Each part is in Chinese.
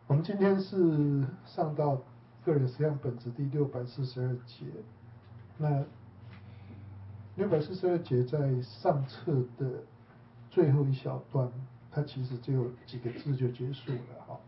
我们今天是上到个人实相本质第642节。那642节在上册的最后一小段，它其实只有几个字就结束了哈。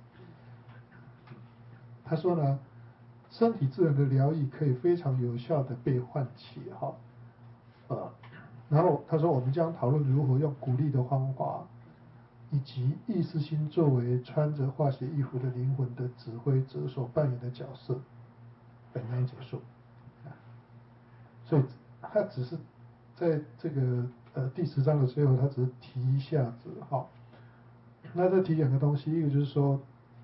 他说呢，身体自然的疗愈可以非常有效的被唤起哈。然后他说我们将讨论如何用鼓励的方法，以及意识心作为穿着化学衣服的灵魂的指挥者所扮演的角色。本章结束。所以他只是在这个第10章的最后，他只是提一下子哈。那这提两个东西，一个就是说，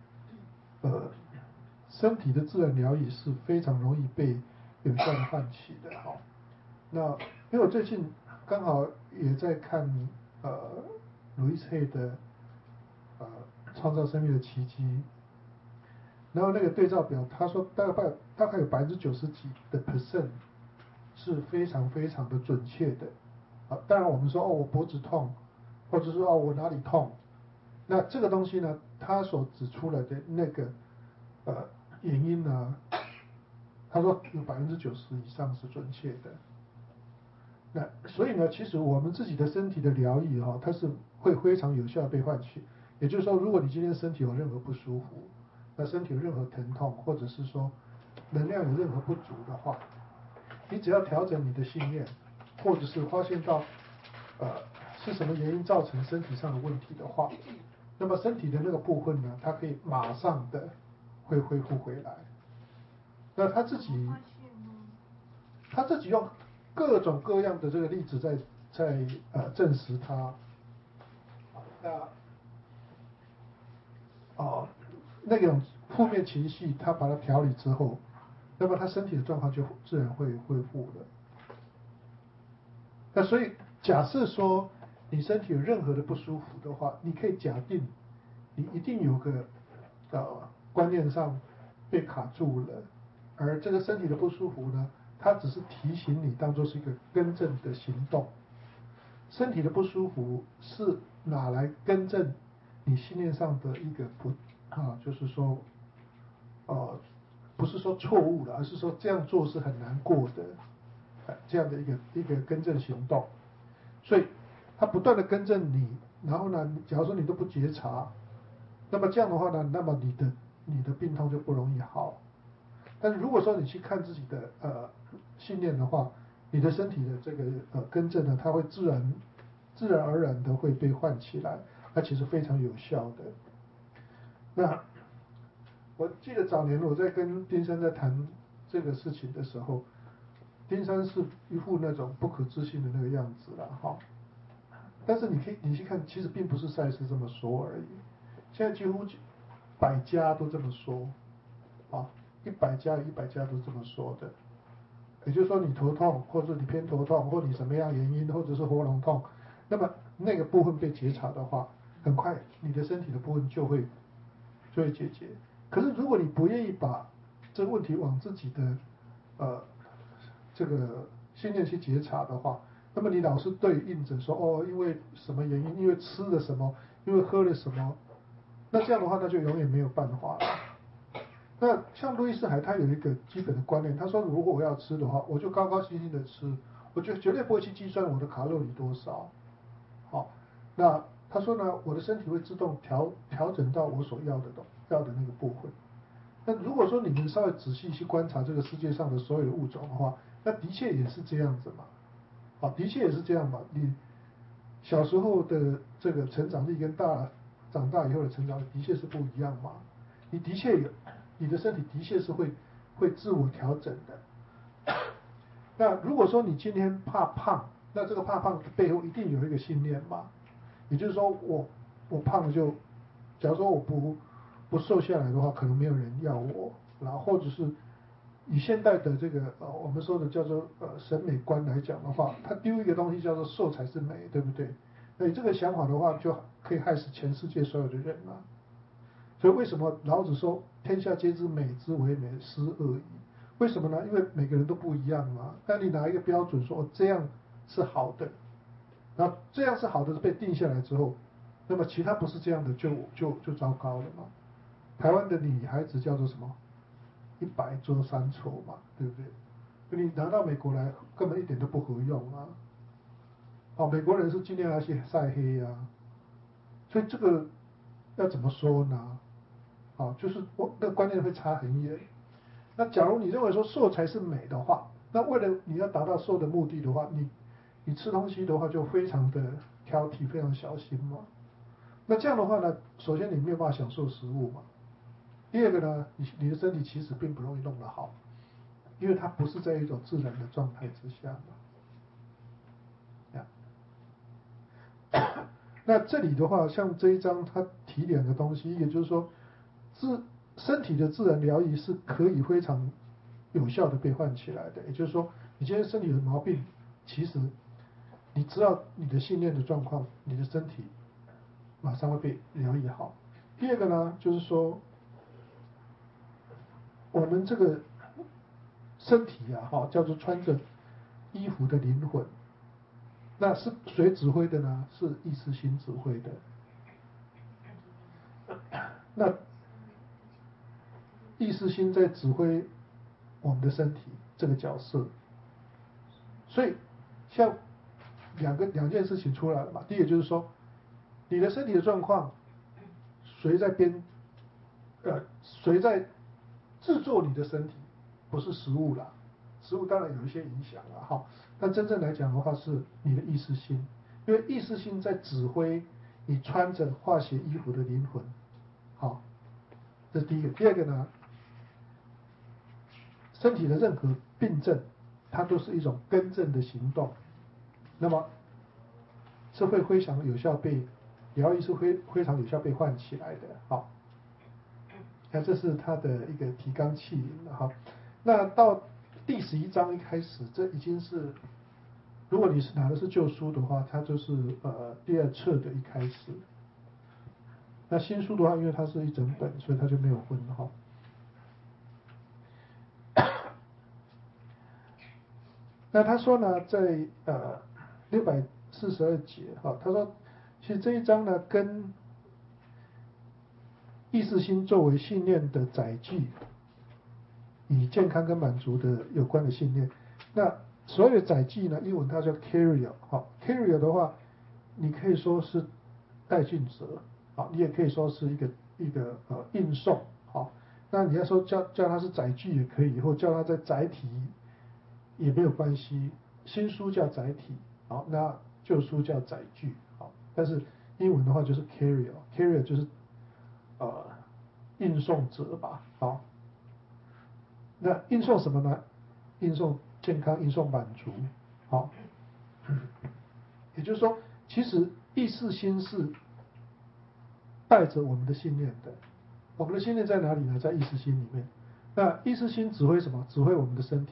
身体的自然疗愈是非常容易被有效的唤起的哈。那因为我最近刚好也在看鲁伊斯黑的创造生命的奇迹，然后那个对照表，他说大概有90%几的 percent 是非常非常的准确的。当然我们说我脖子痛，或者说我哪里痛，那这个东西呢，他所指出来的那个原因呢，他说有90%以上是准确的。那所以呢，其实我们自己的身体的疗愈它是会非常有效的被唤起。也就是说，如果你今天身体有任何不舒服，那身体有任何疼痛，或者是说能量有任何不足的话，你只要调整你的信念，或者是发现到是什么原因造成身体上的问题的话，那么身体的那个部分呢，它可以马上的会恢复回来。那他自己用各种各样的这个例子在证实它。那种负面情绪，他把它调理之后，那么他身体的状况就自然会恢复了。那所以假设说你身体有任何的不舒服的话，你可以假定你一定有个观念上被卡住了，而这个身体的不舒服呢，它只是提醒你当作是一个更正的行动。身体的不舒服是拿来更正你信念上的一个就是说不是说错误了，而是说这样做是很难过的这样的一个更正行动。所以它不断的更正你，然后呢，假如说你都不觉察，那么这样的话呢，那么你的病痛就不容易好。但是如果说你去看自己的信念的话，你的身体的这个更正呢，它会自然而然的会被唤起来，而且是非常有效的。那我记得早年我在跟丁山在谈这个事情的时候，丁山是一副那种不可置信的那个样子了哈。但是你去看，其实并不是赛斯这么说而已，现在几乎100家都这么说，100家有100家都这么说的。也就是说，你头痛，或者你偏头痛，或你什么样原因，或者是喉咙痛，那么那个部分被觉察的话，很快你的身体的部分就会解决。可是如果你不愿意把这个问题往自己的这个信念去觉察的话，那么你老是对应着说因为什么原因，因为吃了什么，因为喝了什么，那这样的话那就永远没有办法了。那像路易斯海他有一个基本的观念，他说如果我要吃的话，我就高高兴兴的吃，我就绝对不会去计算我的卡路里多少。那他说呢，我的身体会自动调整到我所要的那个部分。那如果说你们稍微仔细去观察这个世界上的所有的物种的话，那的确也是这样子嘛，的确也是这样嘛。你小时候的这个成长力跟长大以后的成长力的确是不一样嘛。你的确有，你的身体的确是会自我调整的。那如果说你今天怕胖，那这个怕胖背后一定有一个信念嘛，也就是说我胖了就，假如说我不瘦下来的话，可能没有人要我，然后或者是以现代的这个我们说的叫做审美观来讲的话，他丢一个东西叫做瘦才是美，对不对？那你这个想法的话，就可以害死全世界所有的人了。所以为什么老子说天下皆知美之为美，斯恶已？为什么呢？因为每个人都不一样嘛。但你拿一个标准说这样是好的，然后这样是好的被定下来之后，那么其他不是这样的就糟糕了嘛。 台湾的女孩子叫做什么？100遮3丑嘛，对不对？你拿到美国来，根本一点都不合用啊！哦，美国人是尽量要去晒黑啊，所以这个要怎么说呢？就是那个观念会差很远。那假如你认为说瘦才是美的话，那为了你要达到瘦的目的的话，你吃东西的话就非常的挑剔，非常小心嘛。那这样的话呢，首先你没有办法享受食物嘛。第二个呢，你的身体其实并不容易弄得好，因为它不是在一种自然的状态之下嘛。那这里的话，像这一章它提两个东西，一个就是说，身体的自然疗愈是可以非常有效的被唤起来的。也就是说，你今天身体有毛病，其实你知道你的信念的状况，你的身体马上会被疗愈好。第二个呢，就是说，我们这个身体啊，叫做穿着衣服的灵魂。那是谁指挥的呢？是意识心指挥的。那意识心在指挥我们的身体这个角色，所以像两件事情出来了嘛。第一个就是说，你的身体的状况，谁在谁在制作你的身体？不是食物啦，食物当然有一些影响了哈。但真正来讲的话，是你的意识心，因为意识心在指挥你穿着化学衣服的灵魂。好，这是第一个。第二个呢，身体的任何病症，它都是一种根正的行动，那么是会非常有效被疗愈，是非常有效被唤起来的。好，那这是它的一个提纲挈领了哈。那到第11章一开始，这已经是，如果你是拿的是旧书的话，它就是第2册的一开始。那新书的话，因为它是一整本，所以它就没有分哈。那他说呢，在642节哈，他说，其实这一章呢，跟意识心作为信念的载具，以健康跟满足的有关的信念。那所有的载具呢，英文它叫 carrier， 好 ，carrier 的话，你可以说是带进者，好，你也可以说是一个运送，好，那你要说叫它是载具也可以，或叫它在载体也没有关系。新书叫载体，好，那旧书叫载具，好，但是英文的话就是 carrier 就是运送者吧，好，那运送什么呢？运送健康，运送满足，好，也就是说，其实意识心是带着我们的信念的，我们的信念在哪里呢？在意识心里面。那意识心指挥什么？指挥我们的身体。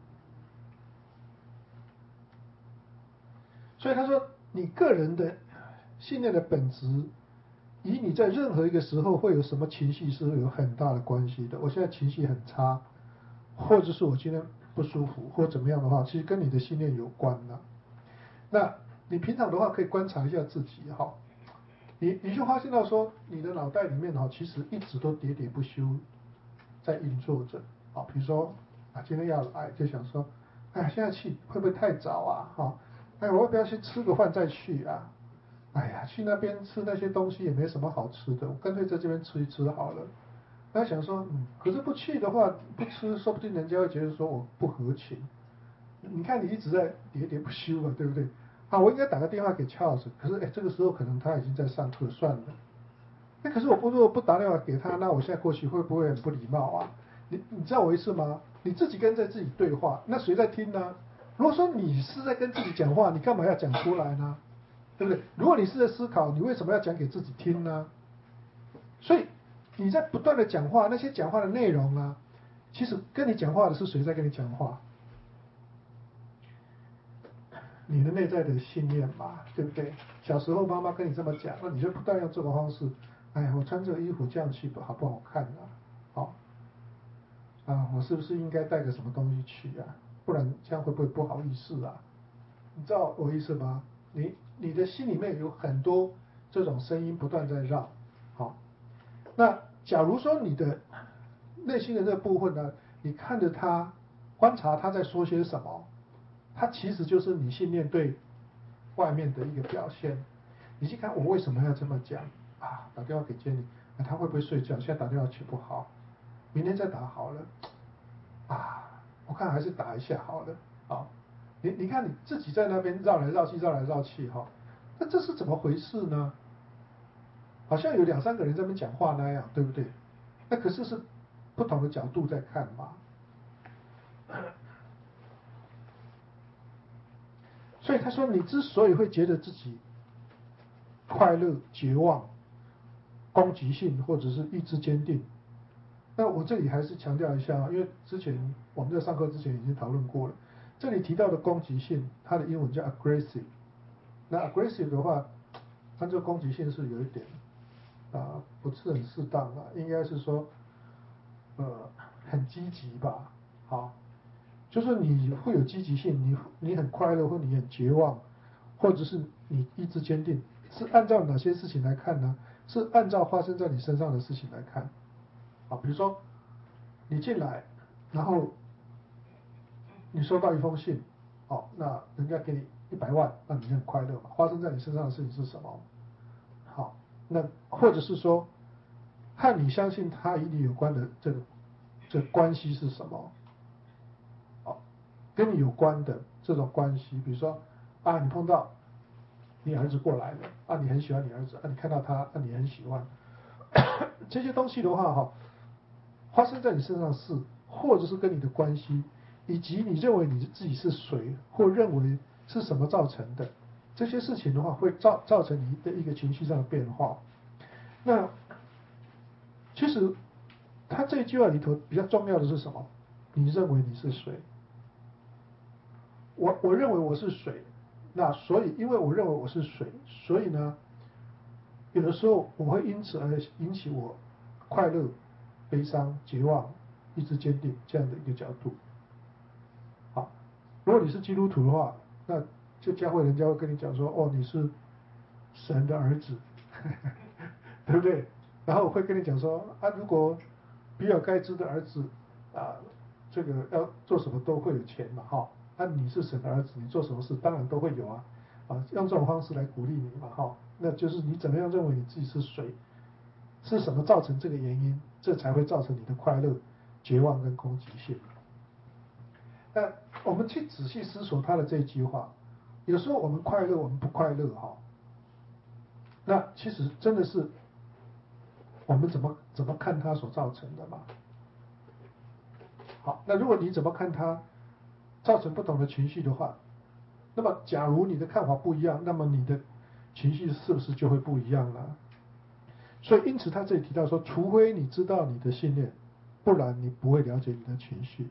所以他说，你个人的信念的本质，与你在任何一个时候会有什么情绪是有很大的关系的。我现在情绪很差，或者是我今天不舒服，或怎么样的话，其实跟你的信念有关的。那你平常的话可以观察一下自己哈，你就发现到说，你的脑袋里面哈，其实一直都喋喋不休在运作着。好，比如说今天要来就想说，哎呀，现在去会不会太早啊？哈。哎，我要不要先吃个饭再去啊？哎呀，去那边吃那些东西也没什么好吃的，我干脆在这边吃一吃好了。他想说，可是不去的话，不吃，说不定人家会觉得说我不合群。你看你一直在喋喋不休嘛，对不对？啊，我应该打个电话给 Charles，可是这个时候可能他已经在上课，算了。可是如果不打电话给他，那我现在过去会不会很不礼貌啊？你知道我意思吗？你自己跟自己对话，那谁在听呢？如果说你是在跟自己讲话，你干嘛要讲出来呢？对不对？如果你是在思考，你为什么要讲给自己听呢？所以你在不断的讲话，那些讲话的内容啊，其实跟你讲话的是谁在跟你讲话？你的内在的信念嘛，对不对？小时候妈妈跟你这么讲，那你就不断用这种方式，哎呀，我穿这个衣服这样去好不好看啊？好，我是不是应该带个什么东西去啊？不然这样会不会不好意思啊？你知道我意思吗？你的心里面有很多这种声音不断在绕，好，那假如说你的内心的这个部分呢，你看着他，观察他在说些什么，他其实就是你信念对外面的一个表现。你去看我为什么要这么讲啊？打电话给 Jenny，他会不会睡觉？现在打电话去不好，明天再打好了。啊，我看还是打一下好了。好，你看你自己在那边绕来绕去，绕来绕去哈，那这是怎么回事呢？好像有2、3个人在那边讲话那样，对不对？那可是不同的角度在看嘛。所以他说，你之所以会觉得自己快乐、绝望、攻击性或者是意志坚定，那我这里还是强调一下，因为之前我们在上课之前已经讨论过了，这里提到的攻击性，它的英文叫 aggressive。那 aggressive 的话，它这个攻击性是有一点不是很适当啊，应该是说很积极吧，好，就是你会有积极性，你很快乐，或你很绝望，或者是你意志坚定，是按照哪些事情来看呢？是按照发生在你身上的事情来看，啊，比如说你进来，然后你收到一封信，哦，那人家给你100万，那你很快乐嘛？发生在你身上的事情是什么？好，那或者是说，和你相信他与你有关的这个关系是什么？跟你有关的这种关系，比如说你碰到你儿子过来了，你很喜欢你儿子，你看到他，你很喜欢这些东西的话，发生在你身上的事，或者是跟你的关系，以及你认为你自己是谁，或认为是什么造成的这些事情的话，会造成你的一个情绪上的变化。那其实他这一句话里头比较重要的是什么？你认为你是谁？我认为我是水，那所以因为我认为我是水，所以呢，有的时候我会因此而引起我快乐、悲伤、绝望、意志坚定这样的一个角度。好，如果你是基督徒的话，那就教会人家会跟你讲说，哦，你是神的儿子，对不对？然后会跟你讲说，如果比尔盖茨的儿子这个要做什么都会有钱嘛，你是神的儿子，你做什么事当然都会有用这种方式来鼓励你嘛，那就是你怎么样认为你自己是谁，是什么造成这个原因，这才会造成你的快乐、绝望跟攻击性。那我们去仔细思索他的这一句话，有时候我们快乐，我们不快乐那其实真的是我们怎么看它所造成的嘛。好，那如果你怎么看它造成不同的情绪的话，那么假如你的看法不一样，那么你的情绪是不是就会不一样了？所以因此他这里提到说，除非你知道你的信念，不然你不会了解你的情绪。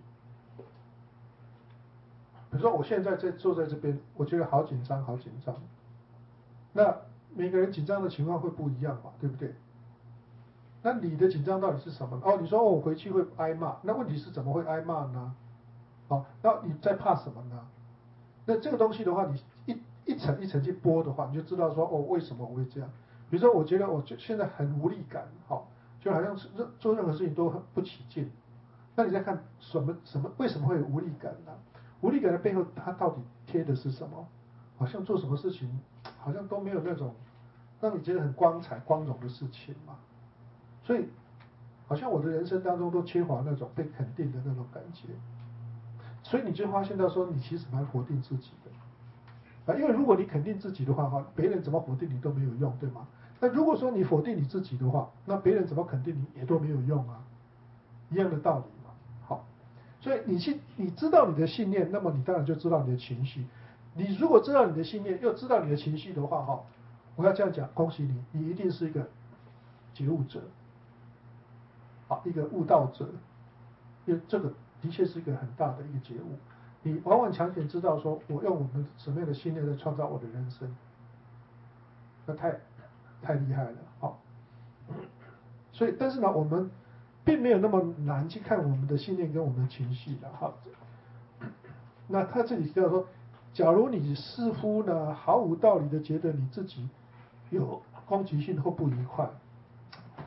比如说我现在坐在这边，我觉得好紧张，好紧张。那每个人紧张的情况会不一样嘛，对不对？那你的紧张到底是什么？你说我回去会挨骂，那问题是怎么会挨骂呢？那你在怕什么呢？那这个东西的话，你一层一层去剥的话，你就知道说为什么我会这样。比如说，我觉得我现在很无力感，就好像是做任何事情都很不起劲。那你再看为什么会有无力感呢？无力感的背后，它到底贴的是什么？好像做什么事情，好像都没有那种让你觉得很光彩光荣的事情嘛。所以，好像我的人生当中都缺乏那种被肯定的那种感觉。所以你就发现到说，你其实蛮否定自己的因为如果你肯定自己的话，别人怎么否定你都没有用，对吗？那如果说你否定你自己的话，那别人怎么肯定你也都没有用啊，一样的道理嘛。好，所以你知道你的信念，那么你当然就知道你的情绪。你如果知道你的信念，又知道你的情绪的话，我要这样讲，恭喜你，你一定是一个觉悟者，一个悟道者，因为这个的确是一个很大的一个觉悟。你往往强行知道说，我用我们什么样的信念在创造我的人生，那太厉害了，所以，但是呢，我们并没有那么难去看我们的信念跟我们的情绪的，那他这里提到说，假如你似乎呢毫无道理的觉得你自己有攻击性或不愉快，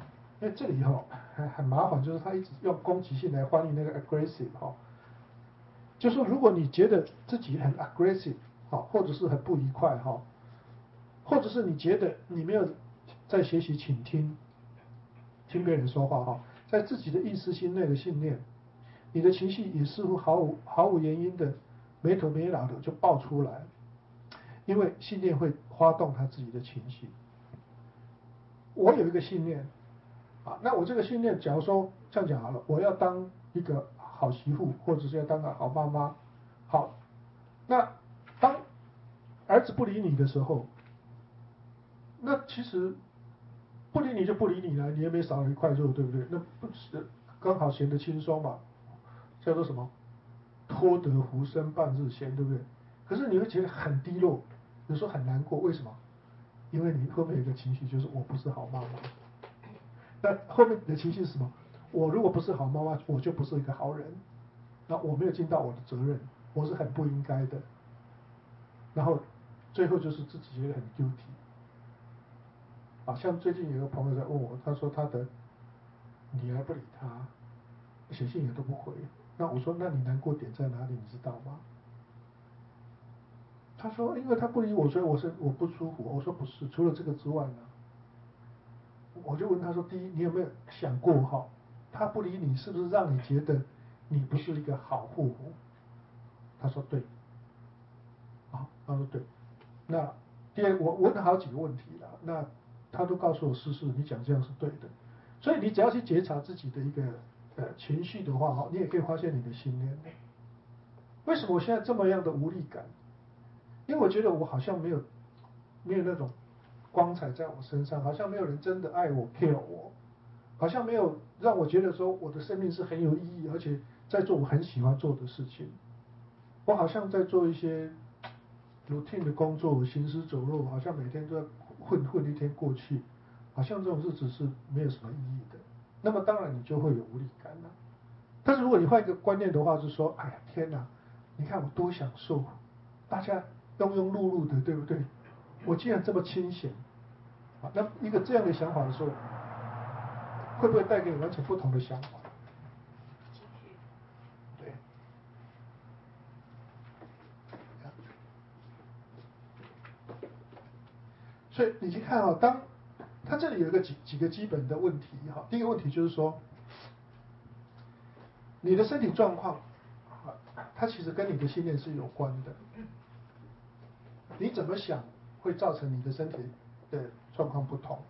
因为这里很麻烦，就是他一直用攻击性来翻译那个 aggressive 就是说如果你觉得自己很 aggressive 或者是很不愉快或者是你觉得你没有在学习倾听别人说话在自己的意识心内的信念，你的情绪也似乎毫无原因的没头没脑的就爆出来，因为信念会发动他自己的情绪。我有一个信念那我这个信念，假如说这样讲好了，我要当一个好媳妇，或者是要当个好妈妈。好，那当儿子不理你的时候，那其实不理你就不理你了，你也没少了一块肉，对不对？那不是刚好显得轻松嘛，叫做什么？托得浮生半日闲，对不对？可是你会觉得很低落，有时候很难过，为什么？因为你后面有一个情绪，就是我不是好妈妈。那后面的情绪是什么？我如果不是好妈妈，我就不是一个好人。那我没有尽到我的责任，我是很不应该的。然后最后就是自己觉得很 guilty。像最近有个朋友在问我，他说他的女儿不理他，写信也都不回。那我说，那你难过点在哪里？你知道吗？他说，因为他不理我，所以我不舒服。我说不是，除了这个之外呢？我就问他说，第一，你有没有想过他不理你，是不是让你觉得你不是一个好父母？他说对。他说对。那第二，我问了好几个问题了，那他都告诉我是，你讲这样是对的。所以你只要去觉察自己的一个情绪的话你也可以发现你的信念。为什么我现在这么样的无力感？因为我觉得我好像没有那种光彩在我身上，好像没有人真的爱我 care 我，好像没有让我觉得说我的生命是很有意义，而且在做我很喜欢做的事情。我好像在做一些 routine 的工作，行尸走肉，好像每天都要混一天过去，好像这种日子是没有什么意义的。那么当然你就会有无力感了。但是如果你换一个观念的话，是说，哎呀天哪，你看我多享受，大家庸庸碌碌的，对不对？我竟然这么清闲。那一个这样的想法的时候，会不会带给你完全不同的想法？对。所以你去看当它这里有一个几个基本的问题第一个问题就是说，你的身体状况它其实跟你的信念是有关的。你怎么想会造成你的身体的状况不同。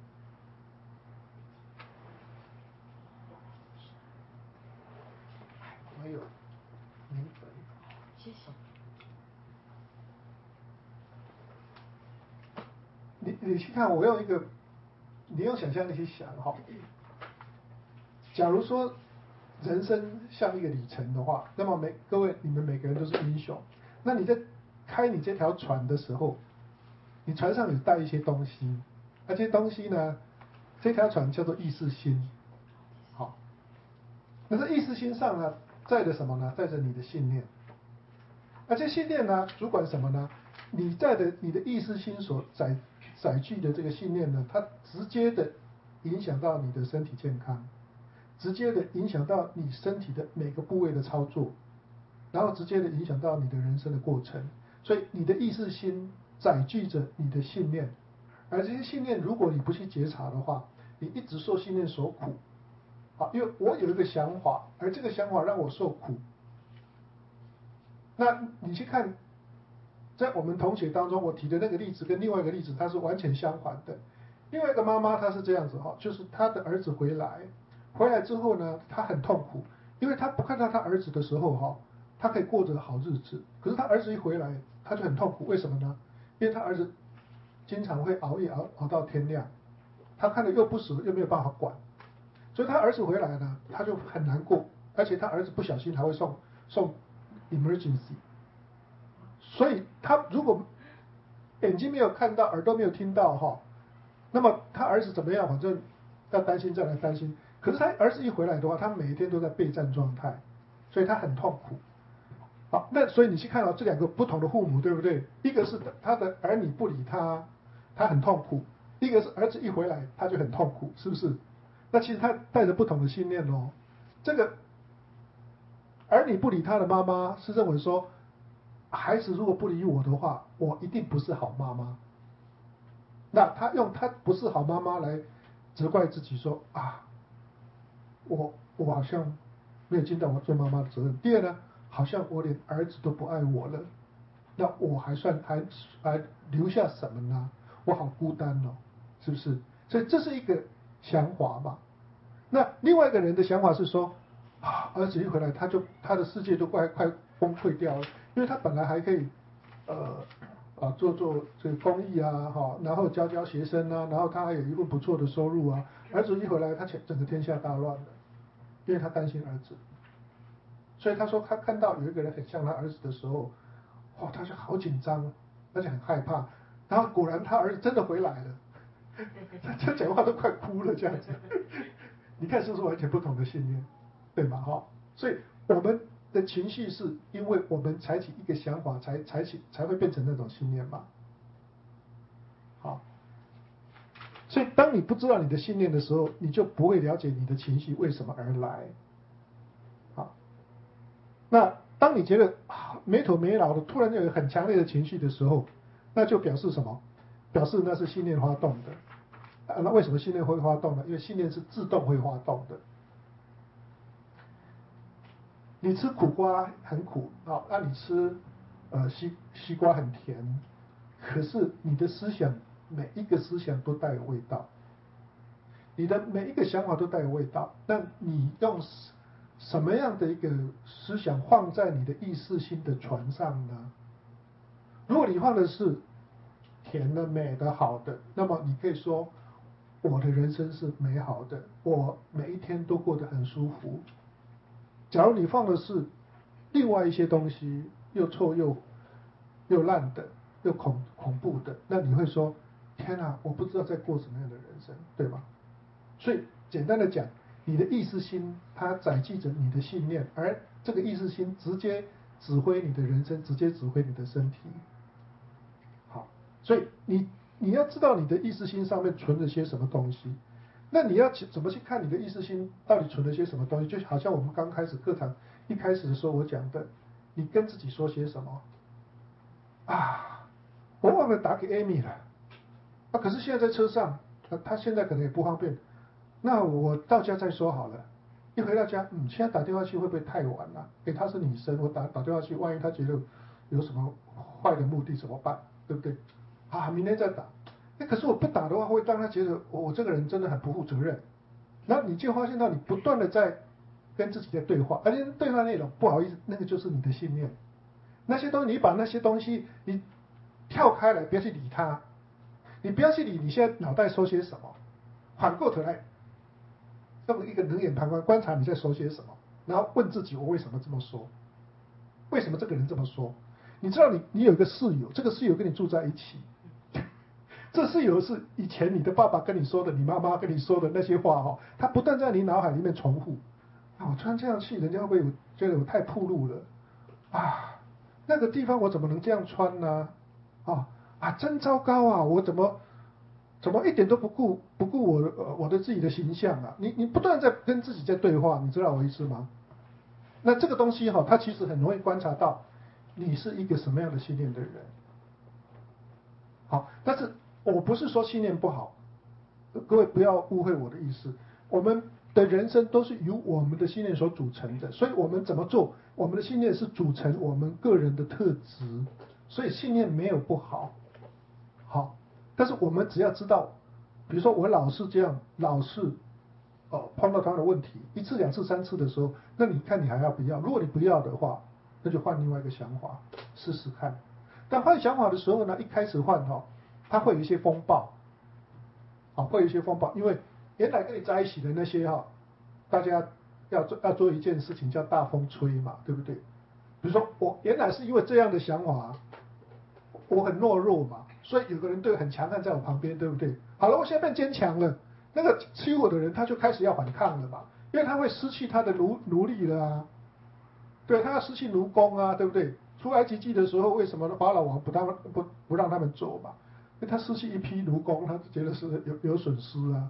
没有明粉，谢谢。你去看，我用一个，你用想象力去想假如说人生像一个里程的话，那么各位你们每个人都是英雄。那你在开你这条船的时候，你船上有带一些东西，这些东西呢，这条船叫做意识心。那这意识心上呢，载着什么呢？载着你的信念。而这信念呢，主管什么呢？你的意识心所载具的这个信念呢，它直接的影响到你的身体健康，直接的影响到你身体的每个部位的操作，然后直接的影响到你的人生的过程。所以你的意识心载具着你的信念，而这些信念如果你不去觉察的话，你一直受信念所苦。因为我有一个想法，而这个想法让我受苦。那你去看，在我们同学当中，我提的那个例子跟另外一个例子，它是完全相反的。另外一个妈妈她是这样子就是她的儿子回来之后呢，她很痛苦，因为她不看到她儿子的时候她可以过着好日子，可是她儿子一回来，她就很痛苦。为什么呢？因为她儿子经常会熬夜熬到天亮，她看了又不舍，又没有办法管。所以他儿子回来呢，他就很难过，而且他儿子不小心还会送 emergency。所以他如果眼睛没有看到，耳朵没有听到那么他儿子怎么样，反正要担心再来担心。可是他儿子一回来的话，他每一天都在备战状态，所以他很痛苦。那所以你去看到这两个不同的父母，对不对？一个是他的儿女不理他，他很痛苦；一个是儿子一回来他就很痛苦，是不是？ 那其实他带着不同的信念哦。这个儿女不理他的妈妈是认为说，孩子如果不理我的话，我一定不是好妈妈。那他用他不是好妈妈来责怪自己说啊，我好像没有尽到我做妈妈的责任。第二呢，好像我连儿子都不爱我了，那我还留下什么呢？我好孤单哦，是不是？所以这是一个想法嘛。那另外一个人的想法是说，啊，儿子一回来，他的世界都快崩溃掉了，因为他本来还可以，做这个公益啊，哈，然后教学生啊，然后他还有一份不错的收入啊。儿子一回来，他整个天下大乱了，因为他担心儿子。所以他说他看到有一个人很像他儿子的时候，哇，他就好紧张，而且很害怕。然后果然他儿子真的回来了，他讲话都快哭了这样子。你看是不是完全不同的信念，对吗？哈，所以我们的情绪是因为我们采取一个想法才会变成那种信念嘛。好，所以当你不知道你的信念的时候，你就不会了解你的情绪为什么而来。好，那当你觉得没头没脑的，突然就有很强烈的情绪的时候，那就表示什么？表示那是信念发动的。那为什么信念会发动呢？因为信念是自动会发动的。你吃苦瓜很苦啊，那你吃西瓜很甜，可是你的思想每一个思想都带有味道，你的每一个想法都带有味道。那你用什么样的一个思想放在你的意识心的船上呢？如果你放的是甜的、美的、好的，那么你可以说我的人生是美好的，我每一天都过得很舒服。假如你放的是另外一些东西，又臭又烂的，又恐怖的，那你会说天哪，我不知道在过什么样的人生，对吗？所以简单的讲，你的意识心它载记着你的信念，而这个意识心直接指挥你的人生，直接指挥你的身体。好，所以你要知道你的意识心上面存了些什么东西。那你要怎么去看你的意识心到底存了些什么东西？就好像我们刚开始课堂一开始的时候我讲的，你跟自己说些什么啊？我忘了打给 Amy 了，啊，可是现在在车上，他现在可能也不方便，那我到家再说好了。一回到家，现在打电话去会不会太晚了？她是女生，我打电话去，万一她觉得有什么坏的目的怎么办？对不对？啊，明天再打。可是我不打的话，会让他觉得我这个人真的很不负责任。然后你就发现到你不断的在跟自己在对话，而且对话内容不好意思，那个就是你的信念。那些东西，你把那些东西你跳开来，不要去理它，你不要去理你现在脑袋说些什么，反过头来用一个冷眼旁观观察你在说些什么，然后问自己我为什么这么说？为什么这个人这么说？你知道你有一个室友，这个室友跟你住在一起。这室友是以前你的爸爸跟你说的，你妈妈跟你说的那些话哈，他不断在你脑海里面重复。我穿这样去，人家会不会觉得我太暴露了？啊，那个地方我怎么能这样穿呢？真糟糕啊！我怎么一点都不顾我的自己的形象啊？你不断在跟自己在对话，你知道我意思吗？那这个东西哈，它其实很容易观察到你是一个什么样的信念的人。好，但是我不是说信念不好，各位不要误会我的意思。我们的人生都是由我们的信念所组成的，所以我们怎么做，我们的信念是组成我们个人的特质，所以信念没有不好。好，但是我们只要知道，比如说我老是这样，老是碰到同样的问题，一次、两次、三次的时候，那你看你还要不要？如果你不要的话，那就换另外一个想法试试看。但换想法的时候呢，一开始换它会有一些风暴，会有一些风暴，因为原来跟你在一起的那些大家要做一件事情叫大风吹嘛，对不对？比如说我原来是因为这样的想法，我很懦弱嘛，所以有个人对我很强悍在我旁边，对不对？好了，我现在变坚强了，那个欺负我的人他就开始要反抗了嘛，因为他会失去他的奴隶了啊，对，他要失去奴工啊，对不对？出埃及记的时候，为什么法老王不让他们走嘛？因为他失去一批奴工，他觉得是有损失啊。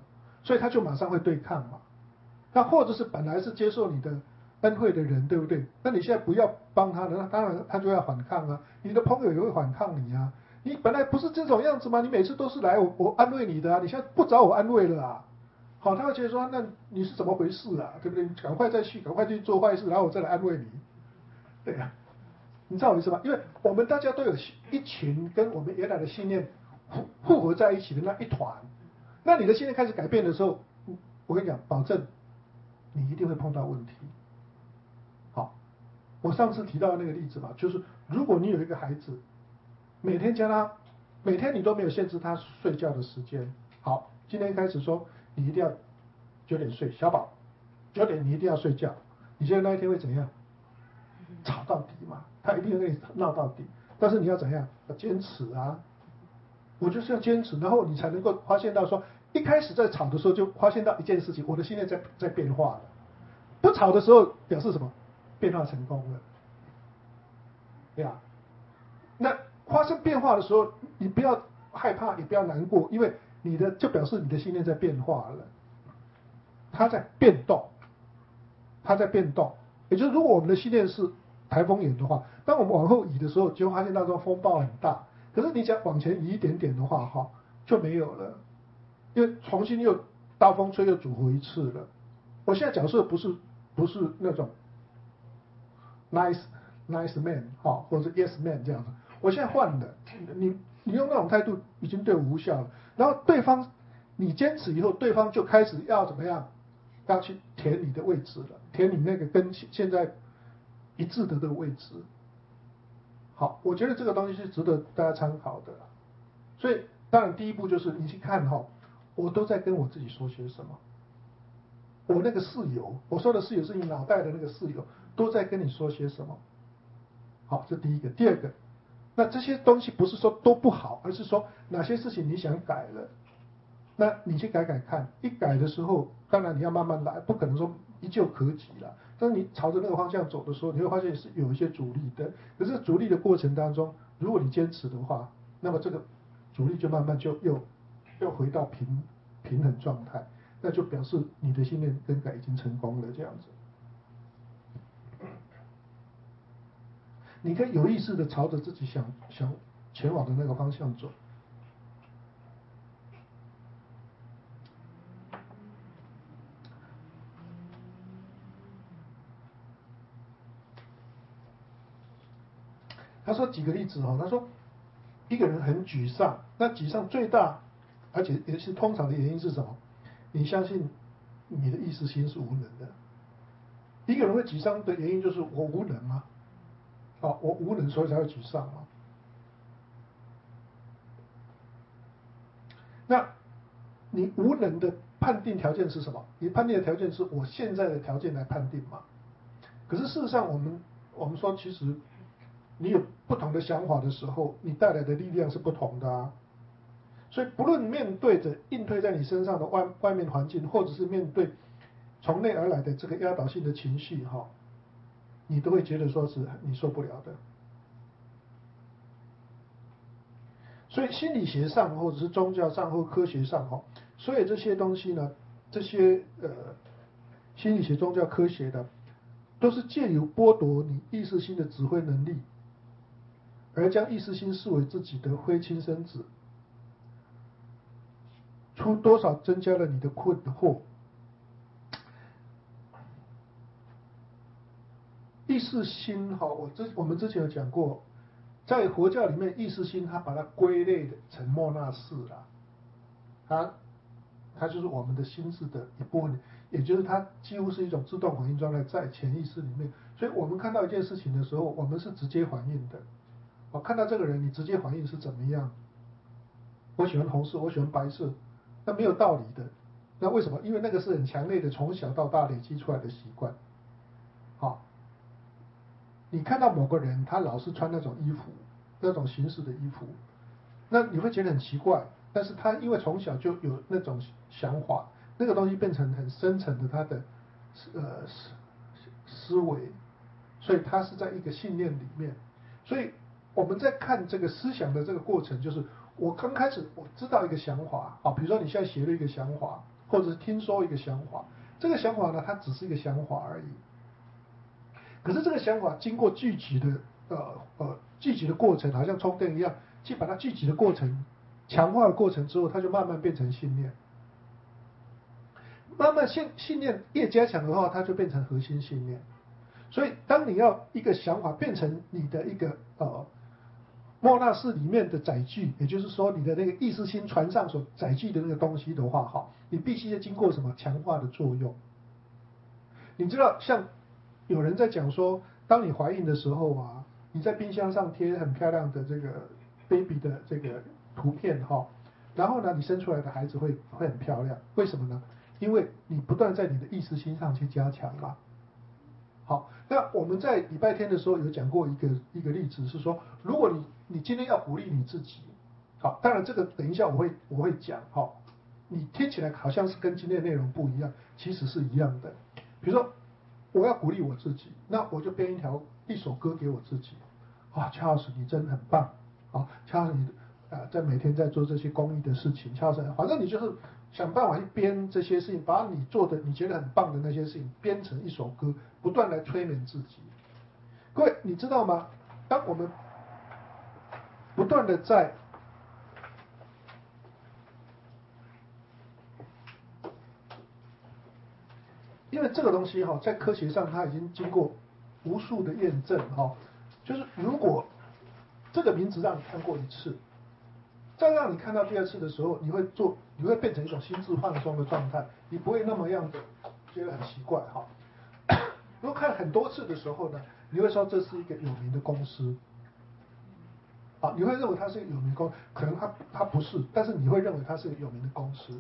所以他就马上会对抗嘛。那或者是本来是接受你的恩惠的人，对不对？那你现在不要帮他了，那当然他就要反抗啊。你的朋友也会反抗你啊。你本来不是这种样子吗？你每次都是来我安慰你的啊，你现在不找我安慰了啊。好，他会觉得说，那你是怎么回事啊？对不对？赶快去做坏事，然后我再来安慰你。对呀、你知道我意思吗？因为我们大家都有一群跟我们原来的信念复合在一起的那一团。那你的信念开始改变的时候，我跟你讲，保证你一定会碰到问题。好，我上次提到的那个例子嘛，就是如果你有一个孩子，每天你都没有限制他睡觉的时间。好，今天开始说你一定要9点睡，小宝9点你一定要睡觉。你觉得那一天会怎样？吵到底嘛，他一定会跟你闹到底。但是你要怎样？要坚持啊！我就是要坚持，然后你才能够发现到说，一开始在吵的时候就发现到一件事情，我的心念在变化了。不吵的时候表示什么？变化成功了，对呀。那发生变化的时候，你不要害怕，也不要难过，因为就表示你的心念在变化了，它在变动，它在变动。也就是如果我们的心念是台风眼的话，当我们往后移的时候，就会发现那种风暴很大。可是你想往前移一点点的话，哈，就没有了，因为重新又大风吹又组合一次了。我现在假设不是那种 nice man 哈，或者 yes man 这样子，我现在换了，你用那种态度已经对我无效了。然后对方你坚持以后，对方就开始要怎么样？要去填你的位置了，填你那个跟现在一致的这个位置。好，我觉得这个东西是值得大家参考的。所以当然第一步就是你去看哈，我都在跟我自己说些什么。我那个室友，我说的室友是你脑袋的那个室友，都在跟你说些什么。好，这第一个。第二个，那这些东西不是说都不好，而是说哪些事情你想改了，那你去改改看。一改的时候，当然你要慢慢来，不可能说一蹴可及了。但是你朝着那个方向走的时候，你会发现是有一些阻力的。可是阻力的过程当中，如果你坚持的话，那么这个阻力就慢慢就又回到平衡状态，那就表示你的信念更改已经成功了，这样子。你可以有意识的朝着自己想前往的那个方向走。他说几个例子他说一个人很沮丧，那沮丧最大而且也是通常的原因是什么？你相信你的意识心是无能的。一个人会沮丧的原因就是我无能吗？我无能所以才会沮丧吗？那你无能的判定条件是什么？你判定的条件是我现在的条件来判定嘛？可是事实上我们说其实你有不同的想法的时候，你带来的力量是不同的啊。所以不论面对着应对在你身上的外面环境，或者是面对从内而来的这个压倒性的情绪你都会觉得说是你受不了的。所以心理学上或者是宗教上或科学上所以这些东西呢，这些心理学、宗教、科学的，都是借由剥夺你意识心的指挥能力，而将意识心视为自己的非亲生子，出多少增加了你的困惑。意识心我们之前有讲过，在佛教里面，意识心它把它归类成末那识啦，它就是我们的心智的一部分，也就是它几乎是一种自动反应状态在潜意识里面。所以我们看到一件事情的时候，我们是直接反应的。我看到这个人，你直接反应是怎么样？我喜欢红色，我喜欢白色，那没有道理的。那为什么？因为那个是很强烈的从小到大累积出来的习惯。你看到某个人，他老是穿那种衣服，那种形式的衣服，那你会觉得很奇怪。但是他因为从小就有那种想法，那个东西变成很深层的他的思维，所以他是在一个信念里面。所以我们在看这个思想的这个过程，就是我刚开始我知道一个想法，比如说你现在写了一个想法， 或者是听说一个想法，这个想法呢，它只是一个想法而已。可是这个想法经过聚集的过程，好像充电一样，去把它聚集的过程、强化的过程之后，它就慢慢变成信念。慢慢信念越加强的话，它就变成核心信念。所以，当你要一个想法变成你的一个莫纳斯里面的载具，也就是说你的那个意识心船上所载具的那个东西的话，哈，你必须要经过什么强化的作用。你知道，像有人在讲说，当你怀孕的时候啊，你在冰箱上贴很漂亮的这个 baby 的这个图片哈，然后呢，你生出来的孩子会很漂亮，为什么呢？因为你不断在你的意识心上去加强嘛。好，那我们在礼拜天的时候有讲过一个例子，是说，如果你今天要鼓励你自己，好，当然这个等一下我会讲，好，你听起来好像是跟今天的内容不一样，其实是一样的。比如说，我要鼓励我自己，那我就编一首歌给我自己，啊，Charles 你真很棒，啊，Charles 你在每天在做这些公益的事情，Charles 反正你就是想办法去编这些事情，把你做的你觉得很棒的那些事情编成一首歌，不断来催眠自己。各位，你知道吗？当我们不断的在因为这个东西哈，在科学上它已经经过无数的验证哈，就是如果这个名字让你看过一次，再让你看到第二次的时候，你会变成一种心智放松的状态，你不会那么样的觉得很奇怪哈。如果看很多次的时候呢，你会说这是一个有名的公司，啊，你会认为它是一个有名的公司，可能它不是，但是你会认为它是一个有名的公司。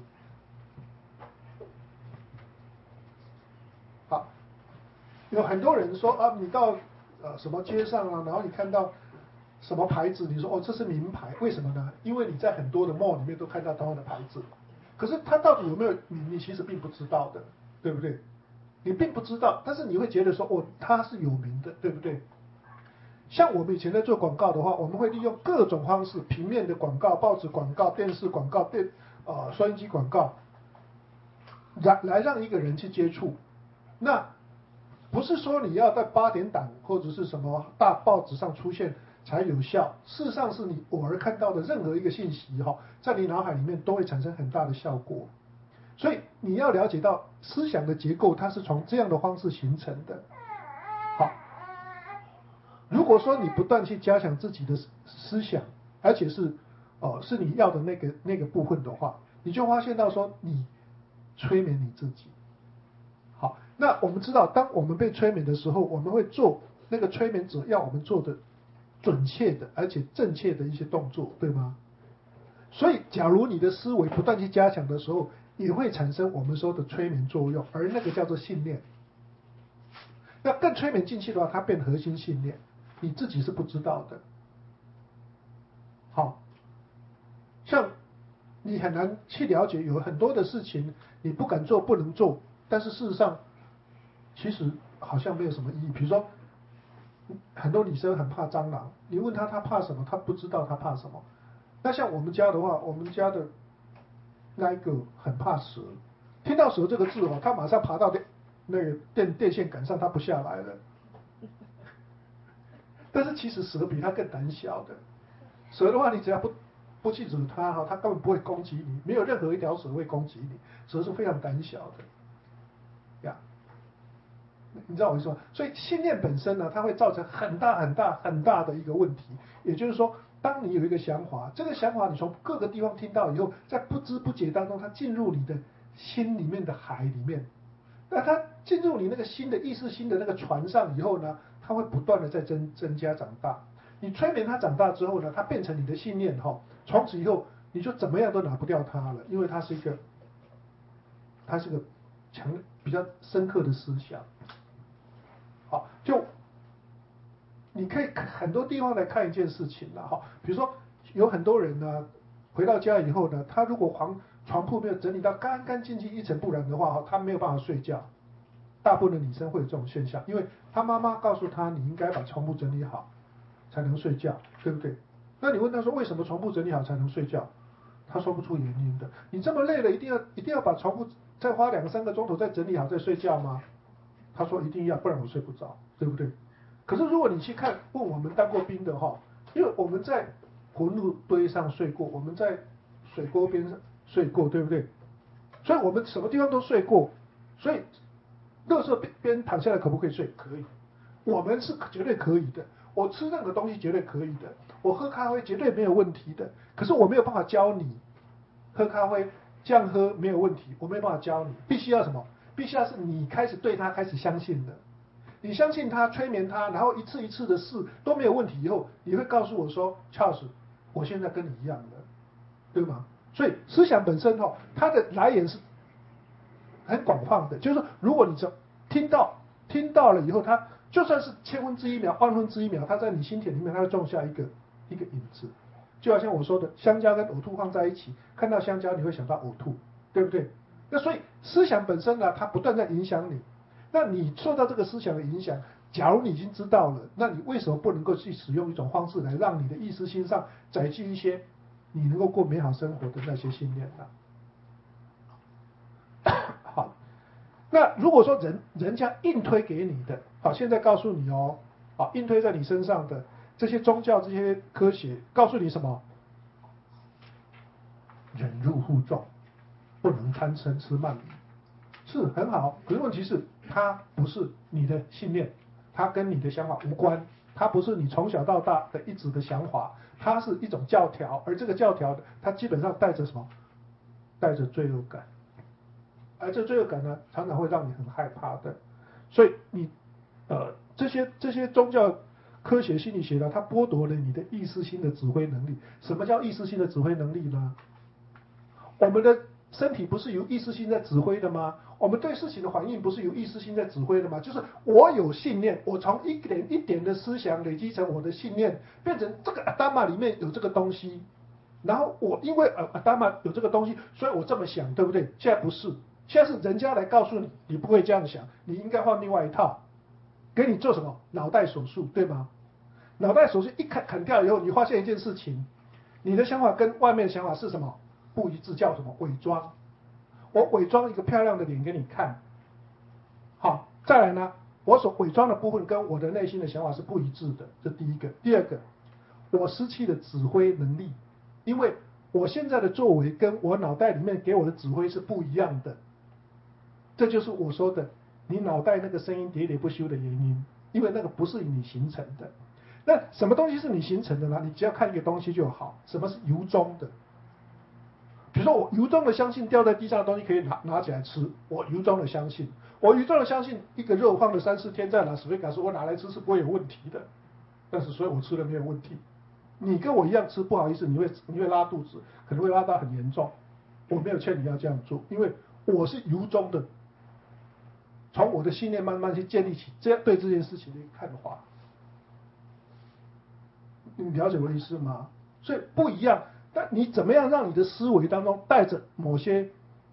好，有很多人说啊，你到什么街上啊，然后你看到什么牌子，你说哦这是名牌，为什么呢？因为你在很多的 mall 里面都看到同样的牌子，可是它到底有没有名，你其实并不知道的，对不对？你并不知道，但是你会觉得说哦它是有名的，对不对？像我们以前在做广告的话，我们会利用各种方式，平面的广告、报纸广告、电视广告、收音机广告，来让一个人去接触。那不是说你要在8点档或者是什么大报纸上出现才有效，事实上是你偶尔看到的任何一个信息哈，在你脑海里面都会产生很大的效果。所以你要了解到思想的结构，它是从这样的方式形成的。好，如果说你不断去加强自己的思想，而且是你要的那个部分的话，你就发现到说你催眠你自己。好，那我们知道，当我们被催眠的时候，我们会做那个催眠者要我们做的准确的而且正确的一些动作，对吗？所以，假如你的思维不断去加强的时候，也会产生我们说的催眠作用，而那个叫做信念。那更催眠进去的话，它变核心信念，你自己是不知道的。好，像你很难去了解，有很多的事情你不敢做、不能做，但是事实上，其实好像没有什么意义。比如说，很多女生很怕蟑螂，你问她她怕什么，她不知道她怕什么。那像我们家的话，我们家的那一个很怕蛇，听到蛇这个字哦，他马上爬到那个电线杆上，他不下来了。但是其实蛇比它更胆小的，蛇的话，你只要不去惹它哈，它根本不会攻击你，没有任何一条蛇会攻击你，蛇是非常胆小的，呀，你知道我意思吗？所以信念本身呢，它会造成很大很大很大的一个问题，也就是说，当你有一个想法，这个想法你从各个地方听到以后，在不知不觉当中，它进入你的心里面的海里面，那它进入你那个新的意识新的那个船上以后呢，它会不断的在增加长大。你催眠它长大之后呢，它变成你的信念哈，从此以后你就怎么样都拿不掉它了，因为它是个比较深刻的思想。好，就你可以很多地方来看一件事情了哈，比如说有很多人呢，回到家以后呢，他如果床铺没有整理到干干净净、一尘不染的话，他没有办法睡觉。大部分的女生会有这种现象，因为她妈妈告诉她，你应该把床铺整理好，才能睡觉，对不对？那你问她说，为什么床铺整理好才能睡觉？ 他说不出原因的。你这么累了，一定要把床铺再花2、3个钟头再整理好再睡觉吗？他说一定要，不然我睡不着，对不对？可是如果你去看问我们当过兵的哈，因为我们在混路堆上睡过，我们在水沟边上睡过，对不对？所以我们什么地方都睡过，所以垃圾边躺下来可不可以睡？可以，我们是绝对可以的。我吃任何东西绝对可以的，我喝咖啡绝对没有问题的。可是我没有办法教你喝咖啡这样喝没有问题，我没有办法教你，必须要什么？必须要是你开始对他开始相信的，你相信他，催眠他，然后一次一次的试都没有问题以后，你会告诉我说 ，Charles， 我现在跟你一样的，对吗？所以思想本身它的来源是很广泛的，就是说，如果你听到了以后，它就算是千分之一秒、万分之一秒，它在你心田里面，它会种下一个影子。就好像我说的，香蕉跟呕吐放在一起，看到香蕉你会想到呕吐，对不对？那所以思想本身呢，它不断在影响你。那你受到这个思想的影响，假如你已经知道了，那你为什么不能够去使用一种方式来让你的意识心上载具一些你能够过美好生活的那些信念呢？好，那如果说人家硬推给你的，好，现在告诉你哦，好，硬推在你身上的这些宗教、这些科学，告诉你什么？忍辱负重，不能贪嗔痴慢疑，是很好。可是问题是，它不是你的信念，它跟你的想法无关，它不是你从小到大的一直的想法，它是一种教条，而这个教条它基本上带着什么？带着罪恶感。而这罪恶感呢，常常会让你很害怕的。所以你这些宗教科学心理学呢，它剥夺了你的意识心的指挥能力。什么叫意识心的指挥能力呢？我们的身体不是由意识心在指挥的吗？我们对事情的反应不是由意识心在指挥的吗？就是我有信念，我从一点一点的思想累积成我的信念，变成这个阿达玛里面有这个东西，然后我因为阿达玛有这个东西，所以我这么想，对不对？现在不是，现在是人家来告诉你，你不会这样想，你应该换另外一套，给你做什么脑袋手术，对吗？脑袋手术一砍掉以后，你发现一件事情，你的想法跟外面的想法是什么？不一致，叫什么伪装？我伪装一个漂亮的脸给你看，好，再来呢，我所伪装的部分跟我的内心的想法是不一致的，这第一个。第二个，我失去了指挥能力，因为我现在的作为跟我脑袋里面给我的指挥是不一样的，这就是我说的，你脑袋那个声音喋喋不休的原因，因为那个不是你形成的。那什么东西是你形成的呢？你只要看一个东西就好，什么是由衷的？比如说我由衷的相信掉在地上的东西可以拿起来吃，我由衷的相信，我由衷的相信一个肉放了3、4天在拉斯维加斯，我拿来吃是不会有问题的，但是所以我吃了没有问题。你跟我一样吃，不好意思，你会拉肚子，可能会拉到很严重。我没有劝你要这样做，因为我是由衷的，从我的信念慢慢去建立起这样对这件事情的看法。你了解我的意思吗？所以不一样。但你怎么样让你的思维当中带着某些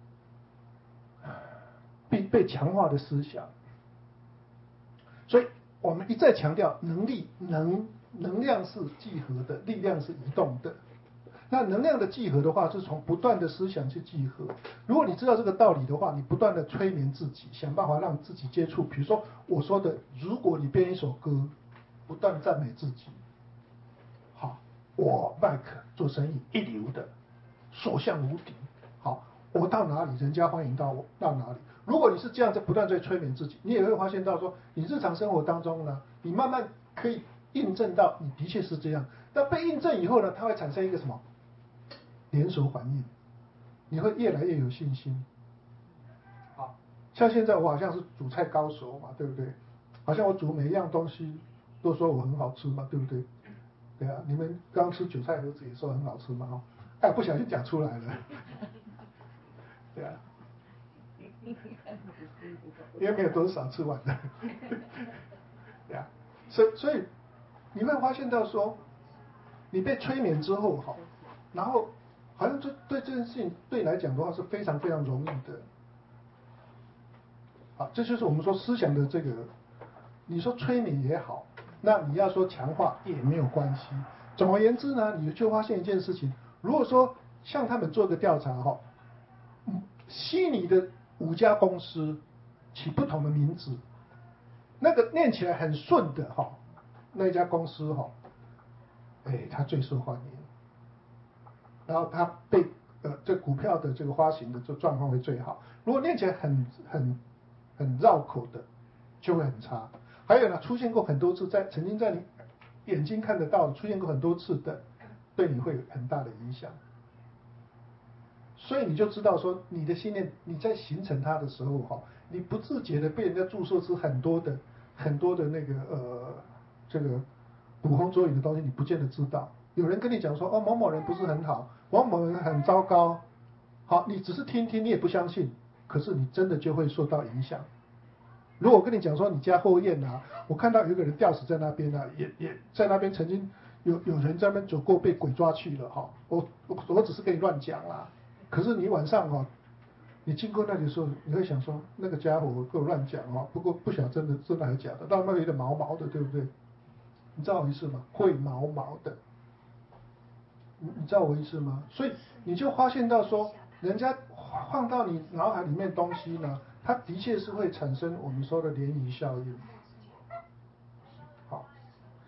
被强化的思想？所以我们一再强调，能量是几何的，力量是移动的。那能量的几何的话，是从不断的思想去几何。如果你知道这个道理的话，你不断的催眠自己，想办法让自己接触。比如说我说的，如果你编一首歌，不断赞美自己，好，我麦克做生意一流的，所向无敌。好，我到哪里人家欢迎到我到哪里。如果你是这样在不断在催眠自己，你也会发现到说，你日常生活当中呢，你慢慢可以印证到你的确是这样。那被印证以后呢，它会产生一个什么连锁反应？你会越来越有信心。好，像现在我好像是煮菜高手嘛，对不对？好像我煮每一样东西都说我很好吃嘛，对不对？对啊，你们刚吃韭菜盒子也说很好吃嘛，哈，哎，不小心讲出来了，对啊，因为没有多少吃完的，对啊，所以你会发现到说，你被催眠之后哈，然后好像对这件事情对你来讲的话是非常非常容易的，啊，这就是我们说思想的这个，你说催眠也好，那你要说强化也没有关系。总而言之呢，你就发现一件事情，如果说像他们做个调查哈，悉尼的5家公司起不同的名字，那个念起来很顺的哈，那家公司哈，它最受欢迎，然后它被这股票的这个发行的这状况会最好。如果念起来很绕口的，就会很差。还有呢，出现过很多次，曾经在你眼睛看得到，出现过很多次的，对你会有很大的影响。所以你就知道说，你的信念，你在形成它的时候哈，你不自觉的被人家注射出很多的那个这个捕风捉影的东西，你不见得知道。有人跟你讲说，哦，某某人不是很好，某某人很糟糕，好，你只是听听，你也不相信，可是你真的就会受到影响。如果我跟你讲说你家后院啊，我看到有一个人吊死在那边啊，也在那边曾经有人在那边走过，被鬼抓去了哈。我只是跟你乱讲啦，可是你晚上哈，你经过那里的时候，你会想说那个家伙跟我乱讲哈，不过不晓得真的还是假的，但那有点毛毛的，对不对？你知道我意思吗？会毛毛的，你知道我意思吗？所以你就发现到说，人家放到你脑海里面东西呢，它的确是会产生我们说的涟漪效应。好，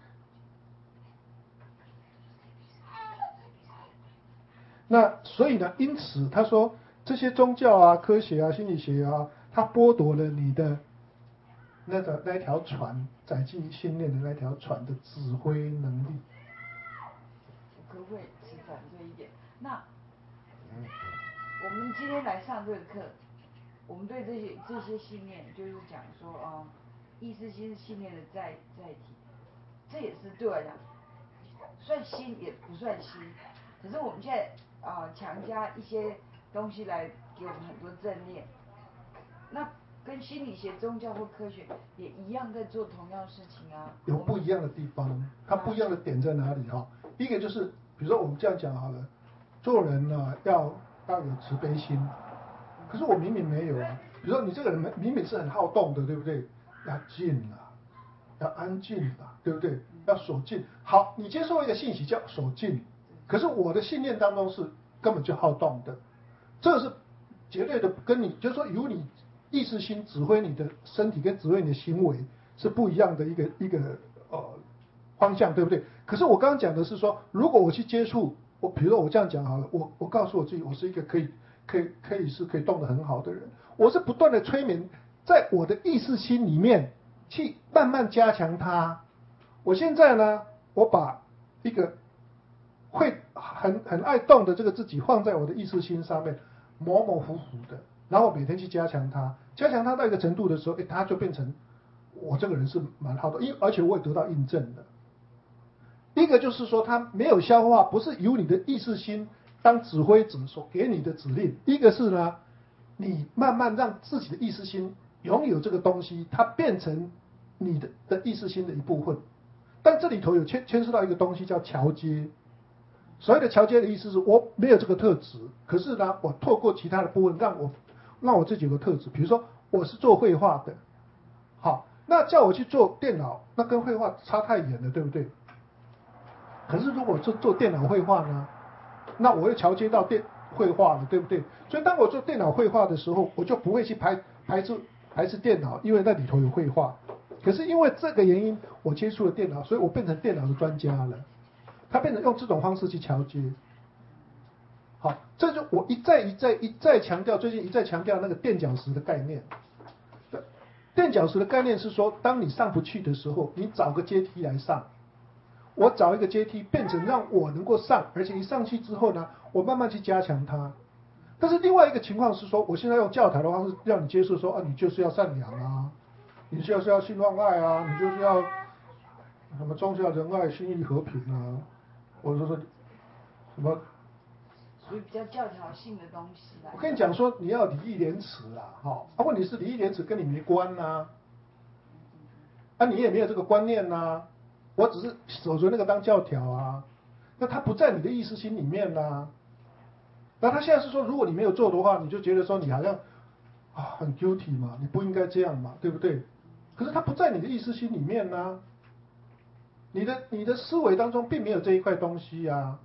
那所以呢，因此他说这些宗教啊、科学啊、心理学啊，它剥夺了你的那一条船载进信念的那条船的指挥能力。 我可不可以持反对一点？那我们今天来上这个课，我们对这些信念，就是讲说意识心是信念的载体，这也是对我来讲，算新也不算新，可是我们现在强加一些东西来给我们很多正念，那跟心理学、宗教或科学也一样在做同样的事情啊。 有不一样的地方，它不一样的点在哪里哈？一个就是，比如说我们这样讲好了，做人呢要有慈悲心，可是我明明没有啊。比如说你这个人明明是很好动的，对不对？要静啊，要安静啊，对不对？要守静。好，你接受一个信息叫守静，可是我的信念当中是根本就好动的，这是绝对的跟你就是说由你意识心指挥你的身体跟指挥你的行为是不一样的一个方向，对不对？可是我刚刚讲的是说，如果我去接触，比如说我这样讲好了，我告诉我自己，我是一个可以动得很好的人，我是不断的催眠，在我的意识心里面去慢慢加强它。我现在呢，我把一个会很爱动的这个自己放在我的意识心上面，模模糊糊的，然后每天去加强它，加强它到一个程度的时候，它就变成我这个人是蛮好的，而且我也得到印证的。一个就是说，它没有消化，不是由你的意识心当指挥者所给你的指令；一个是呢，你慢慢让自己的意识心拥有这个东西，它变成你的意识心的一部分。但这里头有牵涉到一个东西叫桥接。所谓的桥接的意思是我没有这个特质，可是呢，我透过其他的部分让我自己有个特质。比如说我是做绘画的，好，那叫我去做电脑，那跟绘画差太远了，对不对？可是如果做电脑绘画呢，那我又桥接到绘画了，对不对？所以当我做电脑绘画的时候，我就不会去排斥电脑，因为那里头有绘画。可是因为这个原因，我接触了电脑，所以我变成电脑的专家了。他变成用这种方式去桥接。好，这就我一再强调，最近一再强调那个垫脚石的概念。垫脚石的概念是说，当你上不去的时候，你找个阶梯来上。我找一个阶梯，变成让我能够上，而且一上去之后呢，我慢慢去加强它。但是另外一个情况是说，我现在用教条的方式让你接受说，你就是要善良啊，你就是要信望爱啊，你就是要什么忠孝仁爱、心义和平啊，或者说什么属于比较教条性的东西啦。 我跟你讲说，你要礼义廉耻啦，问题是礼义廉耻跟你没关呐，你也没有这个观念呐。我只是守着那个当教条啊，那它不在你的意识心里面啦。那他现在是说，如果你没有做的话，你就觉得说你好像很 guilty 嘛，你不应该这样嘛，对不对？可是它不在你的意识心里面啦，你的思维当中并没有这一块东西啊。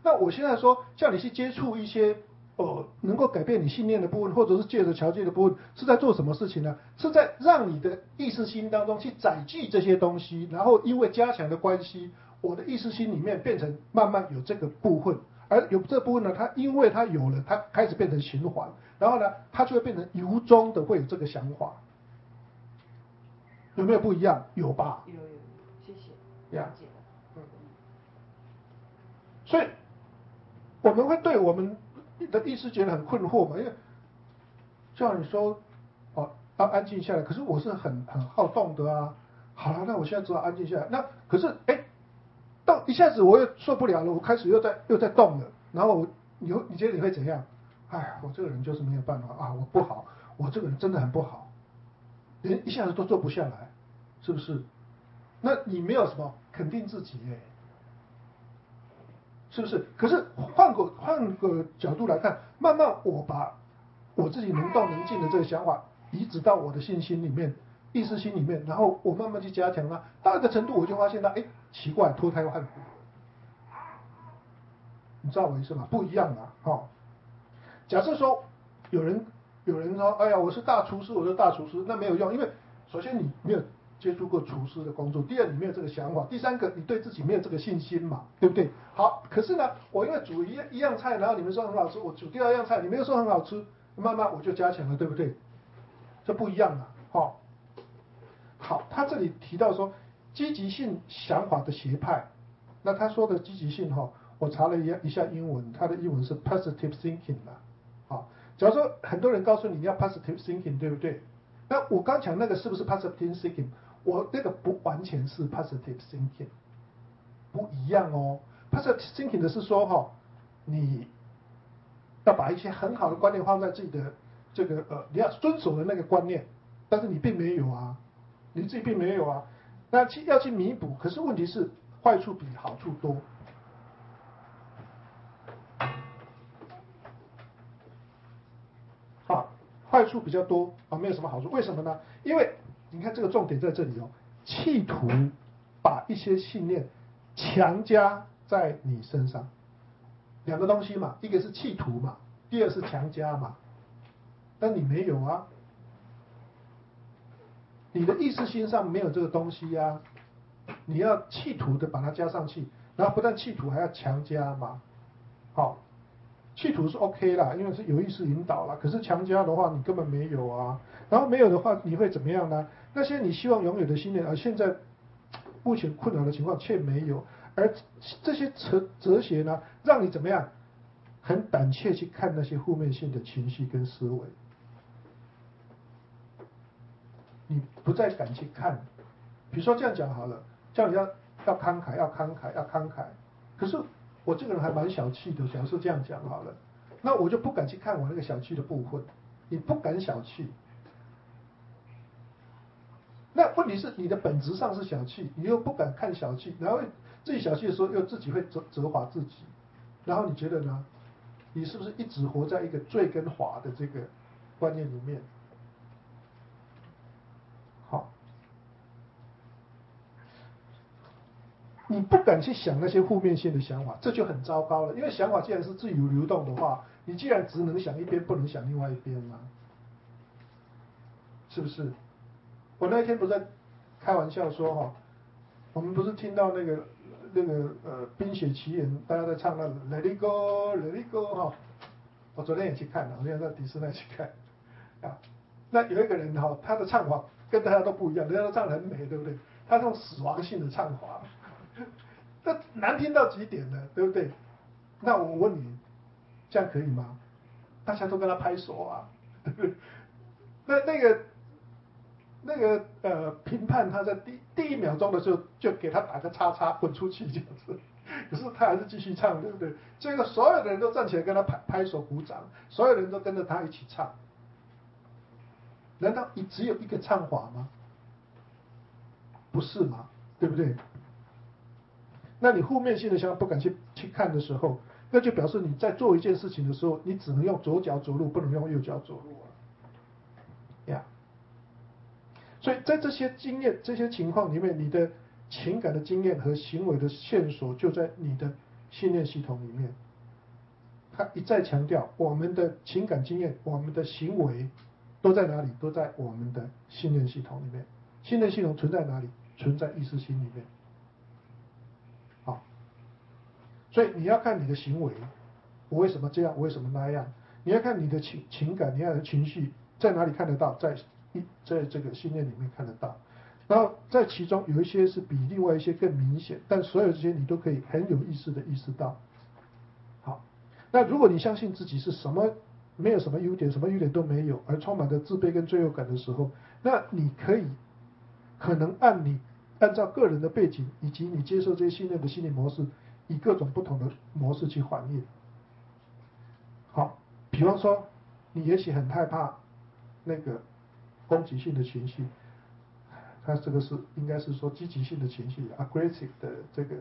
那我现在说叫你去接触一些能够改变你信念的部分，或者是借着桥接的部分，是在做什么事情呢？是在让你的意识心当中去载具这些东西，然后因为加强的关系，我的意识心里面变成慢慢有这个部分，而有这部分呢，它因为它有了，它开始变成循环，然后呢，它就会变成由衷的会有这个想法，有没有不一样？有吧？ 有，谢谢， 了解了。 所以我们会对我们的意识觉得很困惑嘛，因为叫你说要安静下来，可是我是很好动的啊。好了，那我现在只好安静下来。那可是到一下子我又受不了了，我开始又在动了。然后你觉得你会怎样？哎，我这个人就是没有办法啊，我不好，我这个人真的很不好，连一下子都坐不下来，是不是？那你没有什么肯定自己是不是？可是换个角度来看，慢慢我把我自己能动能静的这个想法移植到我的信心里面、意识心里面，然后我慢慢去加强它。到一个程度，我就发现到，奇怪，脱胎换骨。你知道我意思吗？不一样啊，假设说有人说，哎呀，我是大厨师，我是大厨师，那没有用，因为首先你没有接触过厨师的工作，第二你没有这个想法，第三个你对自己没有这个信心嘛，对不对？好，可是呢，我因为煮一样菜，然后你们说很好吃，我煮第二样菜，你们又说很好吃，慢慢我就加强了，对不对？这不一样啊，好，他这里提到说积极性想法的学派，那他说的积极性我查了一下英文，他的英文是 positive thinking 啦。好，假如说很多人告诉你要 positive thinking， 对不对？那我刚讲那个是不是 positive thinking？ 我那个不完全是 positive thinking， 不一样哦。positive thinking 的是说你要把一些很好的观念放在自己的这个你要遵守的那个观念，但是你并没有啊，你自己并没有啊，那要去弥补，可是问题是坏处比好处多。坏处比较多没有什么好处，为什么呢？因为你看这个重点在这里企图把一些信念强加在你身上，两个东西嘛，一个是企图嘛，第二是强加嘛，但你没有啊，你的意识心上没有这个东西啊，你要企图的把它加上去，然后不但企图还要强加嘛，好。企图是 OK 啦，因为是有意识引导啦。可是强加的话，你根本没有啊。然后没有的话，你会怎么样呢？那些你希望拥有的信念，而现在目前困扰的情况却没有，而这些哲学呢，让你怎么样？很胆怯去看那些负面性的情绪跟思维，你不再敢去看。比如说这样讲好了，叫你要慷慨，要慷慨，要慷慨。可是我这个人还蛮小气的，假如是这样讲好了，那我就不敢去看我那个小气的部分。你不敢小气，那问题是你的本质上是小气，你又不敢看小气，然后自己小气的时候又自己会责罚自己，然后你觉得呢？你是不是一直活在一个罪跟罚的这个观念里面？好，你不敢去想那些负面性的想法，这就很糟糕了。因为想法既然是自由流动的话，你既然只能想一边，不能想另外一边嘛，是不是？我那一天不是在开玩笑说我们不是听到那个冰雪奇缘，大家在唱那 Let It Go Let It Go 我昨天也去看了，我昨天在迪士尼去看啊。那有一个人他的唱法跟大家都不一样，人家都唱得很美，对不对？他是用死亡性的唱法，这难听到极点了，对不对？那我问你，这样可以吗？大家都跟他拍手啊，对不对？那个评判他在第一秒钟的时候就给他打个叉叉，滚出去这样子。可是他还是继续唱，对不对？这个所有的人都站起来跟他拍手鼓掌，所有人都跟着他一起唱。难道你只有一个唱法吗？不是嘛，对不对？那你负面性的想法不敢去看的时候，那就表示你在做一件事情的时候，你只能用左脚走路，不能用右脚走路呀。所以在这些经验、这些情况里面，你的情感的经验和行为的线索就在你的信念系统里面，他一再强调，我们的情感经验、我们的行为都在哪里？都在我们的信念系统里面。信念系统存在哪里？存在意识心里面。好，所以你要看你的行为，我为什么这样？我为什么那样？你要看你的情感，你要的情绪在哪里看得到？在这个信念里面看得到。然后在其中有一些是比另外一些更明显，但所有这些你都可以很有意识的意识到。好，那如果你相信自己是什么没有什么优点，什么优点都没有，而充满着自卑跟罪恶感的时候，那你可能按照个人的背景以及你接受这些信念的心理模式，以各种不同的模式去反应。好，比方说你也许很害怕那个攻击性的情绪。它这个是应该是说积极性的情绪 ，aggressive 的这个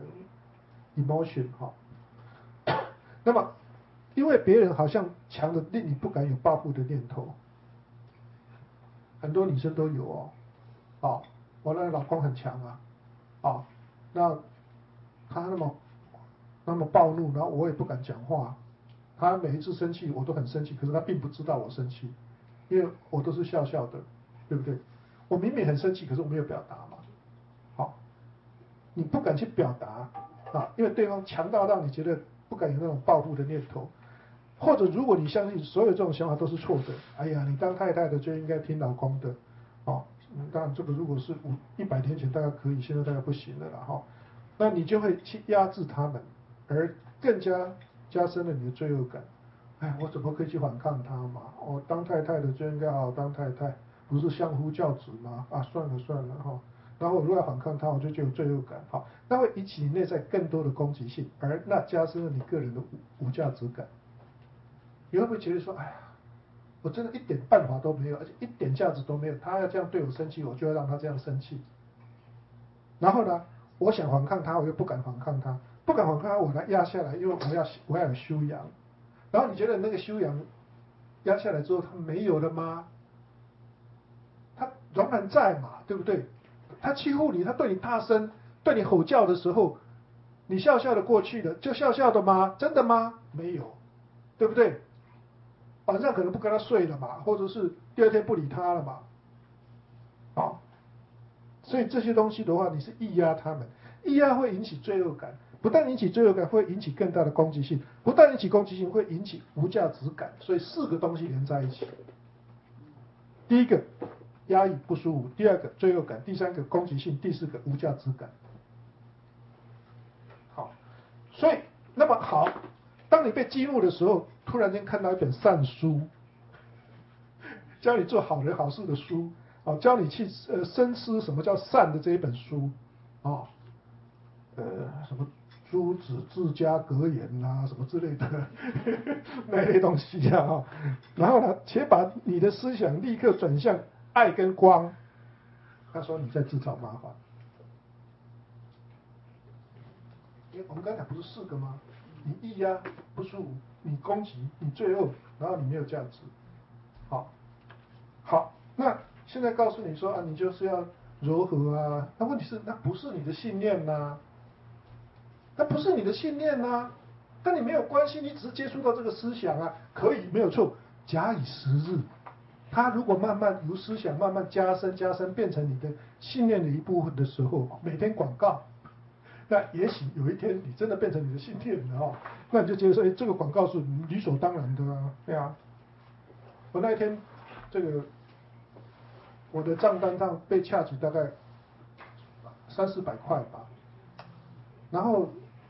emotion 哈。那么，因为别人好像强的令你不敢有报复的念头，很多女生都有哦。哦，我那个老公很强啊，哦，那他那么暴怒，然后我也不敢讲话。他每一次生气我都很生气，可是他并不知道我生气，因为我都是笑笑的，对不对？我明明很生气，可是我没有表达嘛。好，你不敢去表达啊，因为对方强大到你觉得不敢有那种报复的念头，或者如果你相信所有这种想法都是错的，哎呀，你当太太的就应该听老公的，哦，当然这个如果是100天前大概可以，现在大概不行了啦哈，那你就会去压制他们，而更加深了你的罪恶感。哎，我怎么可以去反抗他嘛？我当太太的就应该好好当太太，不是相夫教子吗？啊，算了哈。然后我如果要反抗他，我就有罪恶感，好，那会引起你内在更多的攻击性，而那加深了你个人的无价值感。你会不会觉得说，哎呀，我真的一点办法都没有，而且一点价值都没有，他要这样对我生气，我就要让他这样生气。然后呢，我想反抗他，我又不敢反抗他，不敢反抗他，我来压下来，因为我要有修养。然后你觉得那个修养压下来之后，他没有了吗？他仍然在嘛，对不对？他欺负你，他对你大声，对你吼叫的时候，你笑笑的过去了，就笑笑的吗？真的吗？没有，对不对？晚上可能不跟他睡了嘛，或者是第二天不理他了嘛，好，所以这些东西的话，你是抑压他们，抑压会引起罪恶感，不但引起罪恶感，会引起更大的攻击性，不但引起攻击性，会引起无价值感，所以4个东西连在一起。第一个压抑不舒服，第2个罪恶感，第3个攻击性，第4个无价值感。好，所以那么好，当你被激怒的时候，突然间看到一本善书，教你做好人好事的书，啊，教你去深思什么叫善的这一本书，啊，什么朱子治家格言啊，什么之类的那一类东西啊，然后呢，且把你的思想立刻转向爱跟光。他说你在自找麻烦。我们刚才不是4个吗？你抑压不舒服，你攻击，你罪恶，然后你没有价值。好，那现在告诉你说啊，你就是要柔和啊。那问题是，那不是你的信念呐，那不是你的信念呐。但你没有关系，你只是接触到这个思想啊，可以没有错。假以时日，它如果慢慢由思想慢慢加深，变成你的信念的一部分的时候，每天广告。那也许有一天你真的变成你的信念了哦，那你就觉得说，哎，这个广告是理所当然的啊，对啊。我那一天，这个我的账单上被掐起大概300-400块吧，然后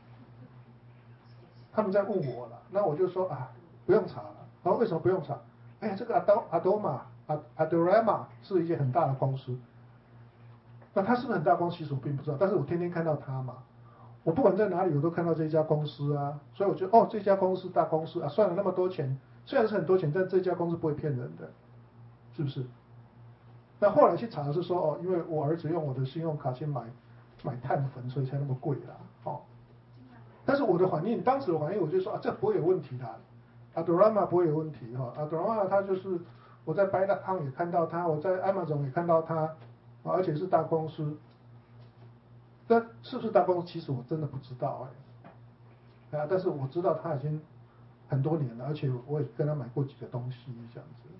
他们在问我了，那我就说啊，不用查了。然后为什么不用查？哎，这个Adorama 是一间很大的公司，那它是不是很大公司？其实我并不知道，但是我天天看到它嘛。我不管在哪里，我都看到这家公司啊，所以我觉得哦，这家公司大公司啊，算了那么多钱，虽然是很多钱，但这家公司不会骗人的，是不是？那后来去查是说哦，因为我儿子用我的信用卡去买碳粉，所以才那么贵啦，哦。但是我的反应，当时的反应我就说啊，这不会有问题的，Adorama 不会有问题哈，Adorama 它就是我在 Buy.com 也看到它，我在 Amazon 也看到它，而且是大公司。那是不是大公司？其实我真的不知道啊，但是我知道他已经很多年了，而且我也跟他买过几个东西这样子。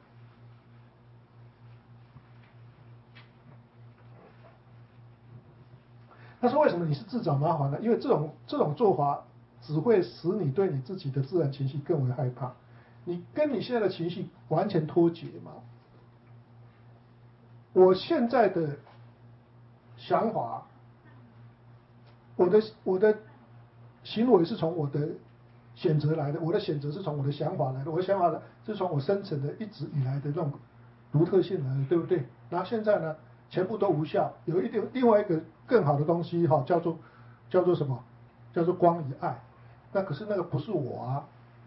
他说：“为什么你是自找麻烦呢？因为这种做法只会使你对你自己的自然情绪更为害怕，你跟你现在的情绪完全脱节嘛。我现在的想法，我的行为是从我的选择来的，我的选择是从我的想法来的，我的想法呢是从我生成的一直以来的这种独特性来的，对不对？然后现在呢，全部都无效，有另外一个更好的东西哈，叫做什么？叫做光与爱。那可是那个不是我啊。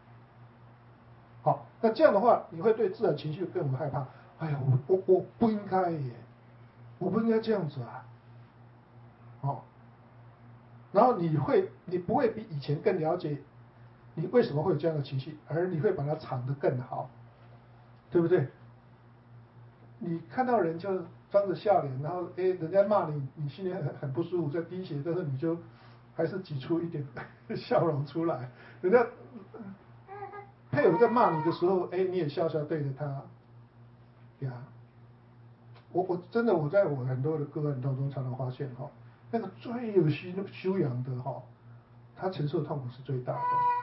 好，那这样的话，你会对自然情绪更害怕。哎呀，我不应该耶，我不应该这样子啊。哦，然后你不会比以前更了解你为什么会有这样的情绪，而你会把它藏得更好，对不对？你看到人就装着笑脸，然后人家骂你，你心里很不舒服，在滴血，但是你就还是挤出一点笑容出来。人家配偶在骂你的时候，你也笑笑对着他，呀。我真的我在我很多的个案当中常常发现哈，那个最有修养的哈，他承受的痛苦是最大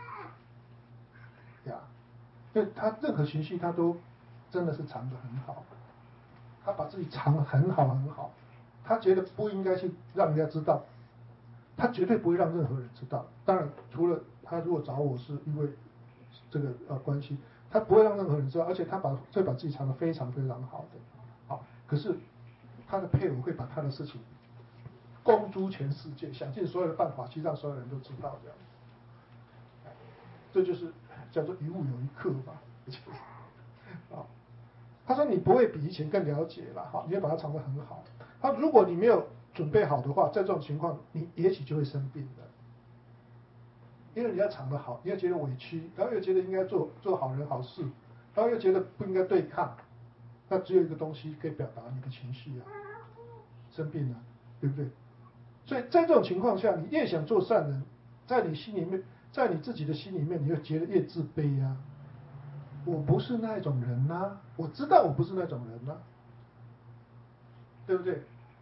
的，呀，因为他任何情绪他都真的是藏得很好，他把自己藏得很好很好，他觉得不应该去让人家知道，他绝对不会让任何人知道。当然，除了他如果找我是因为这个关系，他不会让任何人知道，而且他会把自己藏得非常非常好的，好，可是他的配偶会把他的事情公诸全世界，想尽所有的办法去让所有人都知道这样。这就是叫做一物有一客嘛，啊，他说你不会比以前更了解了，哈，你会把它藏得很好。他如果你没有准备好的话，在这种情况，你也许就会生病的，因为你要藏得好，你要觉得委屈，然后又觉得应该做好人好事，然后又觉得不应该对抗，那只有一个东西可以表达你的情绪啊，生病了，对不对？所以在这种情况下，你越想做善人，在你心里面，在你自己的心里面，你会觉得越自卑啊。我不是那种人啊，我知道我不是那种人啊，对不对？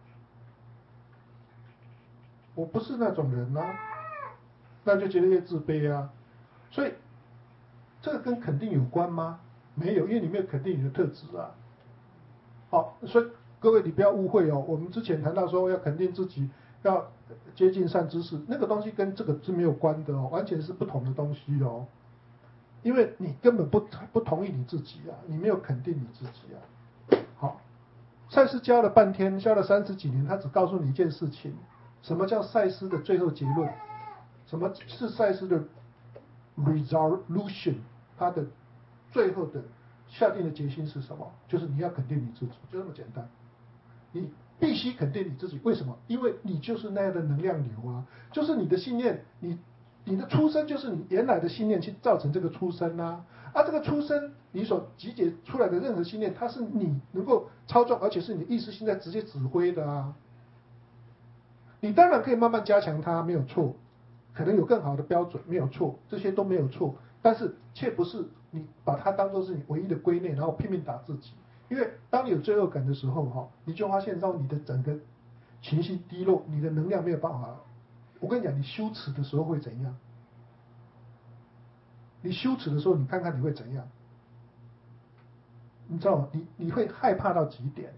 我不是那种人啊，那就觉得越自卑啊。所以这个跟肯定有关吗？没有，因为你没有肯定你的特质啊。好，所以各位你不要误会哦，我们之前谈到说要肯定自己，要接近善知识，那个东西跟这个是没有关的哦，完全是不同的东西哦。因为你根本不同意你自己啊，你没有肯定你自己啊。好，赛斯教了半天，教了30几年，他只告诉你一件事情：什么叫赛斯的最后结论？什么是赛斯的 resolution？ 它的最后的下定的决心是什么？就是你要肯定你自己，就这么简单。你必须肯定你自己，为什么？因为你就是那样的能量流啊，就是你的信念，你的出生就是你原来的信念去造成这个出生啊，这个出生你所集结出来的任何信念，它是你能够操纵，而且是你意识现在直接指挥的啊。你当然可以慢慢加强它，没有错，可能有更好的标准，没有错，这些都没有错，但是却不是你把它当作是你唯一的归类，然后拼命打自己。因为当你有罪恶感的时候，你就发现到你的整个情绪低落，你的能量没有办法。我跟你讲，你羞耻的时候会怎样？你羞耻的时候，你看看你会怎样？你知道吗？你会害怕到极点。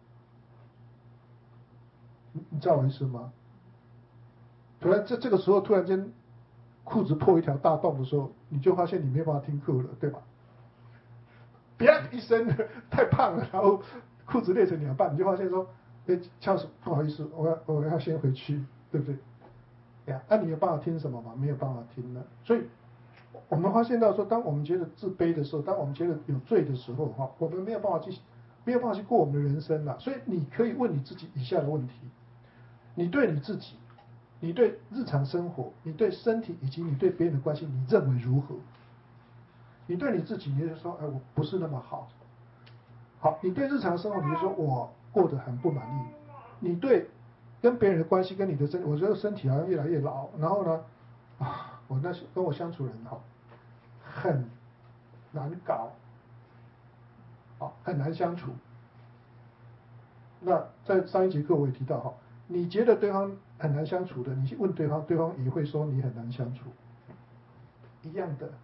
你知道我意思吗？突然这个时候突然间裤子破一条大洞的时候，你就发现你没办法听课了，对吧？啪一声太胖了，然后裤子裂成2半，你就发现说，教授不好意思，我要先回去，对不对？你有办法听什么吗？没有办法听了。所以我们发现到说，当我们觉得自卑的时候，当我们觉得有罪的时候，我们没有办法去过我们的人生了。所以你可以问你自己以下的问题：你对你自己，你对日常生活，你对身体以及你对别人的关系，你认为如何？你对你自己，你就说，我不是那么好。好，你对日常生活，你就说我过得很不满意。你对跟别人的关系，跟你的我觉得身体好像越来越老，然后呢， 我那些跟我相处人很难搞，很难相处。那在上一节课我也提到你觉得对方很难相处的，你去问对方，对方也会说你很难相处，一样的。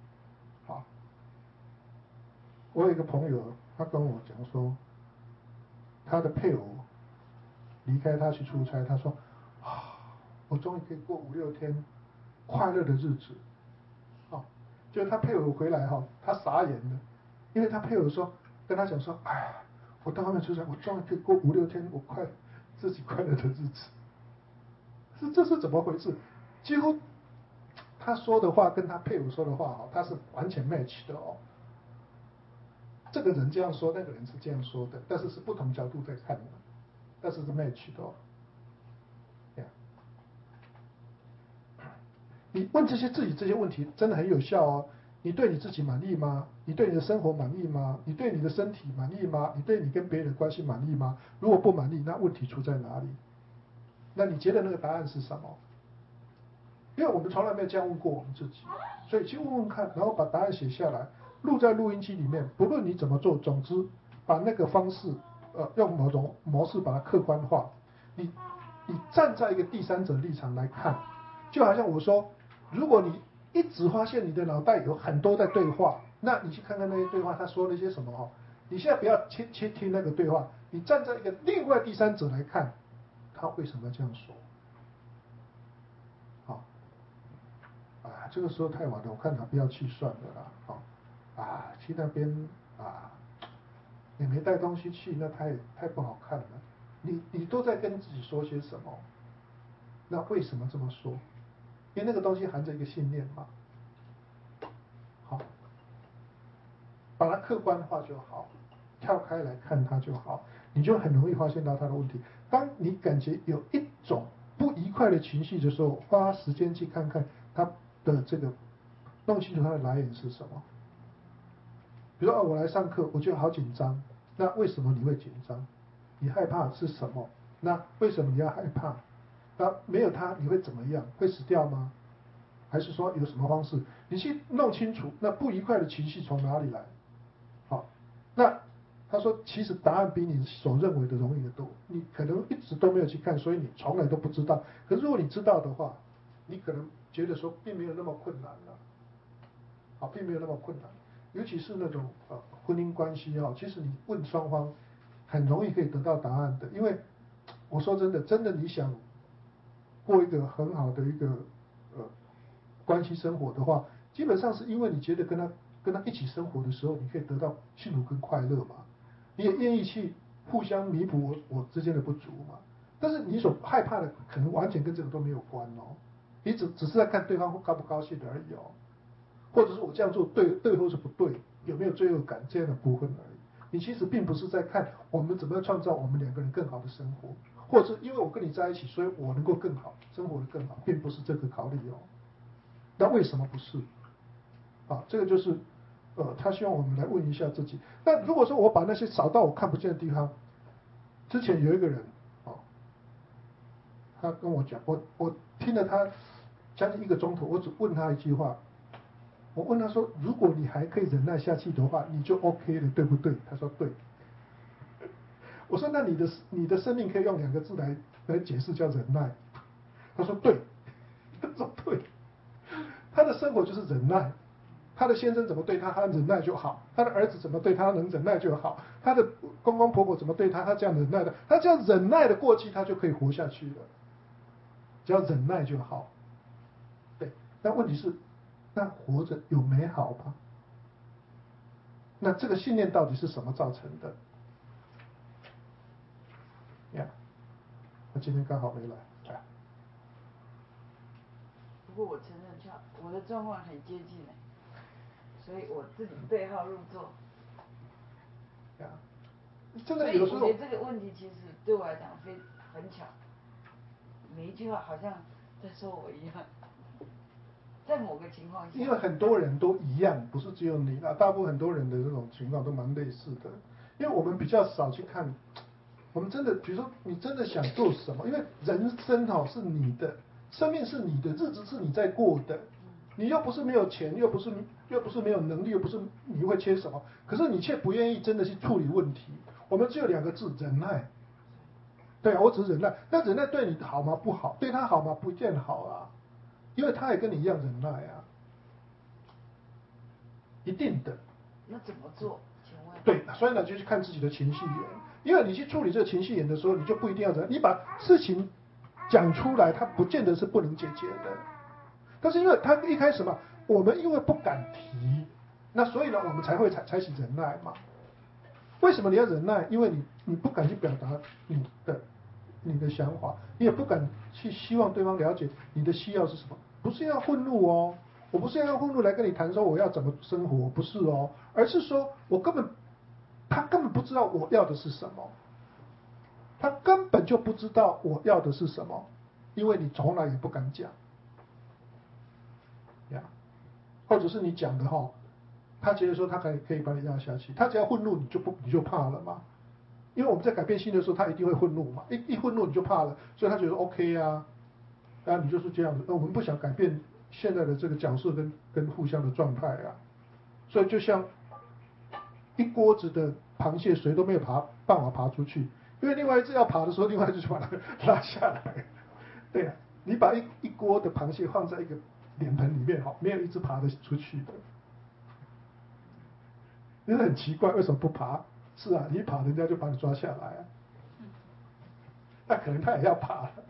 我有一个朋友，他跟我讲说，他的配偶离开他去出差，他说我终于可以过5、6天快乐的日子。就是他配偶回来他傻眼了，因为他配偶跟他讲说，哎呀，我到外面出差，我终于可以过5、6天我自己快乐的日子。这是怎么回事？几乎他说的话跟他配偶说的话他是完全 match 的这个人这样说，那个人是这样说的，但是是不同角度在看的，但是是 match 的你问自己这些问题真的很有效你对你自己满意吗？你对你的生活满意吗？你对你的身体满意吗？你对你跟别人的关系满意吗？如果不满意，那问题出在哪里？那你觉得那个答案是什么？因为我们从来没有这样问过我们自己，所以去问问看，然后把答案写下来，录在录音机里面。不论你怎么做，总之把那个方式，用某种模式把它客观化。你站在一个第三者立场来看，就好像我说，如果你一直发现你的脑袋有很多在对话，那你去看看那些对话，他说了些什么你现在不要去听那个对话，你站在一个另外第三者来看，他为什么这样说？这个时候太晚了，我看他不要去算了啦，去那边也没带东西去，那太不好看了。你都在跟自己说些什么？那为什么这么说？因为那个东西含着一个信念嘛。把它客观化就好，跳开来看它就好，你就很容易发现到它的问题。当你感觉有一种不愉快的情绪的时候，花时间去看看它的这个，弄清楚它的来源是什么。比如说我来上课，我觉得好紧张，那为什么你会紧张？你害怕是什么？那为什么你要害怕？那没有它你会怎么样？会死掉吗？还是说有什么方式？你去弄清楚那不愉快的情绪从哪里来。那他说，其实答案比你所认为的容易得多。你可能一直都没有去看，所以你从来都不知道。可是如果你知道的话，你可能觉得说并没有那么困难了，并没有那么困难。尤其是那种婚姻关系其实你问双方很容易可以得到答案的。因为我说真的你想过一个很好的一个关系生活的话，基本上是因为你觉得跟他一起生活的时候，你可以得到幸福跟快乐嘛，你也愿意去互相弥补我之间的不足嘛。但是你所害怕的可能完全跟这个都没有关你只是在看对方高不高兴而已或者是我这样做对或是不对，有没有罪恶感这样的部分而已。你其实并不是在看我们怎么样创造我们2个人更好的生活，或者是因为我跟你在一起，所以我能够更好生活的更好，并不是这个考虑那为什么不是？这个就是他希望我们来问一下自己。那如果说我把那些扫到我看不见的地方，之前有一个人他跟我讲，我听了他将近1个钟头，我只问他一句话，我问他说，如果你还可以忍耐下去的话，你就 OK 了，对不对？他说对。我说那你的生命可以用2个字来解释，叫忍耐。他说对。他说对。他的生活就是忍耐，他的先生怎么对他，他忍耐就好；他的儿子怎么对他，能忍耐就好；他的公公婆婆怎么对他，他这样忍耐的，他这样忍耐的过去，他就可以活下去了。只要忍耐就好。对，但问题是，那活着有美好吗？那这个信念到底是什么造成的？我今天刚好没来。 不过我承认，我的状况很接近所以我自己对号入座。 真的有时候， 所以我觉得这个问题其实对我来讲很巧，每一句话好像在说我一样，在某个情况下。 因为很多人都一样，不是只有你大部分很多人的这种情况都蛮类似的。因为我们比较少去看，我们真的，比如说你真的想做什么？因为人生是你的，生命是你的，日子是你在过的。 你又不是没有钱，又不是没有能力，又不是你会缺什么，可是你却不愿意真的去处理问题。我们只有2个字：忍耐。对啊，我只是忍耐。那忍耐对你好吗？不好。对他好吗？不见得好啊，因为他也跟你一样忍耐啊，一定的。 那怎么做？请问？ 对，所以呢，就去看自己的情绪源。因为你去处理这个情绪源的时候，你就不一定要忍，你把事情讲出来，它不见得是不能解决的。但是因为他一开始嘛，我们因为不敢提，那所以呢，我们才会采取忍耐嘛。为什么你要忍耐？因为你不敢去表达你的想法，你也不敢去希望对方了解你的需要是什么。不是要愤怒哦，我不是要用愤怒来跟你谈说我要怎么生活，不是哦，而是说他根本不知道我要的是什么，他根本就不知道我要的是什么，因为你从来也不敢讲，呀，或者是你讲的哈，他觉得说他可以把你压下去，他只要愤怒你就怕了嘛，因为我们在改变心的时候，他一定会愤怒嘛，一愤怒你就怕了，所以他觉得 OK 啊，你就是这样子，我们不想改变现在的这个角色跟互相的状态啊，所以就像一锅子的螃蟹，谁都没有办法爬出去，因为另外一只要爬的时候，另外一只就把它拉下来。对啊，你把一锅的螃蟹放在一个脸盆里面，没有一只爬得出去的，真的很奇怪，为什么不爬？是啊，你一爬，人家就把你抓下来啊。那可能他也要爬了。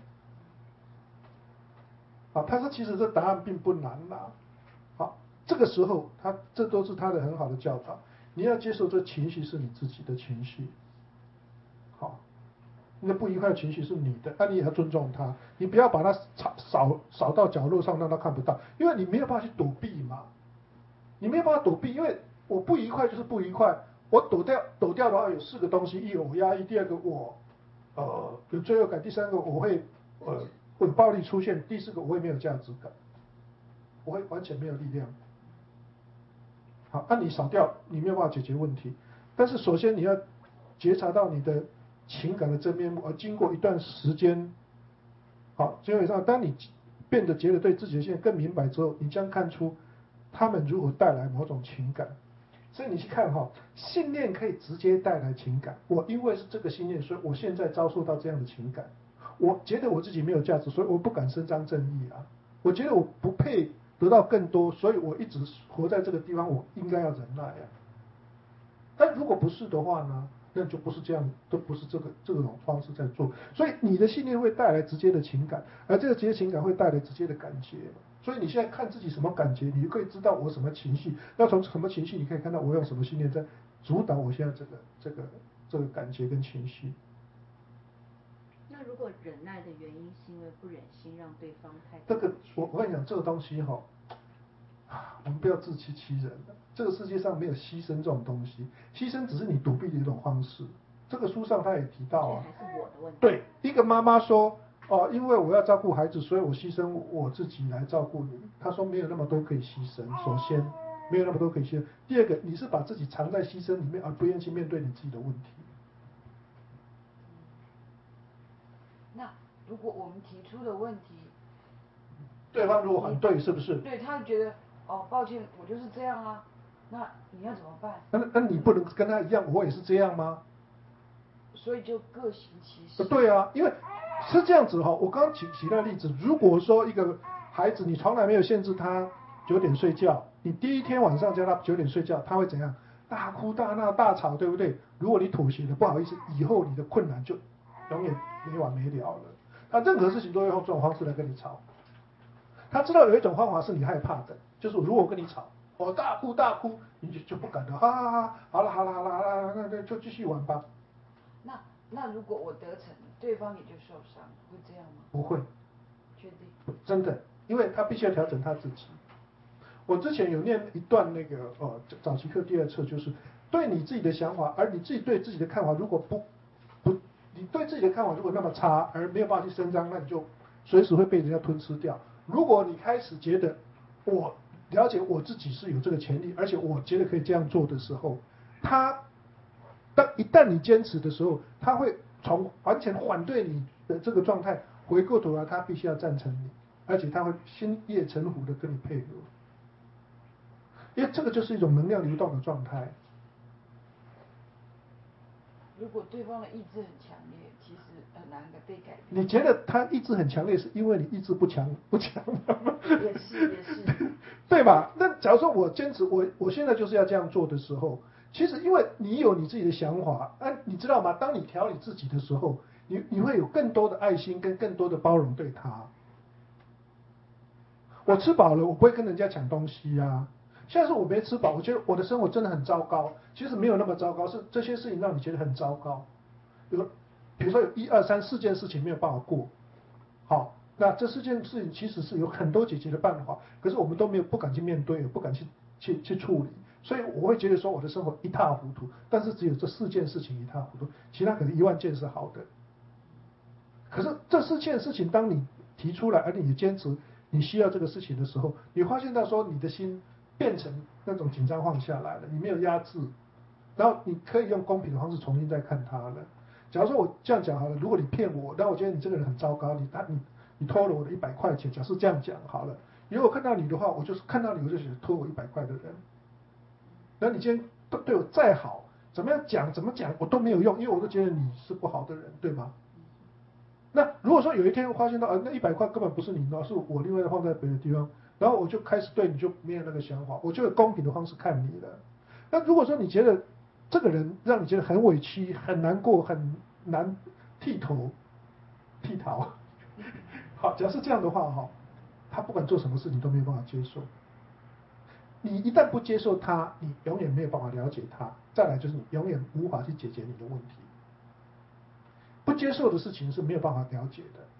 他说其实这答案并不难啦。好，这个时候这都是他的很好的教导。你要接受这情绪是你自己的情绪，好，那不愉快的情绪是你的，那你也要尊重他，你不要把它扫到角落上让他看不到，因为你没有办法去躲避嘛，你没有办法躲避，因为我不愉快就是不愉快，我躲掉的话有4个东西：一我压抑，第2个我有罪恶感，第3个我会有暴力出现，第4个我会没有价值感，我会完全没有力量。好，那你扫掉，你没有办法解决问题。但是首先你要觉察到你的情感的真面目，而经过一段时间，好，基本上当你变得觉得对自己的信念更明白之后，你将看出他们如何带来某种情感。所以你去看信念可以直接带来情感。我因为是这个信念，所以我现在遭受到这样的情感。我觉得我自己没有价值，所以我不敢伸张正义啊。我觉得我不配得到更多，所以我一直活在这个地方，我应该要忍耐啊。但如果不是的话呢，那就不是这样，都不是这种方式在做。所以你的信念会带来直接的情感，而这个直接情感会带来直接的感觉。所以你现在看自己什么感觉，你就可以知道我什么情绪。要从什么情绪，你可以看到我用什么信念在主导我现在这个感觉跟情绪。 那如果忍耐的原因是因为不忍心让对方太…… 这个我跟你讲，这个东西我们不要自欺欺人了。这个世界上没有牺牲这种东西，牺牲只是你躲避的一种方式。这个书上他也提到啊， 还是我的问题。 对，一个妈妈说因为我要照顾孩子，所以我牺牲我自己来照顾你。他说没有那么多可以牺牲，首先没有那么多可以牺牲。第2个，你是把自己藏在牺牲里面，而不愿意去面对你自己的问题。 那如果我们提出的问题， 对方如果反对，是不是？ 对，他觉得抱歉，我就是这样啊，那你要怎么办？ 那你不能跟他一样，我也是这样吗？ 所以就各行其事。 对啊，因为是这样子我刚刚举那例子，如果说一个孩子你从来没有限制他9点睡觉，你第一天晚上叫他9点睡觉，他会怎样？大哭大闹大吵，对不对？如果你妥协了，不好意思，以后你的困难就永远没完没了了。他任何事情都会用这种方式来跟你吵。他知道有一种方法是你害怕的，就是如果我跟你吵，我大哭大哭，你就不敢了，好了，那就继续玩吧。 那如果我得逞，对方也就受伤，会这样吗？ 不会， 确定？ 真的，因为他必须要调整他自己。我之前有念一段那个早期课第2册，就是对你自己的想法，而你自己对自己的看法，如果你对自己的看法如果那么差，而没有办法去伸张，那你就随时会被人家吞吃掉。如果你开始觉得我了解我自己是有这个潜力，而且我觉得可以这样做的时候，一旦你坚持的时候，他会从完全反对你的这个状态回过头来，他必须要赞成你， 而且他会心悦诚服的跟你配合，因为这个就是一种能量流动的状态。 如果对方的意志很强烈，其实很难的被改变。 你觉得他意志很强烈，是因为你意志不强吗？ 也是， 对吧？那假如说我坚持，我现在就是要这样做的时候，其实因为你有你自己的想法，你知道吗？当你调理自己的时候，你会有更多的爱心跟更多的包容对他。我吃饱了，我不会跟人家抢东西啊。现在是我没吃饱，我觉得我的生活真的很糟糕。其实没有那么糟糕，是这些事情让你觉得很糟糕。比如说有1、2、3、4件事情没有办法过，好，那这4件事情其实是有很多解决的办法，可是我们都不敢去面对，也不敢去处理，所以我会觉得说我的生活一塌糊涂。但是只有这4件事情一塌糊涂，其他可能1万件是好的。可是这4件事情，当你提出来，而你坚持你需要这个事情的时候，你发现到说你的心变成那种紧张放下来了，你没有压制，然后你可以用公平的方式重新再看他了。假如说我这样讲好了，如果你骗我，那我觉得你这个人很糟糕，你偷了我的100块钱，假设这样讲好了，如果看到你的话，我就是看到你我就想偷我100块的人。然后你今天对我再好，怎么讲我都没有用，因为我都觉得你是不好的人，对吗？那如果说有一天发现到那100块根本不是你的，是我另外放在别的地方，然后我就开始对你就没有那个想法，我就有公平的方式看你了。那如果说你觉得这个人让你觉得很委屈、很难过、很难剃逃，好，假设这样的话哈，他不管做什么事情都没有办法接受。你一旦不接受他，你永远没有办法了解他。再来就是你永远无法去解决你的问题。不接受的事情是没有办法了解的。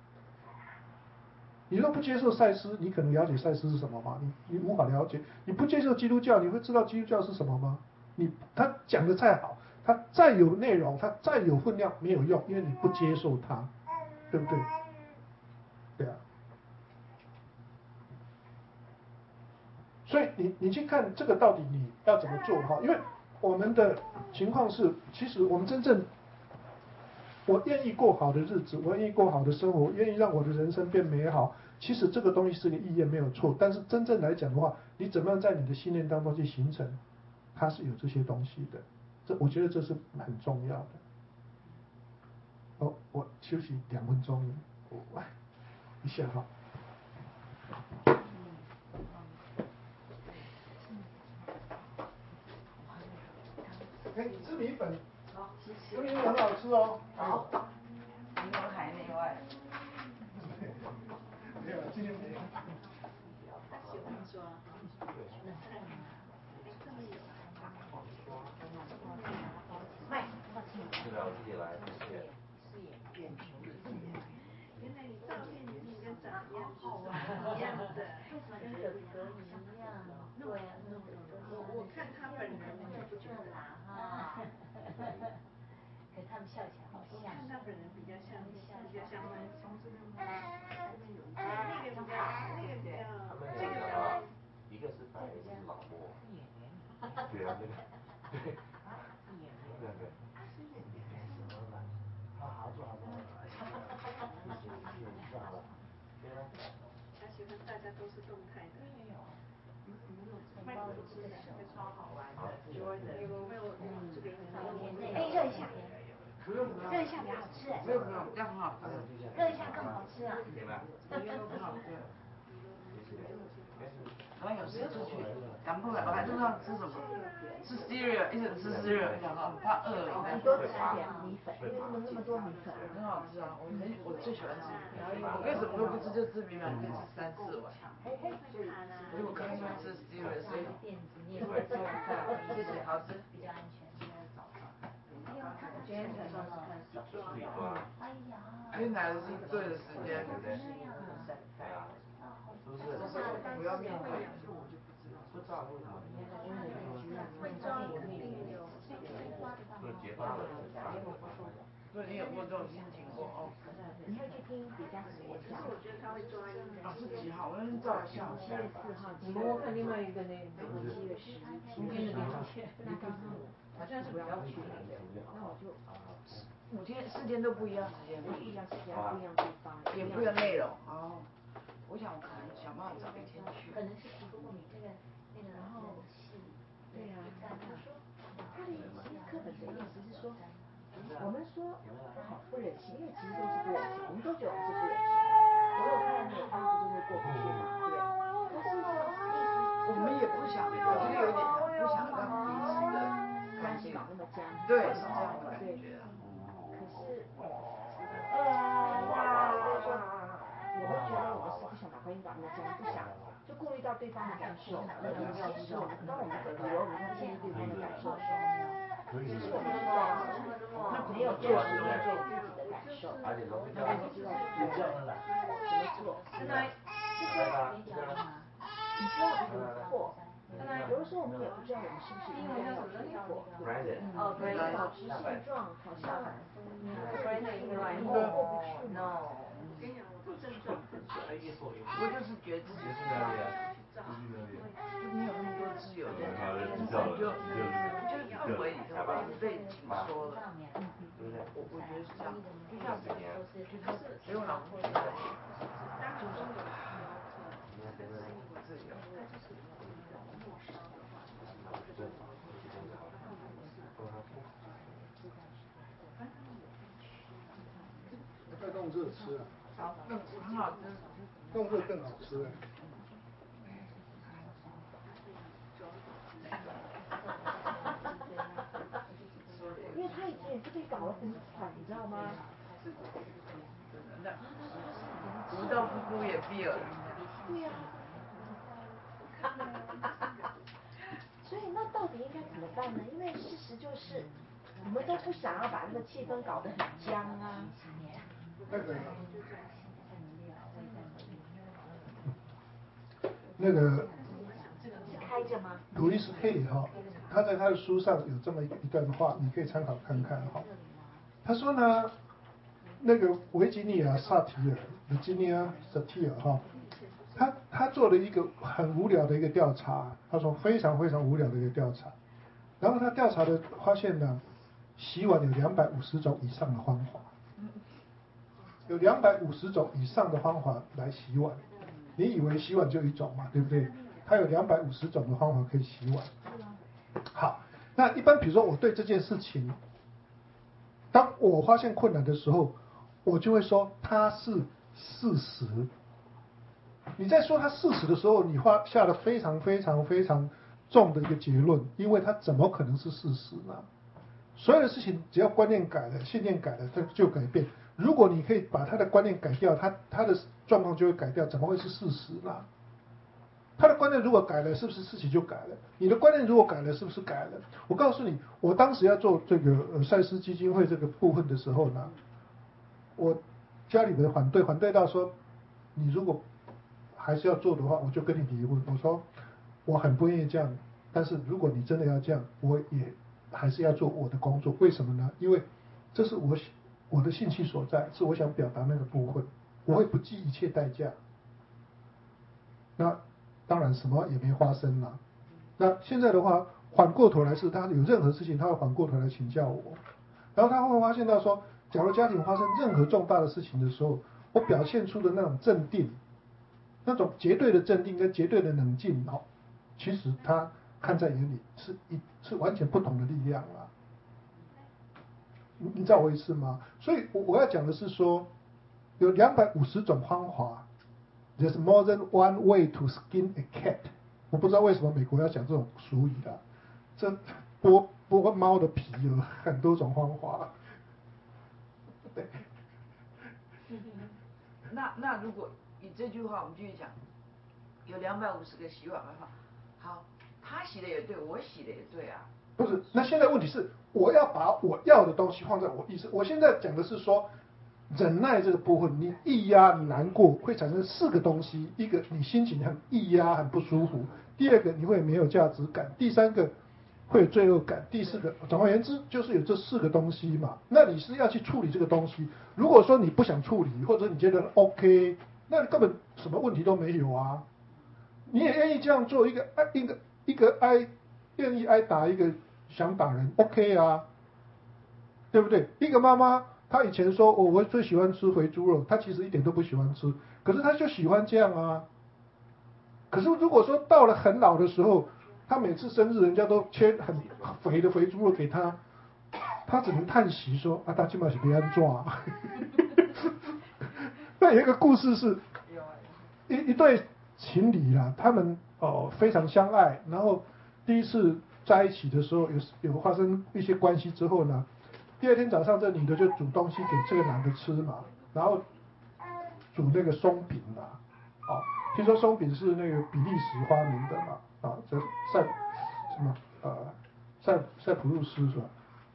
你若不接受赛斯，你可能了解赛斯是什么吗？你无法了解。你不接受基督教，你会知道基督教是什么吗？他讲的再好，他再有内容，他再有分量，没有用，因为你不接受他，对不对？对啊。所以你去看这个到底你要怎么做哈？因为我们的情况是，其实我们真正我愿意过好的日子，我愿意过好的生活，我愿意让我的人生变美好。其实这个东西是个意愿没有错，但是真正来讲的话，你怎么样在你的信念当中去形成，它是有这些东西的。我觉得这是很重要的。我休息2分钟，一下哈。吃米粉，这米粉很好吃哦。 好，你有海内外。 没有，今天没有。 他喜欢抓。卖， 是的，我自己来，谢谢。 原来你照片里面跟长一样，一样的，为什么跟哥哥一样？对啊，我看他本人我就不觉得啦哈。可他们笑起来好像。我看他本人比较像蛮松子的。那个比较， 这个一个是白，一个是老莫。对啊，那个，对，那个。 他喜欢大家都是动态的。卖包子吃的时候超好玩的，热一下，热一下比较好吃。 没有，这样很好吃。 热一下更好吃啊。 这边都很好吃。刚有时出去，赶不来，我还不知道吃什么，吃 cereal， 一直吃 cereal， 想说怕饿了。 你多吃点米粉，那么多米粉。 很好吃啊，我最喜欢吃。我可以什么都不吃，就吃米粉，可以吃3、4碗。因为我刚喜欢吃 cereal， 所以一会儿吃完饭，谢谢，好吃。比较安全，现在早上。我今天才上次看小说。因为来的是对的时间。 是不是？ 不要面对。 不知道为什么。 会抓我逆流。 就结巴了。 对，你有过这种心情过哦？ 你会去听比较实验。其实我觉得他会抓音。 是几号？我那天照一下。 7月4号。 我看另外一个那个 7月11号。 明天的电视。 好像是比较距离的。 那我就 4天都不一样时间， 不一样时间，不一样地方， 也不一样内容哦。 我想我可能想办法找一天去。 可能是提供你然后对呀，就是说他的课本的意思是说，我们说不好不忍心，因为其实都是不忍心，我们都觉得我们是不忍心的。我有看到那个汤不就会过不去嘛，对。可是我们也不想，我觉得有点不想让彼此的关系搞那么僵。 对，是这样的感觉啊。 可是，就是说，我们觉得我们是不想把关系搞那么僵，不想就顾虑到对方的感受。那其实我们当我们以为我们在建立对方的感受的时候，其实我们是在没有真实面对自己的感受，然后知道怎么做。就是你知道突破。有的时候我们也不知道我们是不是应该要突破，对，保持现状好像过不去呢。 我就是觉得自己是就没有那么多自由的，就是氛围里头被紧缩了。我觉得是这样，就像就是只有老公就是自由。 再弄热吃啊。 好，很好吃。 弄热更好吃哎。 因为他以前也是被搞得很惨，你知道吗？ 不到不哭也闭了。 对呀。所以那到底应该怎么办呢？因为事实就是，我们都不想要把那个气氛搞得很僵啊。 那个开着吗？ 路易斯 Hay 哈，他在他的书上有这么一段话，你可以参考看看哈。他说呢，那个维吉尼亚萨提尔 （Virginia Satir） 哈，他做了一个很无聊的一个调查，他说非常非常无聊的一个调查，然后他调查的发现呢，洗碗有250种以上的方法，有250种以上的方法来洗碗。你以为洗碗就一种嘛，对不对？它有250种的方法可以洗碗。好，那一般比如说我对这件事情，当我发现困难的时候，我就会说它是事实。你在说它事实的时候，你下了非常非常非常重的一个结论，因为它怎么可能是事实呢？所有的事情只要观念改了，信念改了，它就改变。如果你可以把他的观念改掉，他的状况就会改掉，怎么会是事实呢？他的观念如果改了，是不是事情就改了？你的观念如果改了，是不是改了？我告诉你，我当时要做这个赛斯基金会这个部分的时候呢，我家里的反对到说，你如果还是要做的话，我就跟你离婚。我说我很不愿意这样，但是如果你真的要这样，我也还是要做我的工作。为什么呢？因为这是我的兴趣所在，是我想表达那个部分，我会不计一切代价。那当然什么也没发生了。那现在的话，反过头来是他有任何事情，他会反过头来请教我，然后他会发现到说，假如家庭发生任何重大的事情的时候，我表现出的那种镇定，那种绝对的镇定跟绝对的冷静哦，其实他看在眼里是完全不同的力量啊。你知道我意思吗？所以我要讲的是说，有250种方法 ，There's more than one way to skin a cat。我不知道为什么美国要讲这种俗语的，这剥猫的皮有很多种方法。对。 那如果以这句话，我们继续讲，有250个洗碗方法，好，他洗的也对，我洗的也对啊。 不是，那现在问题是，我要把我要的东西放在我意识。我现在讲的是说，忍耐这个部分，你抑压、你难过会产生4个东西：一个，你心情很抑压、很不舒服；第二个，你会没有价值感；第三个，会有罪恶感；第四个，总而言之，就是有这4个东西嘛。那你是要去处理这个东西。如果说你不想处理，或者你觉得 OK， 那根本什么问题都没有啊。你也愿意这样做，一个愿意挨打，一个想打人 ，OK 啊，对不对？一个妈妈他以前说我最喜欢吃肥猪肉，他其实一点都不喜欢吃，可是他就喜欢这样啊。可是如果说到了很老的时候，他每次生日人家都切很肥的肥猪肉给他，他只能叹息说啊，他起码是别安抓。那有一个故事是，一对情侣啦，他们非常相爱，然后第一次在一起的时候有发生一些关系之后呢，第二天早上这女的就煮东西给这个男的吃嘛，然后煮那个松饼嘛，听说松饼是那个比利时发明的嘛，这塞浦路斯是吧？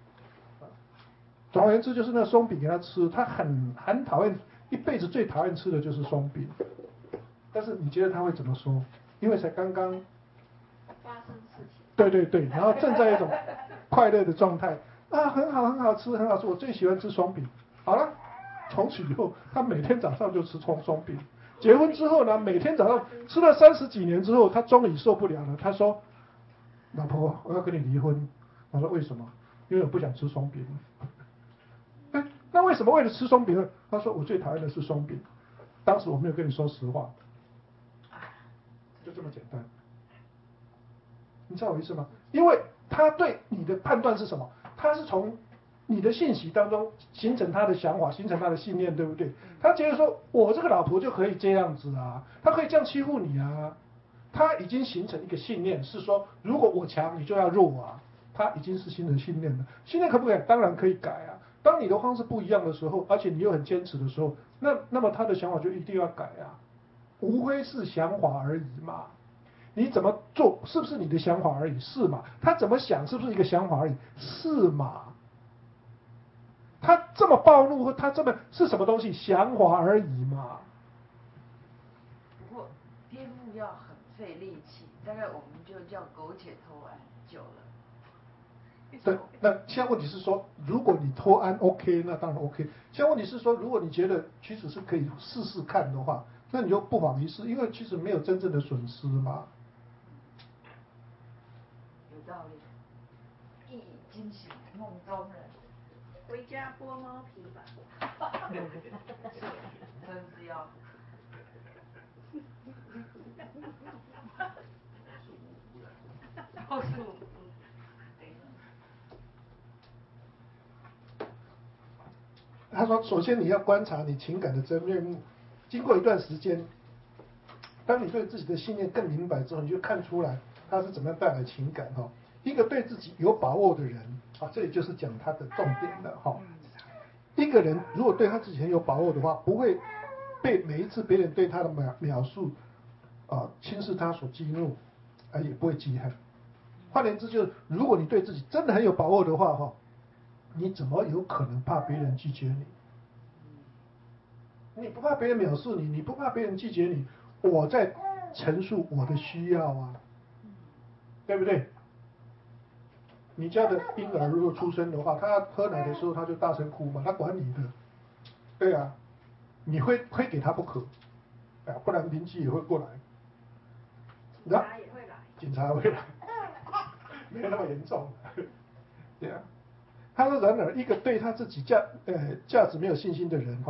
总而言之就是那个松饼给他吃，他很讨厌，一辈子最讨厌吃的就是松饼。但是你觉得他会怎么说？因为才刚刚发生事情。 对，然后正在一种快乐的状态啊，很好吃，我最喜欢吃松饼。好了，从此以后他每天早上就吃松饼。结婚之后呢，每天早上吃了30几年之后，他终于受不了了。他说：“老婆，我要跟你离婚。”我说：“为什么？”因为我不想吃松饼。那为什么为了吃松饼呢？他说：“我最讨厌的是松饼。当时我没有跟你说实话。”就这么简单。你知道我意思吗？因为他对你的判断是什么？他是从你的信息当中形成他的想法，形成他的信念，对不对？他觉得说我这个老婆就可以这样子啊，他可以这样欺负你啊，他已经形成一个信念，是说如果我强，你就要弱啊，他已经是新的信念了。信念可不可以？当然可以改啊。当你的方式不一样的时候，而且你又很坚持的时候，那么他的想法就一定要改啊，无非是想法而已嘛。你怎么做是不是你的想法而已？是嘛？他怎么想是不是一个想法而已？是嘛？他这么暴怒，他这么是什么东西？想法而已嘛。 不过颠覆要很费力气，大概我们就叫苟且偷安久了。 对，那现在问题是说，如果你偷安 OK， 那当然 OK。现在问题是说，如果你觉得其实是可以试试看的话，那你就不妨一试，因为其实没有真正的损失嘛。 有道理，一语惊醒梦中人。 回家剥猫皮吧。 真是要。告诉我。 他说：“首先你要观察你情感的真面目，经过一段时间，当你对自己的信念更明白之后，你就看出来他是怎么样带来情感哈。一个对自己有把握的人啊，这里就是讲他的重点了哈。一个人如果对他自己很有把握的话，不会被每一次别人对他的描述轻视他所激怒，也不会记恨。换言之，就是如果你对自己真的很有把握的话哈。”你怎么有可能怕别人拒绝你？你不怕别人藐视你，你不怕别人拒绝你，我在陈述我的需要啊，对不对？你家的婴儿如果出生的话，他喝奶的时候他就大声哭嘛，他管你的，对啊，你会给他不可，不然邻居也会过来， 警察也会来， 警察会来，没有那么严重，对啊。他说：“然而，一个对他自己价值没有信心的人，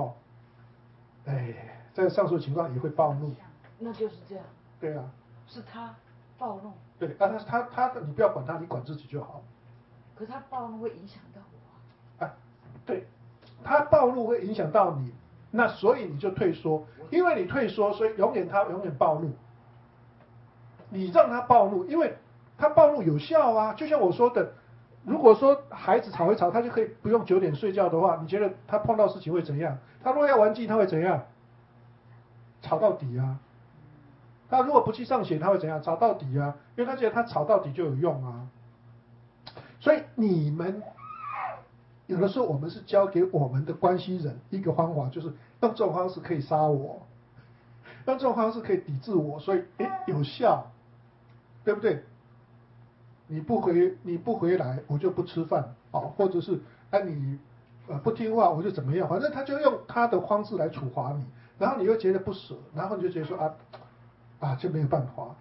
在上述情况也会暴怒。 那就是这样。 对啊， 是他暴怒。 对，他你不要管他，你管自己就好。 可是他暴怒会影响到我。 对，他暴怒会影响到你，那所以你就退缩，因为你退缩，所以他永远暴怒。你让他暴怒，因为他暴怒有效啊，就像我说的。”如果说孩子吵一吵，他就可以不用9点睡觉的话，你觉得他碰到事情会怎样？他如果要玩具，他会怎样？吵到底啊！他如果不去上学，他会怎样？吵到底啊！因为他觉得他吵到底就有用啊。所以你们有的时候，我们是教给我们的关系人一个方法，就是用这种方式可以杀我，用这种方式可以抵制我，所以有效，对不对？你不回来，我就不吃饭，或者是你不听话，我就怎么样，反正他就用他的方式来处罚你，然后你又觉得不舍，然后你就觉得说就没有办法。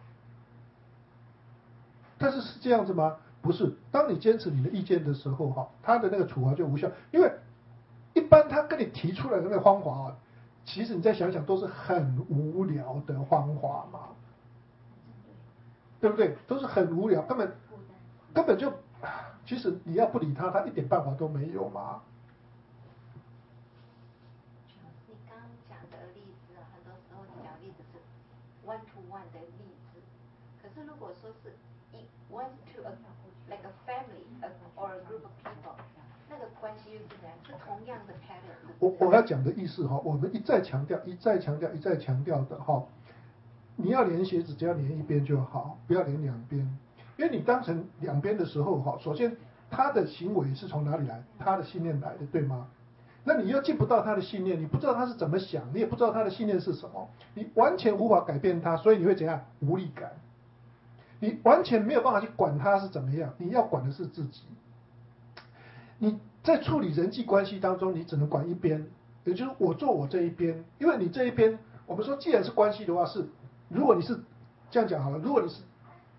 但是是这样子吗？不是，当你坚持你的意见的时候，他的那个处罚就无效，因为一般他跟你提出来的那个方法啊，其实你再想想都是很无聊的方法嘛，对不对？都是很无聊，根本就，其实你要不理他，他一点办法都没有嘛。 你刚刚讲的例子啊，很多时候你讲例子是 one to one 的例子，可是如果说是one to like a family or a group of people， 那个关系又是怎样？是同样的 pattern。 我要讲的意思哈，我们一再强调的哈，你要连鞋子只要连一边就好，不要连两边，因为你当成两边的时候哈，首先他的行为是从哪里来？他的信念来的，对吗？那你又进不到他的信念，你不知道他是怎么想，你也不知道他的信念是什么，你完全无法改变他，所以你会怎样？无力感，你完全没有办法去管他是怎么样，你要管的是自己。你在处理人际关系当中，你只能管一边，也就是我做我这一边，因为你这一边，我们说既然是关系的话，是如果你是这样讲好了，如果你是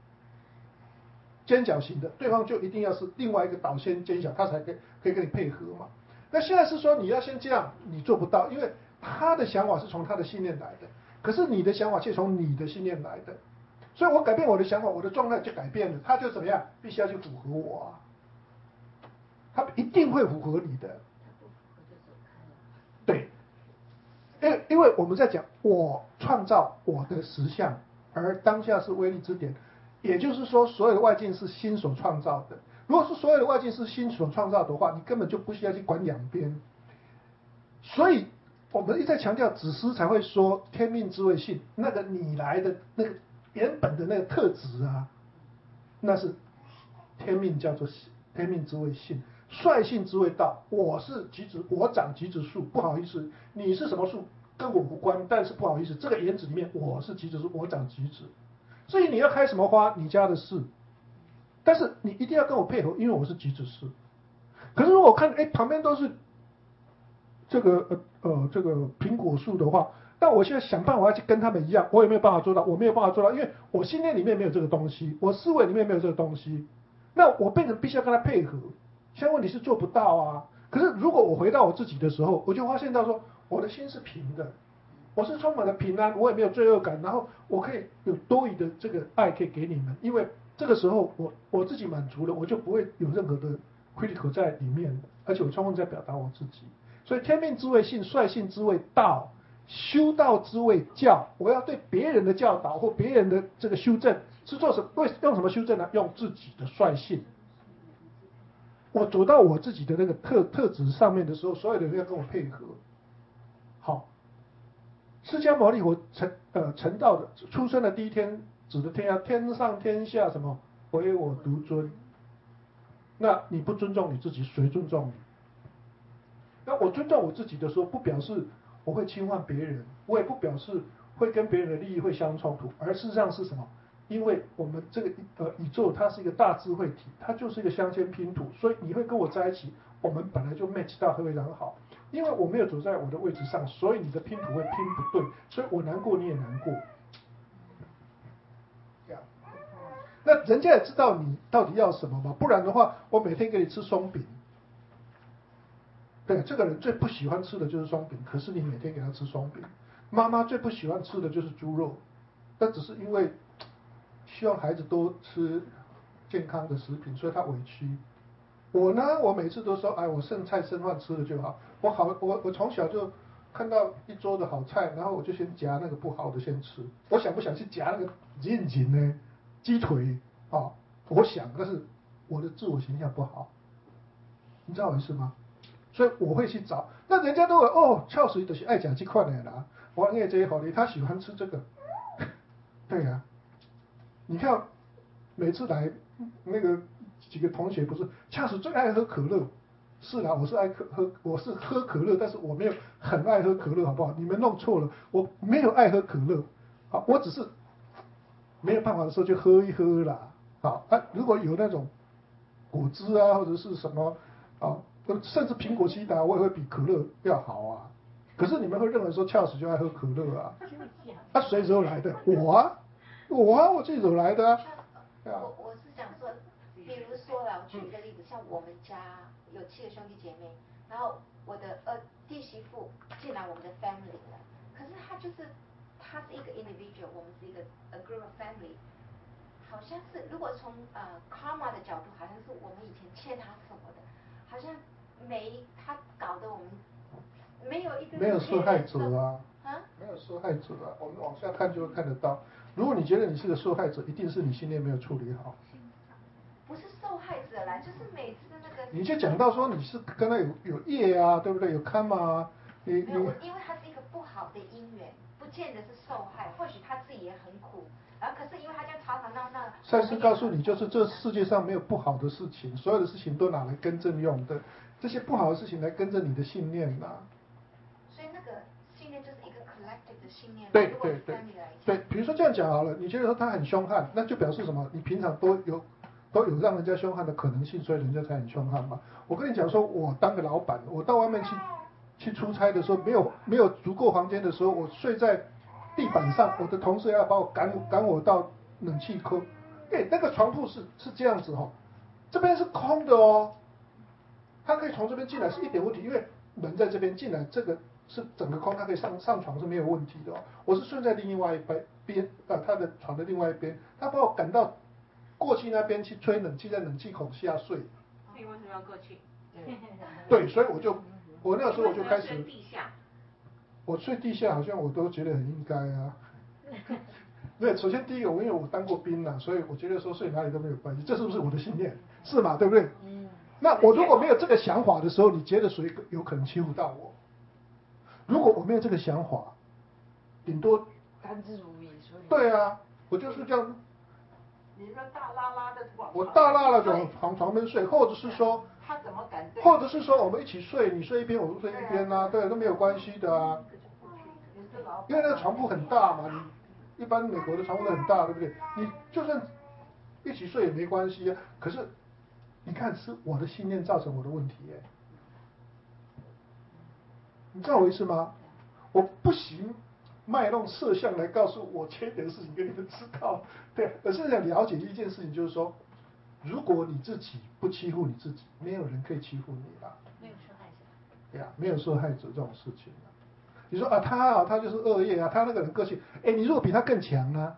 尖角型的，对方就一定要是另外一个倒先尖角，他才可以跟你配合嘛。那现在是说你要先这样，你做不到，因为他的想法是从他的信念来的，可是你的想法却从你的信念来的，所以我改变我的想法，我的状态就改变了，他就怎么样，必须要去符合我啊，他一定会符合你的。对，因为我们在讲我创造我的实相，而当下是威力之点，也就是说所有的外境是心所创造的。如果是所有的外境是心所创造的话，你根本就不需要去管两边。所以我们一再强调，子思才会说天命之谓性，那个你来的那个原本的那个特质啊，那是天命，叫做天命之谓性。率性之谓道，我是橘子，我长橘子树，不好意思，你是什么树跟我无关，但是不好意思，这个园子里面我是橘子树，我长橘子，至于你要开什么花，你家的事，但是你一定要跟我配合，因为我是橘子树。可是如果我看旁边都是这个苹果树的话，但我现在想办法要去跟他们一样，我也没有办法做到，我没有办法做到，因为我心念里面没有这个东西，我思维里面没有这个东西，那我变成必须要跟他配合。现在问题是做不到啊。可是如果我回到我自己的时候，我就发现到说，我的心是平的，我是充满了平安，我也没有罪恶感，然后我可以有多余的这个爱可以给你们，因为这个时候我自己满足了，我就不会有任何的 critical 在里面，而且我充分在表达我自己。所以天命之谓性，率性之谓道，修道之谓教。我要对别人的教导或别人的这个修正是做什么？用什么修正呢？用自己的率性。我走到我自己的那个特质上面的时候，所有的人要跟我配合。好，释迦牟尼佛成道的出生的第一天，指的天上天下什么唯我独尊。那你不尊重你自己，谁尊重你？那我尊重我自己的时候，不表示我会侵犯别人，我也不表示会跟别人的利益会相冲突，而事实上是什么？因为我们这个宇宙它是一个大智慧体，它就是一个镶嵌拼图，所以你会跟我在一起，我们本来就 match 到非常好。因为我没有走在我的位置上，所以你的拼图会拼不对，所以我难过你也难过。那人家也知道你到底要什么嘛，不然的话，我每天给你吃松饼。对，这个人最不喜欢吃的就是松饼，可是你每天给他吃松饼。妈妈最不喜欢吃的就是猪肉，但只是因为希望孩子多吃健康的食品，所以他委屈。我呢，我每次都说，哎，我剩菜剩饭吃了就好。我从小就看到一桌的好菜，然后我就先夹那个不好的先吃。我想不想去夹那个韧筋呢？鸡腿啊，我想，但是我的自我形象不好，你知道我意思吗？所以我会去找。那人家都会翘水就是爱讲这块的啦。我爱这些好的，他喜欢吃这个。对呀，你看每次来那个几个同学不是恰是最爱喝可乐，是啦，我是喝可乐，但是我没有很爱喝可乐，好不好？你们弄错了，我没有爱喝可乐，好，我只是没有办法的时候就喝一喝啦，好，如果有那种果汁啊或者是什么啊，甚至苹果西打我也会比可乐要好啊。可是你们会认为说恰死就爱喝可乐啊？谁惹来的？我自己惹来的啊。 我是想说，比如说啦，我举一个例子，像我们家有7个兄弟姐妹，然后我的弟媳妇进来我们的 family 了，可是他是一个 individual， 我们是一个 a group of family， 好像是如果从karma 的角度，好像是我们以前欠他什么的，好像他搞得我们没有一个没有受害者啊， 啊， 没有受害者啊，我们往下看就会看得到。如果你觉得你是个受害者，一定是你心念没有处理好。 不是受害者啦，就是每次那个。 你就讲到说你是跟他有业啊，对不对？有karma啊， 没有，因为他是一个不好的因缘，不见得是受害，或许他自己也很苦，然后可是因为他就常常让那。 赛斯告诉你，就是这世界上没有不好的事情，所有的事情都拿来更正用的，这些不好的事情来跟着你的信念呐。 所以那个信念就是一个 collective 的信念。 对对对对，比如说这样讲好了，你觉得说他很凶悍，那就表示什么？你平常都有让人家凶悍的可能性，所以人家才很凶悍嘛。我跟你讲说，我当个老板，我到外面去出差的时候，没有足够房间的时候，我睡在地板上，我的同事要把我赶我到冷气科。那个床铺是这样子哦，这边是空的哦，他可以从这边进来是一点问题，因为门在这边进来，这个是整个空，他可以上床是没有问题的哦。我是睡在另外一边他的床的另外一边，他把我赶到过去那边去吹冷气，在冷气孔下睡。 你为什么要过去？ 对，所以我那个时候我就开始。 地下。 我睡地下好像我都觉得很应该啊。对，首先第一个，因为我当过兵啦，所以我觉得说睡哪里都没有关系，这是不是我的信念？是嘛，对不对？那我如果没有这个想法的时候，你觉得谁有可能欺负到我？如果我没有这个想法，顶多甘之如饴。 对啊，我就是这样。 你说大拉拉的我大拉拉就往床边睡，或者是说， 他怎么敢？ 或者是说我们一起睡，你睡一边，我睡一边啊，对，都没有关系的啊。因为那个床铺很大嘛，一般美国的床铺都很大，对不对？你就算一起睡也没关系啊。可是你看，是我的信念造成我的问题耶。你知道我意思吗？我不行卖弄摄像来告诉我缺点的事情给你们知道，对，而是想了解一件事情，就是说，如果你自己不欺负你自己，没有人可以欺负你啦。 没有受害者。 对呀，没有受害者这种事情啊。你说啊，他就是恶业啊，他那个人个性，你如果比他更强呢？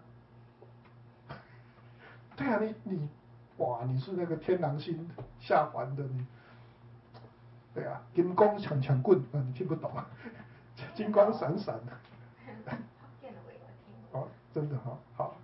对啊，你是那个天狼星下凡的你，对啊，金光抢棍啊，你听不懂啊，金光闪闪的。哦，真的哈，好。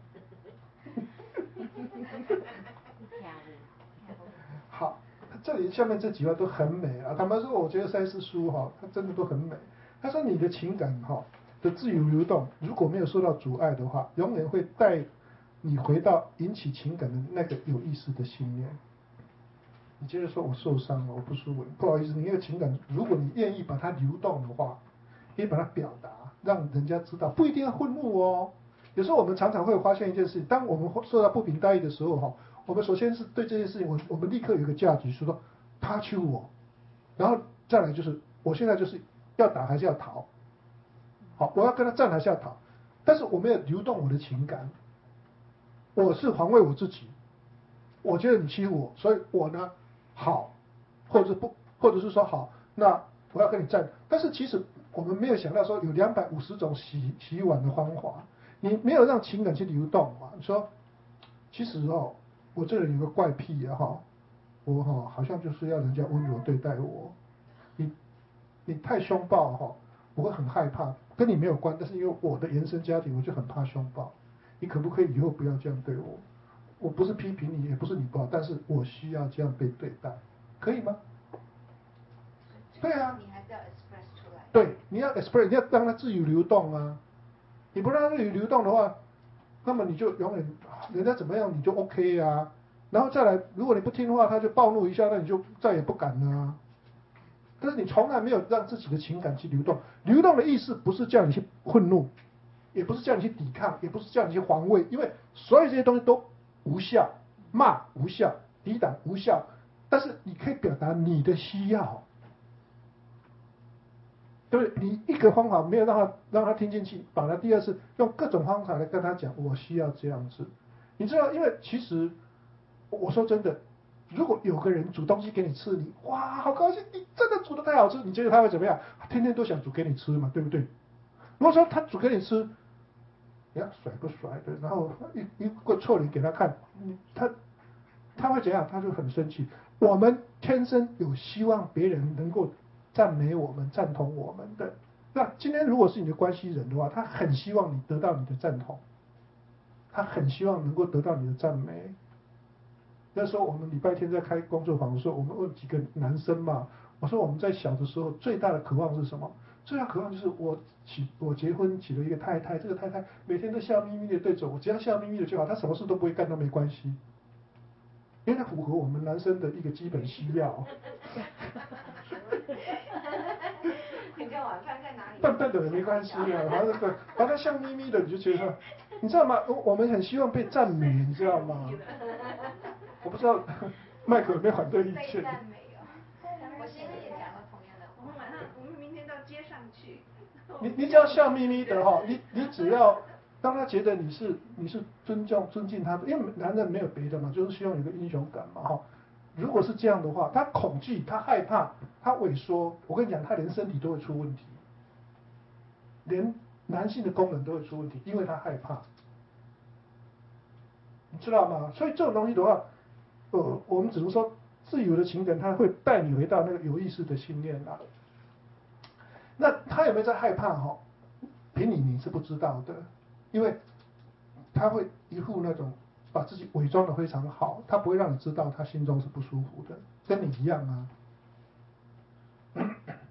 好，这里下面这几段都很美啊。坦白说，我觉得赛斯书哈，它真的都很美。他说你的情感的自由流动，如果没有受到阻碍的话，永远会带你回到引起情感的那个有意识的信念。你接着说我受伤了，我不舒服，不好意思，你那个情感，如果你愿意把它流动的话，可以把它表达，让人家知道，不一定要愤怒哦。有时候我们常常会发现一件事情，当我们受到不平待遇的时候我们首先是对这件事情，我们立刻有一个价值，说他欺负我，然后再来就是我现在就是要打还是要逃？好，我要跟他战还是要逃？但是我没有流动我的情感，我是防卫我自己。我觉得你欺负我，所以我呢好，或者不，或者是说好，那我要跟你战。但是其实我们没有想到说有250种洗碗的方法，你没有让情感去流动嘛？你说，其实我这个人有个怪癖我好像就是要人家温柔对待我，你太凶暴我会很害怕，跟你没有关，但是因为我的原生家庭，我就很怕凶暴。你可不可以以后不要这样对我？我不是批评你，也不是你不好，但是我需要这样被对待，可以吗？对啊， 你还是要 express 出来。 对，你要 express， 你要让它自由流动啊。你不让它自由流动的话，那么你就永远人家怎么样你就 OK 啊。然后再来，如果你不听话，他就暴怒一下，那你就再也不敢了啊。但是你从来没有让自己的情感去流动，流动的意思不是叫你去愤怒，也不是叫你去抵抗，也不是叫你去防卫，因为所有这些东西都无效，骂无效，抵挡无效，但是你可以表达你的需要，对不对？你一个方法没有让他听进去，反而第二次用各种方法来跟他讲，我需要这样子。你知道，因为其实我说真的， 如果有个人煮东西给你吃，你哇好高兴，你真的煮的太好吃，你觉得他会怎么样？天天都想煮给你吃嘛，对不对？如果说他煮给你吃，你要甩不甩的，然后一个臭脸给他看，他会怎样？他就很生气。我们天生有希望别人能够赞美我们、赞同我们的。那今天如果是你的关系人的话，他很希望你得到你的赞同，他很希望能够得到你的赞美。那时候我们礼拜天在开工作坊的时候，我们问几个男生嘛，我说我们在小的时候最大的渴望是什么？最大的渴望就是我结婚娶了一个太太，这个太太每天都笑眯眯的对着我，只要笑眯眯的就好，她什么事都不会干都没关系，因为它符合我们男生的一个基本需要。 你叫晚饭在哪里？ 笨笨的也没关系啊，然后他笑眯眯的，你就觉得，你知道吗？我们很希望被赞美，你知道吗？我不知道麦克有没有反对意见。 被赞美哦，我先生也讲了同样的话。 我们明天到街上去。 你只要笑眯眯的哈，你只要让他觉得你是尊敬他，因为男人没有别的嘛，就是希望有个英雄感嘛哈。如果是这样的话，他恐惧，他害怕，他萎缩，我跟你讲，他连身体都会出问题，连男性的功能都会出问题，因为他害怕，你知道吗？所以这种东西的话，我们只能说自由的情感，它会带你回到那个有意识的信念啊。那他有没有在害怕哈？凭你是不知道的，因为他会一副那种把自己伪装的非常好，他不会让你知道他心中是不舒服的，跟你一样啊。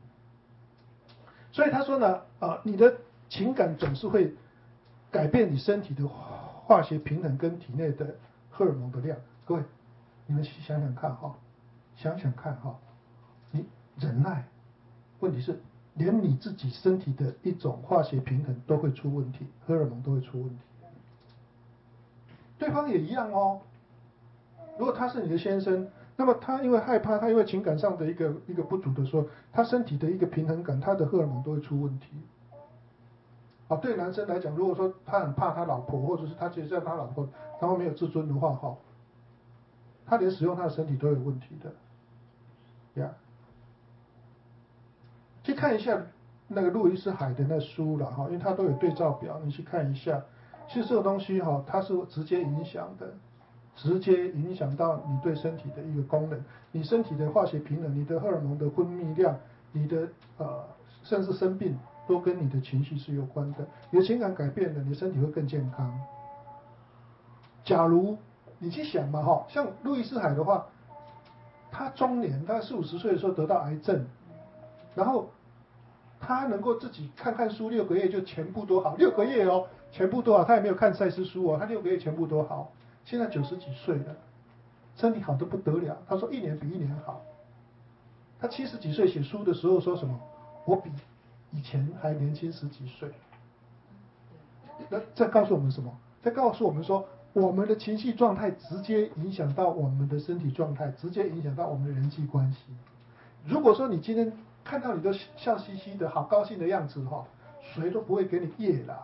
所以他说呢，你的情感总是会改变你身体的化学平衡跟体内的荷尔蒙的量。各位，你们想想看哈，你忍耐，问题是连你自己身体的一种化学平衡都会出问题，荷尔蒙都会出问题。对方也一样哦。如果他是你的先生，那么他因为害怕，他因为情感上的一个不足的时候，他身体的一个平衡感，他的荷尔蒙都会出问题。对男生来讲，如果说他很怕他老婆，或者是他觉得他老婆他会没有自尊的话，他连使用他的身体都有问题的，呀。去看一下那个路易斯海的那书了哈，因为他都有对照表，你去看一下。其实这个东西哈，它是直接影响的，直接影响到你对身体的一个功能，你身体的化学平衡，你的荷尔蒙的分泌量，你的甚至生病都跟你的情绪是有关的。你的情感改变了，你的身体会更健康。假如你去想嘛哈，像路易斯海的话，他中年大概40-50岁的时候得到癌症，然后他能够自己看看书6个月就全部都好，6个月哦，全部都好，他也没有看赛斯书哦，他6个月全部都好。现在90几岁了，身体好得不得了。他说1年比1年好。他70几岁写书的时候说什么？我比以前还年轻10几岁。那这告诉我们什么？这告诉我们说，我们的情绪状态直接影响到我们的身体状态，直接影响到我们的人际关系。如果说你今天看到你都笑嘻嘻的好高兴的样子哈，谁都不会给你业啦，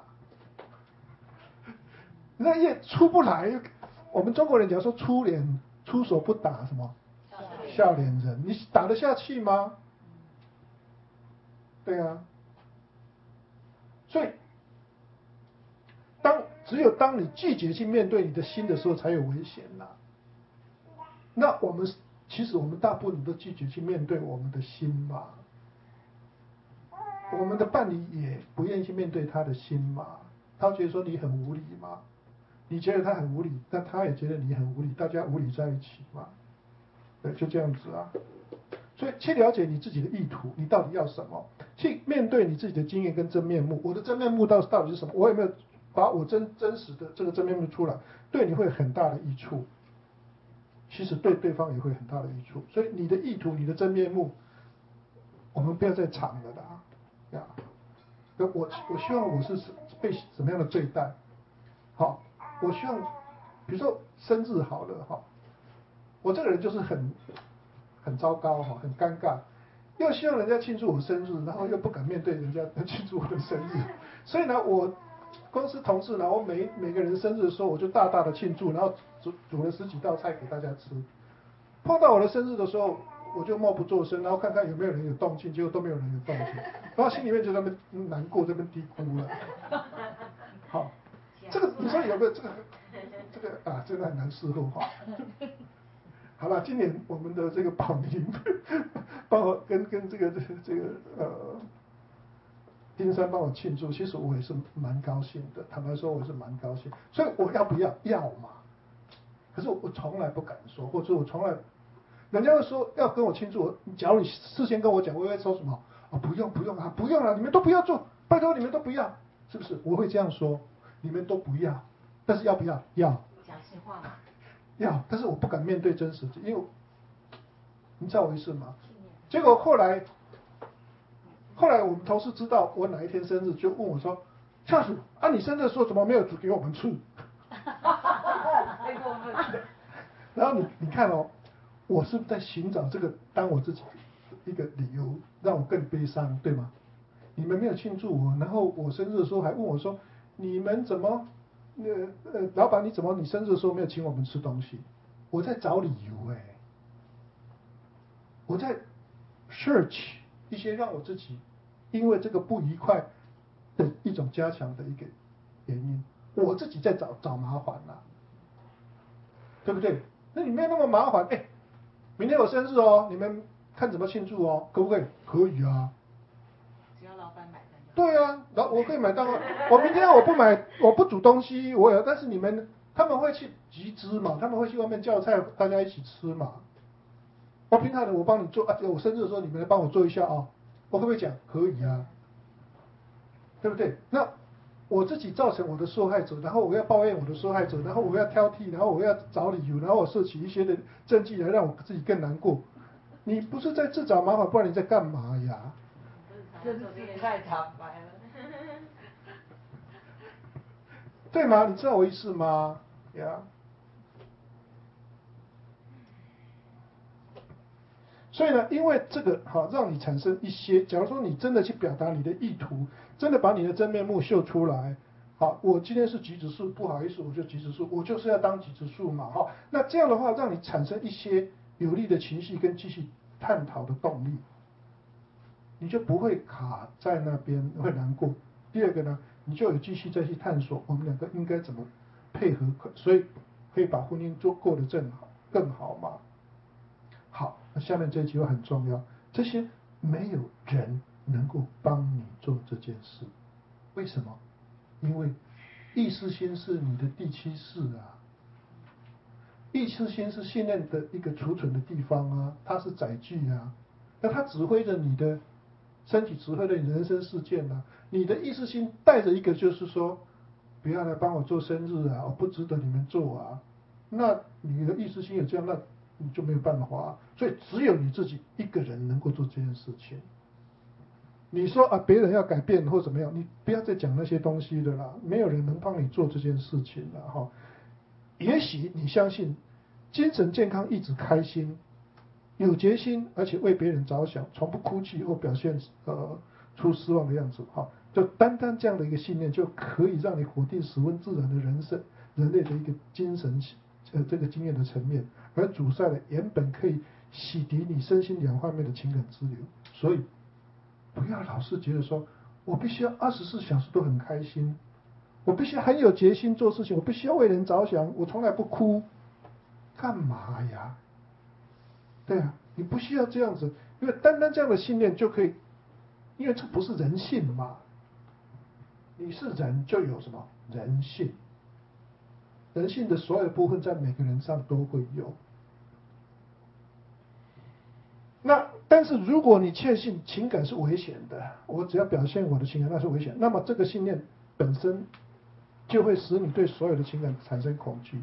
那业出不来。我们中国人讲说出手不打什么笑脸人，你打得下去吗？对啊，所以只有当你拒绝去面对你的心的时候，才有危险啦。那其实我们大部分都拒绝去面对我们的心嘛，我们的伴侣也不愿意去面对他的心嘛，他觉得说你很无理嘛，你觉得他很无理，但他也觉得你很无理，大家无理在一起嘛，对，就这样子啊。所以去了解你自己的意图，你到底要什么？去面对你自己的经验跟真面目。我的真面目到底是什么？我有没有把我真实的这个真面目出来？对你会有很大的益处，其实对对方也会很大的益处。所以你的意图，你的真面目，我们不要再藏了啦。我希望我是被什么样的对待？好，我希望，比如说生日好了哈，我这个人就是很糟糕哈，很尴尬，又希望人家庆祝我生日，然后又不敢面对人家庆祝我的生日，所以呢，我公司同事呢，我每个人生日的时候，我就大大的庆祝，然后煮了10几道菜给大家吃。 碰到我的生日的时候，我就默不作声，然后看看有没有人有动静，结果都没有人有动静，然后心里面就在那边难过，在那边低哭了。好，这个你说有个这个啊，真的很难事后化。好了，今年我们的这个宝林帮我跟这个丁山帮我庆祝，其实我也是蛮高兴的。坦白说，我是蛮高兴。所以我要不要？要嘛。可是我从来不敢说，或者我从来，人家会说要跟我庆祝，假如你事先跟我讲，我会说什么？啊，不用啊，不用了，你们都不要做，拜托你们都不要，是不是？我会这样说，你们都不要。但是要不要？要。 讲实话嘛。 要，但是我不敢面对真实，因为你知道我意思吗？结果后来我们同事知道我哪一天生日，就问我说：“夏叔啊，你生日的时候怎么没有煮给我们吃？”然后你看哦，我是不是在寻找这个当我自己一个理由，让我更悲伤，对吗？你们没有庆祝我，然后我生日的时候还问我说：“你们怎么？老板你怎么你生日的时候没有请我们吃东西？”我在找理由我在 search 一些让我自己因为这个不愉快的一种加强的一个原因，我自己在找麻烦啦，对不对？那你没有那么麻烦，明天我生日哦，你们看怎么庆祝哦，可不可以？可以啊。 只要老板买单。 对啊，然后我可以买单啊。我明天我不买，我不煮东西，但是你们他们会去集资嘛，他们会去外面叫菜，大家一起吃嘛。我平常的我帮你做啊，我生日的时候你们来帮我做一下啊，我可不可以讲？可以啊，对不对？那我自己造成我的受害者，然后我要抱怨我的受害者，然后我要挑剔，然后我要找理由，然后我设起一些的证据来让我自己更难过。你不是在自找麻烦，不然你在干嘛呀？ 真是也太坦白了。 对吗？你知道我意思吗？呀。所以呢，因为这个让你产生一些，假如说你真的去表达你的意图，真的把你的真面目秀出来，好，我今天是橘子树，不好意思，我就橘子树，我就是要当橘子树嘛，那这样的话，让你产生一些有利的情绪跟继续探讨的动力，你就不会卡在那边会难过。第二个呢，你就有继续再去探索我们两个应该怎么配合，所以可以把婚姻过得更好嘛。好，那下面这一句话很重要，这些没有人能够帮你做这件事，为什么？因为意识心是你的第七识啊，意识心是信念的一个储存的地方啊，它是载具啊，那它指挥着你的身体，指挥着你人生事件啊，你的意识心带着一个就是说，不要来帮我做生日啊，我不值得你们做啊，那你的意识心有这样，那你就没有办法啊，所以只有你自己一个人能够做这件事情。你说啊，别人要改变或怎么样，你不要再讲那些东西的啦，没有人能帮你做这件事情了哈。也许你相信，精神健康一直开心，有决心，而且为别人着想，从不哭泣或表现出失望的样子哈，就单单这样的一个信念，就可以让你活定十分自然的人类的一个精神这个经验的层面，而阻塞了原本可以洗涤你身心两方面的情感支流。所以不要老是觉得说我必须要24小时都很开心，我必须很有决心做事情，我必须要为人着想，我从来不哭，干嘛呀？对啊，你不需要这样子，因为单单这样的信念就可以，因为这不是人性嘛，你是人就有什么人性，人性的所有部分在每个人上都会有。那但是如果你确信情感是危险的，我只要表现我的情感那是危险，那么这个信念本身就会使你对所有的情感产生恐惧。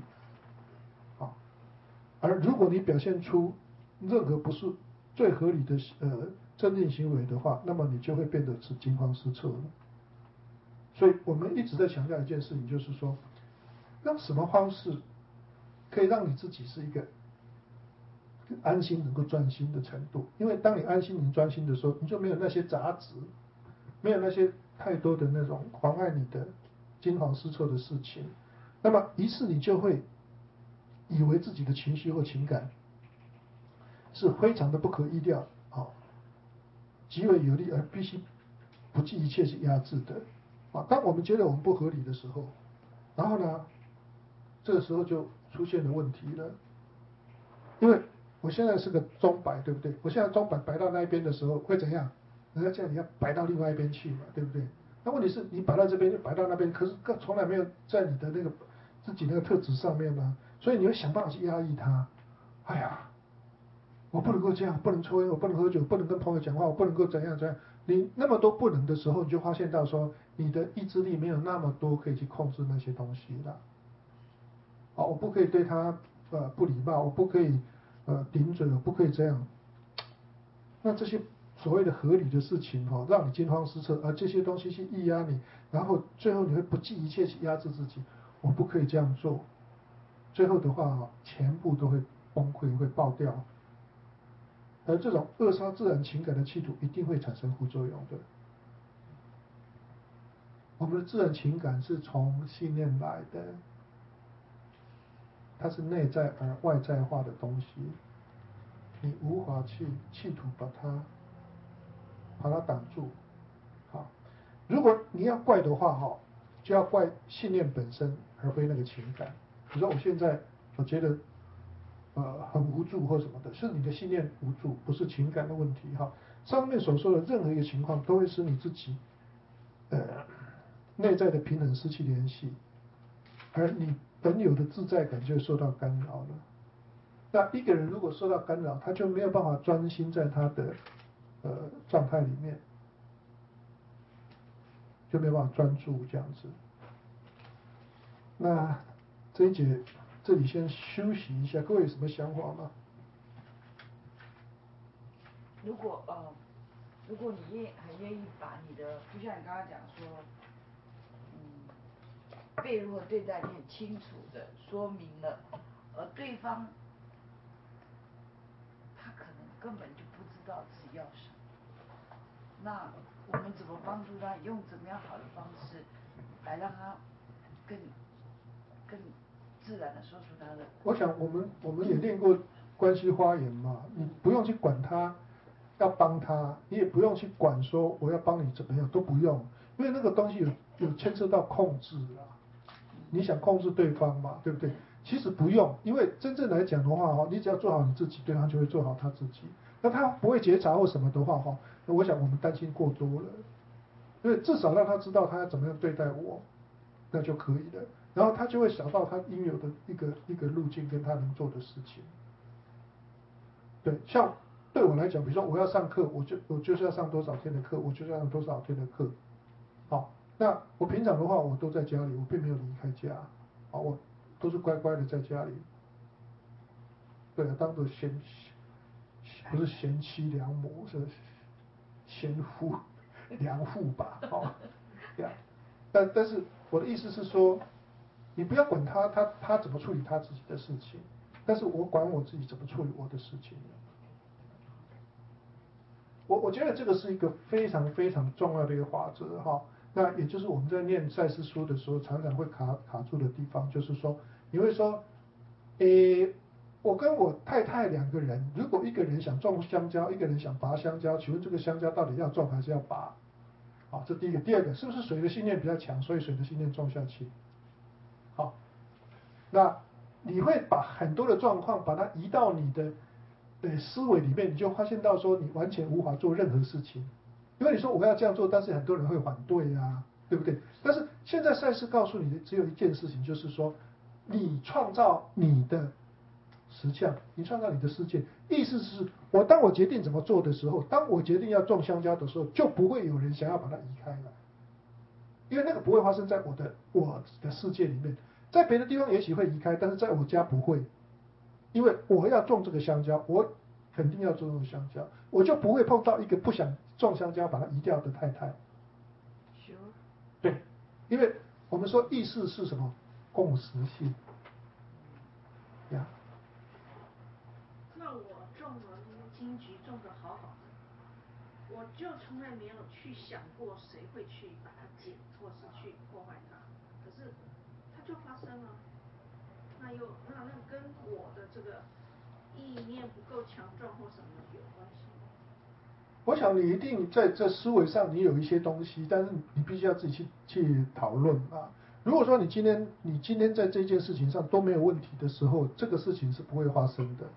而如果你表现出任何不是最合理的镇定行为的话，那么你就会变得是惊慌失措了。所以我们一直在强调一件事情，就是说，用什么方式可以让你自己是一个安心能够专心的程度？因为当你安心能专心的时候，你就没有那些杂质，没有那些太多的那种妨碍你的惊慌失措的事情，那么于是你就会以为自己的情绪或情感是非常的不可预料，极为有利而必须不计一切去压制的，当我们觉得我们不合理的时候，然后呢，这个时候就出现了问题了，因为我现在是个钟摆，对不对？我现在钟摆摆到那一边的时候会怎样？人家叫你要摆到另外一边去嘛，对不对？那问题是你摆到这边就摆到那边，可是从来没有在你的那个自己那个特质上面呢，所以你会想办法去压抑它。哎呀，我不能够这样，不能抽烟，我不能喝酒，不能跟朋友讲话，我不能够怎样怎样。你那么多不能的时候，你就发现到说，你的意志力没有那么多可以去控制那些东西了。我不可以对他不礼貌，我不可以顶嘴，我不可以这样。那这些所谓的合理的事情让你惊慌失措，而这些东西去抑压你，然后最后你会不计一切去压制自己，我不可以这样做。最后的话全部都会崩溃，会爆掉。而这种扼杀自然情感的企图一定会产生副作用的。我们的自然情感是从信念来的，它是内在而外在化的东西，你无法去企图把它挡住。好，如果你要怪的话就要怪信念本身，而非那个情感。比如说我觉得很无助或什么的，是你的信念无助，不是情感的问题上面所说的任何一个情况都会使你自己内在的平衡失去联系，而你本有的自在感就受到干扰了。那一个人如果受到干扰，他就没有办法专心在他的状态里面，就没有办法专注这样子。那这一节这里先休息一下，各位有什么想法吗？ 如果你很愿意把你的，就像你刚刚讲说，被如何对待，你很清楚的说明了，而对方他可能根本就不知道自己要什么，那我们怎么帮助他，用怎么样好的方式来让他更自然的说出他的。 我想我们也练过关系花园嘛，你不用去管他，要帮他，你也不用去管说我要帮你怎么样，都不用，因为那个东西有牵涉到控制啊，你想控制对方嘛，对不对？其实不用，因为真正来讲的话你只要做好你自己，对方就会做好他自己。那他不会觉察或什么的话那我想我们担心过多了，因为至少让他知道他要怎么样对待我，那就可以了。然后他就会想到他应有的一个路径跟他能做的事情。对，像对我来讲，比如说我要上课，我就是要上多少天的课，我就是要上多少天的课。好，那我平常的话，我都在家里，我并没有离开家，我都是乖乖的在家里。对啊，当做不是贤妻良母，是贤夫良妇吧，对啊。但是我的意思是说，你不要管他怎么处理他自己的事情，但是我管我自己怎么处理我的事情。我觉得这个是一个非常非常重要的一个法则那也就是我们在念赛斯书的时候常常会卡住的地方，就是说你会说，我跟我太太两个人，如果一个人想种香蕉，一个人想拔香蕉，请问这个香蕉到底要种还是要拔？这第一个。第二个，是不是谁的信念比较强，所以谁的信念种下去？好，那你会把很多的状况把它移到你的思维里面，你就发现到说你完全无法做任何事情，因为你说我要这样做，但是很多人会反对啊，对不对？但是现在赛斯告诉你的只有一件事情，就是说你创造你的实相，你创造你的世界。意思是当我决定怎么做的时候，当我决定要种香蕉的时候，就不会有人想要把它移开了，因为那个不会发生在我的世界里面。在别的地方也许会移开，但是在我家不会，因为我要种这个香蕉，我肯定要种这个香蕉，我就不会碰到一个不想种香蕉把它移掉的太太。对，因为我们说意识是什么？共识性。 那我种了那些金桔，种得好好的，我就从来没有去想过谁会去把它剪，或是去破坏它。可是它就发生了，那跟我的这个意念不够强壮或什么有关系吗？ 我想你一定在这思维上你有一些东西，但是你必须要自己去讨论啊。如果说你今天在这件事情上都没有问题的时候，这个事情是不会发生的。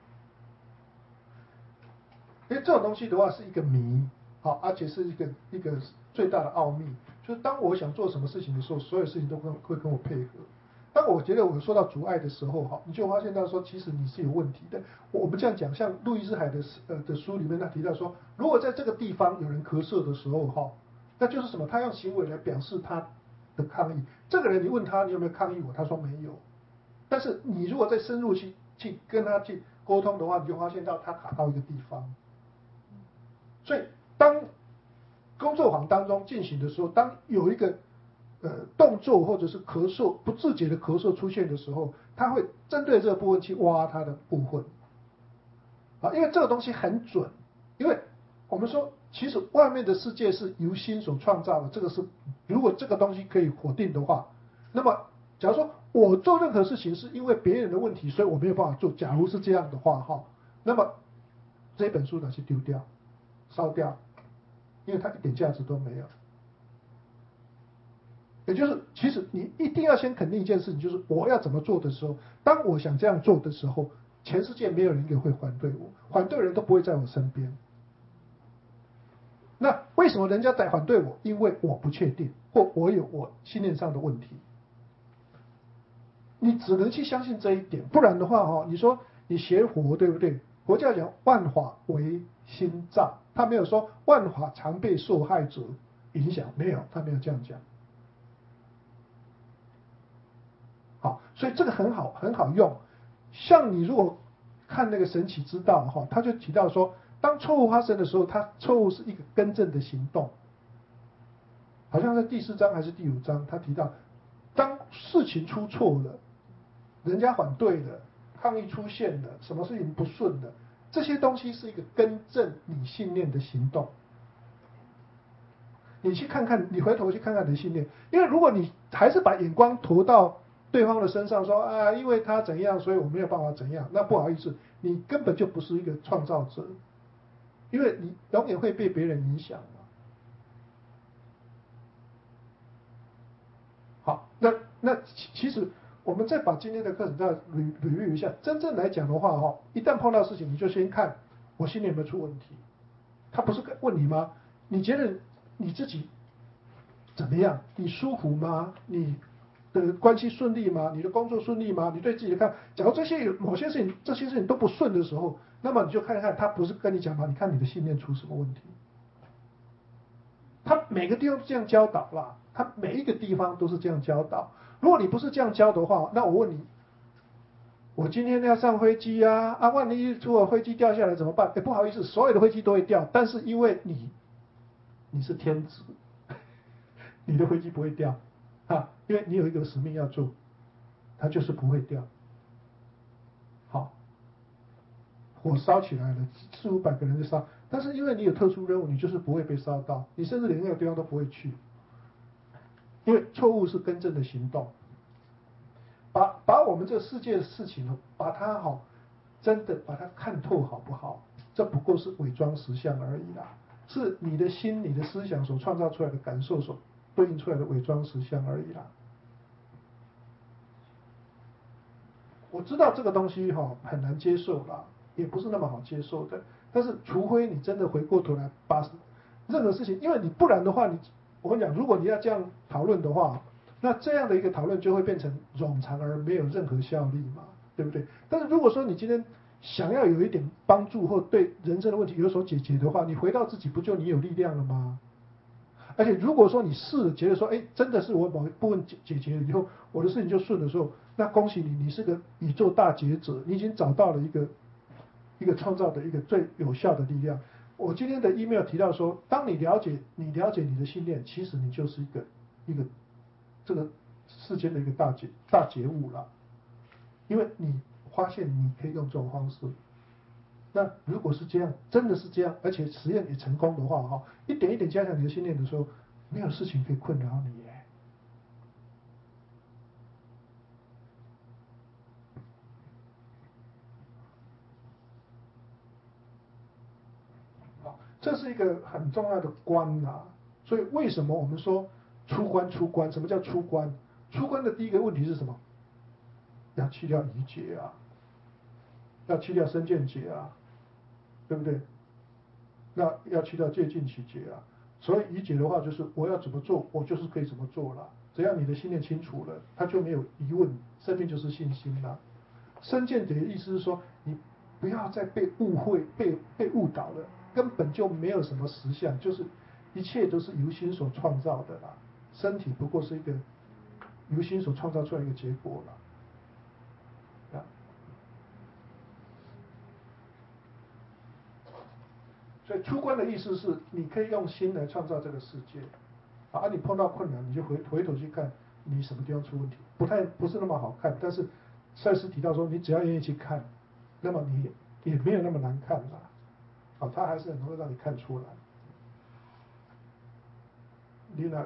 因为这种东西的话是一个谜，好，而且是一个最大的奥秘，就是当我想做什么事情的时候，所有事情都会跟我配合。当我觉得我受到阻碍的时候，哈，你就发现到说，其实你是有问题的。我们这样讲，像路易斯海的书里面，他提到说，如果在这个地方有人咳嗽的时候，哈，那就是什么？他用行为来表示他的抗议。这个人，你问他你有没有抗议我，他说没有。但是你如果再深入去跟他去沟通的话，你就发现到他卡到一个地方。所以当工作坊当中进行的时候，当有一个动作或者是咳嗽不自觉的咳嗽出现的时候，他会针对这个部分去挖他的部分啊，因为这个东西很准。因为我们说其实外面的世界是由心所创造的，这个是如果这个东西可以否定的话，那么假如说我做任何事情是因为别人的问题，所以我没有办法做，假如是这样的话哈，那么这本书拿去丢掉烧掉，因为它一点价值都没有。也就是其实你一定要先肯定一件事情，就是我要怎么做的时候，当我想这样做的时候，全世界没有人一个会反对我，反对人都不会在我身边。那为什么人家在反对我？因为我不确定，或我有我信念上的问题。你只能去相信这一点，不然的话你说你学佛对不对？佛教讲万法唯心造，他没有说万法常被受害者影响，没有，他没有这样讲。好，所以这个很好用。像你如果看那个神奇之道他就提到说，当错误发生的时候，它错误是一个更正的行动。好像在第4章还是第5章，他提到，当事情出错了，人家反对了，抗议出现了，什么事情不顺了，这些东西是一个更正你信念的行动。你去看看，你回头去看看你的信念，因为如果你还是把眼光投到对方的身上说啊，因为他怎样，所以我没有办法怎样，那不好意思，你根本就不是一个创造者，因为你永远会被别人影响嘛。好，那其实我们再把今天的课程再捋一下，真正来讲的话一旦碰到事情，你就先看我心里有没有出问题。他不是问你吗？你觉得你自己怎么样？你舒服吗？你的关系顺利吗？你的工作顺利吗？你对自己的看，假如某些事情都不顺的时候，那么你就看看他不是跟你讲吗？你看你的信念出什么问题？他每个地方都这样教导啦，他每一个地方都是这样教导。如果你不是这样教的话，那我问你，我今天要上飞机啊，万一如果飞机掉下来怎么办？不好意思，所有的飞机都会掉，但是因为你是天子，你的飞机不会掉因为你有一个使命要做，它就是不会掉。好，火烧起来了，400-500个人就烧，但是因为你有特殊任务，你就是不会被烧到，你甚至连那个地方都不会去，因为错误是更正的行动。把我们这个世界的事情把它真的把它看透好不好？这不过是伪装实相而已啦，是你的心、你的思想所创造出来的感受所对应出来的伪装实相而已啦。我知道这个东西很难接受啦，也不是那么好接受的。但是除非你真的回过头来把任何事情，因为你不然的话，我跟你讲，如果你要这样讨论的话，那这样的一个讨论就会变成冗长而没有任何效力嘛，对不对？但是如果说你今天想要有一点帮助或对人生的问题有所解决的话，你回到自己，不就你有力量了吗？而且如果说你试了觉得说，真的是我某一部分解决了以后，我的事情就顺的时候，那恭喜你，你是个宇宙大觉者，你已经找到了一个创造的一个最有效的力量。我今天的 email 提到说，当你了解你的信念，其实你就是一个这个世间的一个大觉悟了，因为你发现你可以用这种方式。那如果是这样，真的是这样，而且实验也成功的话一点一点加强你的信念的时候，没有事情可以困扰你耶。 这是一个很重要的关啊。所以为什么我们说出关？什么叫出关？出关的第一个问题是什么？要去掉疑结啊，要去掉身见结啊，对不对？那要去掉戒禁起结啊。所以疑结的话，就是我要怎么做，我就是可以怎么做了。只要你的信念清楚了，他就没有疑问，生命就是信心了。身见结的意思是说，你不要再被误会、被误导了，根本就没有什么实相，就是一切都是由心所创造的啦。身体不过是一个由心所创造出来一个结果了。所以出关的意思是，你可以用心来创造这个世界，啊，你碰到困难，你就回头去看你什么地方出问题，不是那么好看，但是赛斯提到说，你只要愿意去看，那么你也没有那么难看啦，啊，他还是能够让你看出来。你那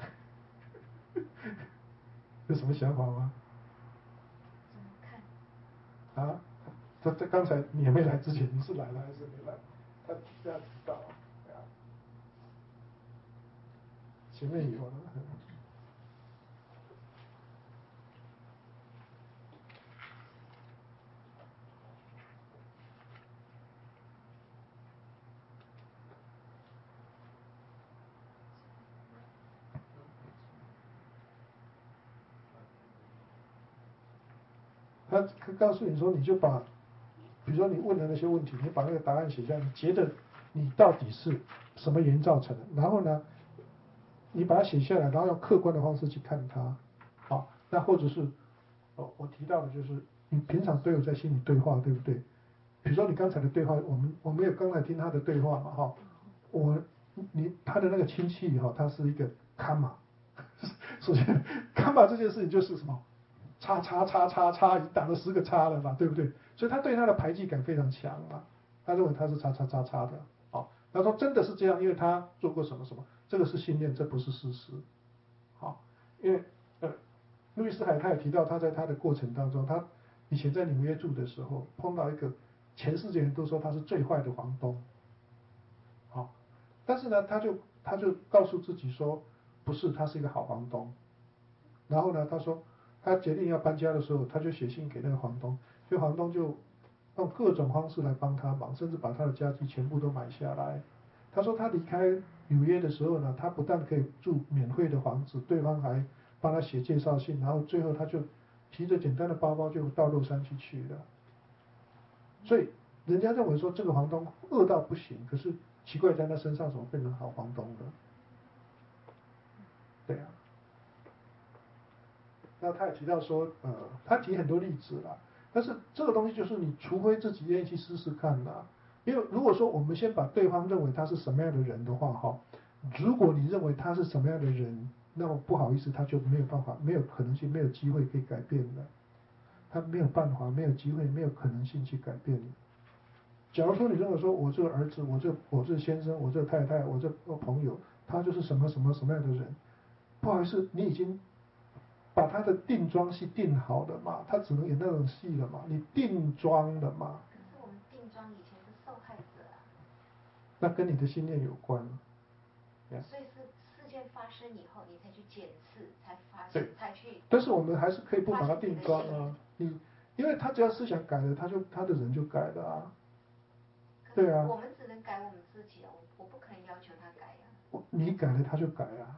有什么想法吗？ 怎么看？ 啊，他刚才你还没来之前，你是来了还是没来？他这样知道，对啊，前面有了。他告诉你说，你就把，比如说你问的那些问题，你把那个答案写下，你觉得你到底是什么原因造成的？然后呢，你把它写下来，然后用客观的方式去看它，好，那或者是，我提到的就是，你平常都有在心里对话，对不对？比如说你刚才的对话，我没有刚才听他的对话嘛，哈，他的那个亲戚哈，他是一个卡玛，首先卡玛这件事情就是什么？叉，已经打了10个叉了嘛，对不对？所以他对他的排挤感非常强嘛，他认为他是叉的，好，他说真的是这样，因为他做过什么，这个是信念，这不是事实，好，因为路易斯海他也提到，他在他的过程当中，他以前在纽约住的时候，碰到一个全世界人都说他是最坏的房东，好，但是呢，他就告诉自己说，不是，他是一个好房东，然后呢，他说。他决定要搬家的时候，他就写信给那个房东，所以房东就用各种方式来帮他忙，甚至把他的家具全部都买下来。他说他离开纽约的时候呢，他不但可以住免费的房子，对方还帮他写介绍信，然后最后他就提着简单的包包就到洛杉矶去了。所以人家认为说这个房东恶到不行，可是奇怪在他身上怎么变成好房东了？对啊。那他也提到说，他提很多例子啦，但是这个东西就是你除非自己愿意去试试看啦，因为如果说我们先把对方认为他是什么样的人的话，哈，如果你认为他是什么样的人，那么不好意思，他就没有办法，没有可能性，没有机会可以改变的，他没有办法，没有机会，没有可能性去改变的。假如说你认为说我这个儿子，我这先生，我这太太，我这朋友，他就是什么样的人，不好意思，你已经。把他的定妆戏定好了嘛，他只能演那种戏了嘛，你定妆了嘛。 可是我们定妆以前是受害者啊。 那跟你的信念有关。 所以是事件发生以后，你才去检视，才发现，才去。 但是我们还是可以不把它定妆啊，因为他只要思想改了，他的人就改了啊。对啊。 我们只能改我们自己啊，我不可能要求他改啊。 你改了他就改啊。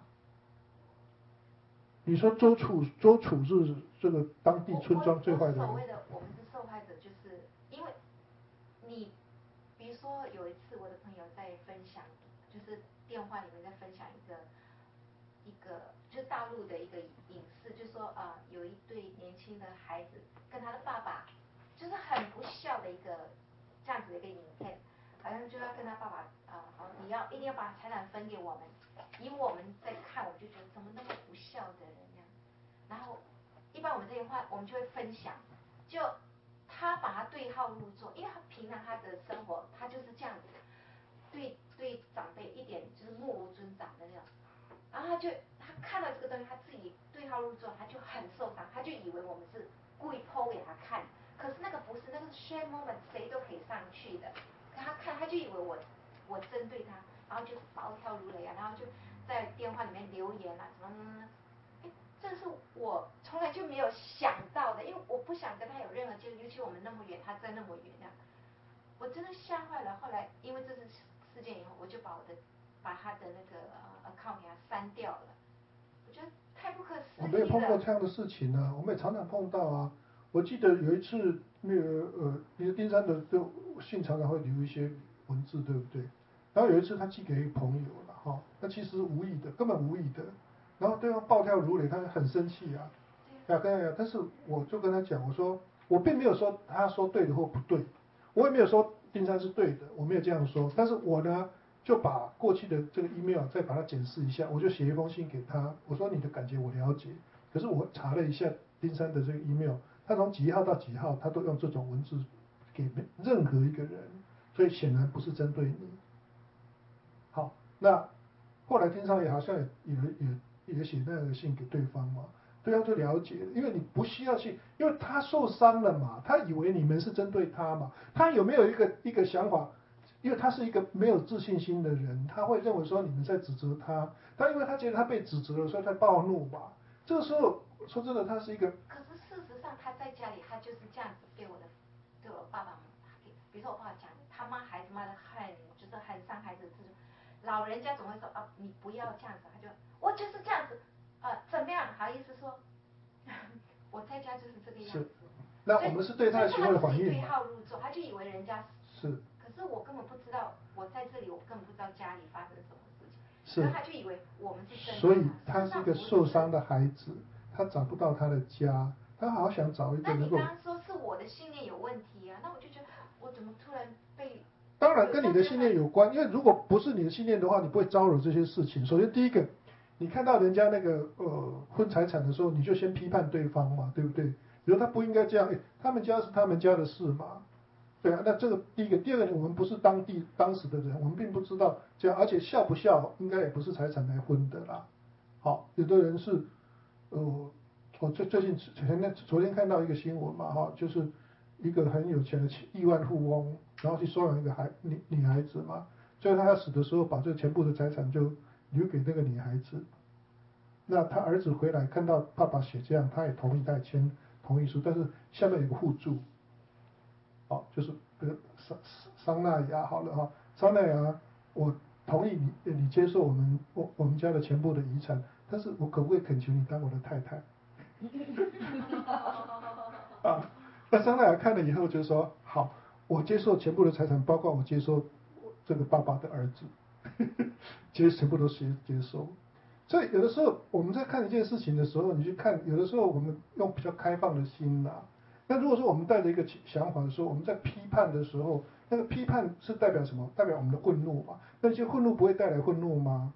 你说周楚是这个当地村庄最坏的人。 所谓的我们是受害者，就是因为你，比如说有一次我的朋友在分享，就是电话里面在分享一个就是大陆的一个影视，就说有一对年轻的孩子跟他的爸爸，就是很不孝的一个这样子的一个影片，好像就要跟他爸爸你一定要把财产分给我们。以我们在看，我们就觉得怎么那么不孝的人呀？然后一般我们这些话，我们就会分享，就他把他对号入座，因为他平常他的生活他就是这样子，对长辈一点就是目无尊长的那种，然后他看到这个东西，他自己对号入座，他就很受伤，他就以为我们是故意剖给他看，可是那个不是，那个是 share moment， 谁都可以上去的，他就以为我针对他，然后就是暴跳如雷啊，然后就在电话里面留言啊，什么，这是我从来就没有想到的，因为我不想跟他有任何接触，尤其我们那么远，他在那么远这样，我真的吓坏了。后来因为这次事件以后，我就把他的那个account 给他删掉了。我觉得太不可思议了。 我没有碰过这样的事情啊，我们也常常碰到啊。我记得有一次那个你的丁山的信常常会留一些文字，对不对？然后有一次他寄给朋友了哈，那其实无意的，根本无意的。然后对方暴跳如雷，他很生气啊，但是我就跟他讲，我说我并没有说他说对的或不对，我也没有说丁山是对的，我没有这样说。但是我呢，就把过去的这个 email 再把它检视一下，我就写一封信给他，我说你的感觉我了解，可是我查了一下丁山的这个 email， 他从几号到几号，他都用这种文字给任何一个人，所以显然不是针对你。好，那后来丁山也好像也写那个信给对方嘛，对方就了解了，因为你不需要去，因为他受伤了嘛，他以为你们是针对他嘛，他有没有一个想法？因为他是一个没有自信心的人，他会认为说你们在指责他，但因为他觉得他被指责了，所以他暴怒嘛。这个时候说真的，他是一个。 可是事实上，他在家里他就是这样子对我爸爸妈妈，比如说我爸爸讲他骂孩子骂的就是很伤孩子的自尊，老人家总会说啊你不要这样子，他就我就是这样子，怎么样好意思说，我在家就是这个样子。 那我们是对他的行为反应。 对号入座，他就以为人家是。 可是我根本不知道，我在这里我根本不知道家里发生什么事情， 是。 他就以为我们是针对他。 所以他是一个受伤的孩子，他找不到他的家，他好想找一个能够。 那你刚刚说是我的信念有问题啊，那我就觉得我怎么突然被。 当然跟你的信念有关，因为如果不是你的信念的话，你不会招惹这些事情。首先第一个，你看到人家那个分财产的时候，你就先批判对方嘛，对不对？比如他不应该这样，他们家是他们家的事嘛，对啊。那这个第一个，第二个，我们不是当时的人，我们并不知道这样，而且孝不孝应该也不是财产来分的啦。好，有的人是我最近昨天看到一个新闻嘛，哈，就是一个很有钱的亿万富翁，然后去收养一个女孩子嘛，最后他要死的时候，把这全部的财产就留给那个女孩子。那他儿子回来看到爸爸写这样，他也同意，他也签同意书，但是下面有个附注，就是桑娜雅好了哈，桑娜雅，我同意你接受我们家的全部的遗产，但是我可不可以恳求你当我的太太？那桑娜雅看了以后就说好，我接受全部的财产，包括我接受这个爸爸的儿子，其实全部都接受。所以有的时候我们在看一件事情的时候，你去看，有的时候我们用比较开放的心那如果说我们带着一个想法的时候，我们在批判的时候，那个批判是代表什么？代表我们的愤怒嘛？那些愤怒不会带来愤怒吗？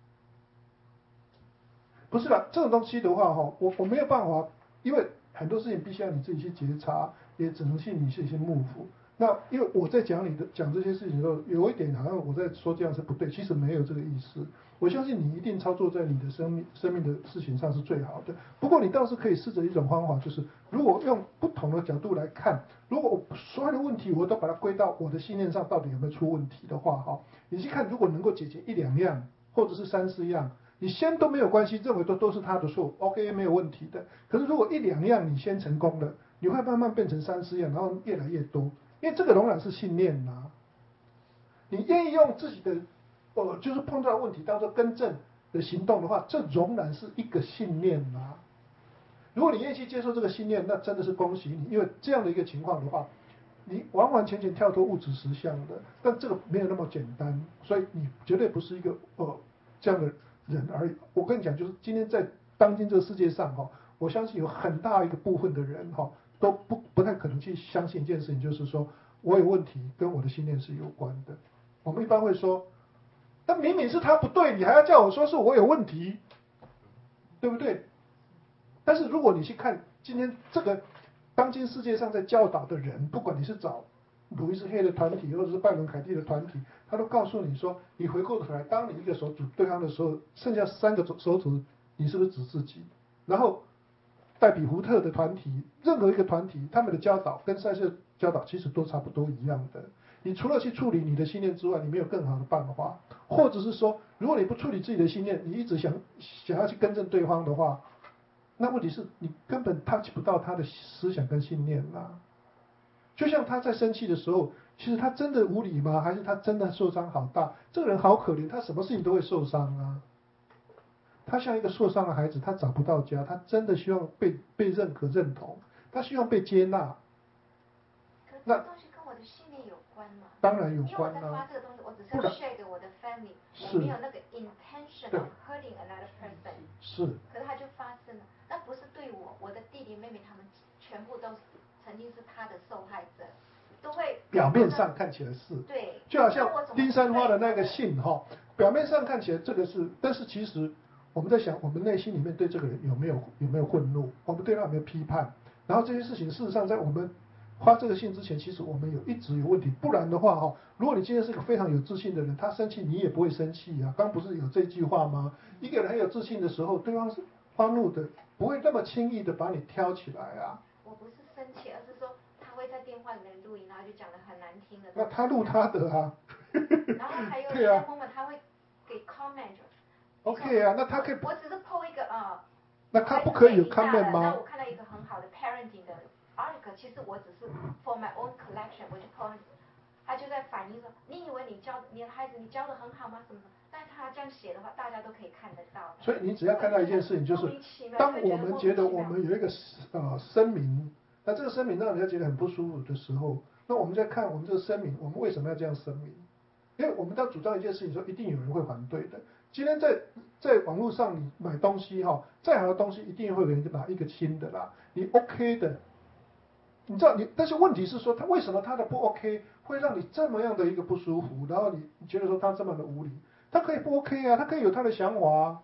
不是啦，这种东西的话我没有办法，因为很多事情必须要你自己去觉察，也只能信你自己去幕府。那因为我在讲这些事情的时候，有一点好像我在说这样是不对，其实没有这个意思。我相信你一定操作在你的生命的事情上是最好的。不过你倒是可以试着一种方法，就是如果用不同的角度来看，如果我所有的问题我都把它归到我的信念上，到底有没有出问题的话你去看，如果能够解决一两样，或者是3、4样，你先都没有关系，认为都是他的错 ，OK 没有问题的。可是如果1、2样你先成功了，你会慢慢变成3、4样，然后越来越多，因为这个仍然是信念你愿意用自己的就是碰到的问题当做更正的行动的话，这仍然是一个信念如果你愿意去接受这个信念，那真的是恭喜你，因为这样的一个情况的话，你完完全全跳脱物质实相的，但这个没有那么简单，所以你绝对不是一个这样的人而已。我跟你讲，就是今天在当今这个世界上我相信有很大一个部分的人都不太可能去相信一件事情，就是说我有问题跟我的信念是有关的。我们一般会说，但明明是他不对，你还要叫我说是我有问题，对不对？但是如果你去看今天这个当今世界上在教导的人，不管你是找鲁伊斯黑的团体，或者是拜伦凯蒂的团体，他都告诉你说，你回过头来，当你一个手指对方的时候，剩下3个手指，你是不是指自己？然后戴比胡特的团体，任何一个团体，他们的教导跟赛斯教导其实都差不多一样的。 你除了去处理你的信念之外，你没有更好的办法，或者是说，如果你不处理自己的信念，你一直想要去更正对方的话，那问题是你根本 touch 不到他的思想跟信念啦。就像他在生气的时候，其实他真的无理吗？还是他真的受伤好大？这个人好可怜，他什么事情都会受伤啊。他像一个受伤的孩子，他找不到家，他真的希望被认可认同，他希望被接纳。 可这个东西跟我的信念有关吗？ 当然有关因为我在发啊。 这个东西，我只是要 share 给我的 family， 我没有那个 intention of hurting another person。 是。 可是它就发生了，那不是对我的弟弟妹妹他们全部都曾经是他的受害者，都会表面上看起来是。 对。 就好像丁山花的那个信哈，表面上看起来这个是，但是其实我们在想，我们内心里面对这个人有没有愤怒，我们对他有没有批判，然后这些事情事实上在我们发这个信之前，其实我们一直有问题，不然的话哈，如果你今天是个非常有自信的人，他生气你也不会生气啊。刚不是有这句话吗？一个人很有自信的时候，对方是发怒的，不会那么轻易的把你挑起来啊。 我不是生气，而是说他会在电话里面录音，然后就讲得很难听的。 那他录他的啊。 然后还有对啊。 moment 他会给 comment。OK 啊，那他可以。 我只是 po 一个那他不可以有 comment 吗？ 那我看到一个很好的 parenting 的 article， 其实我只是 for my own collection， 我就 po， 他就在反映说，你以为你的孩子你教得很好吗？什么什么？但是他这样写的话，大家都可以看得到。 所以你只要看到一件事情，就是当我们觉得我们有一个声明，那这个声明让人家觉得很不舒服的时候，那我们在看我们这个声明，我们为什么要这样声明？因为我们要主张一件事情，说一定有人会反对的。今天在网络上你买东西哈，再好的东西一定会有人拿一个新的啦，你 OK 的，你知道但是问题是说他为什么他的不 OK 会让你这么样的一个不舒服，然后你觉得说他这么的无理，他可以不 OK 啊，他可以有他的想法啊。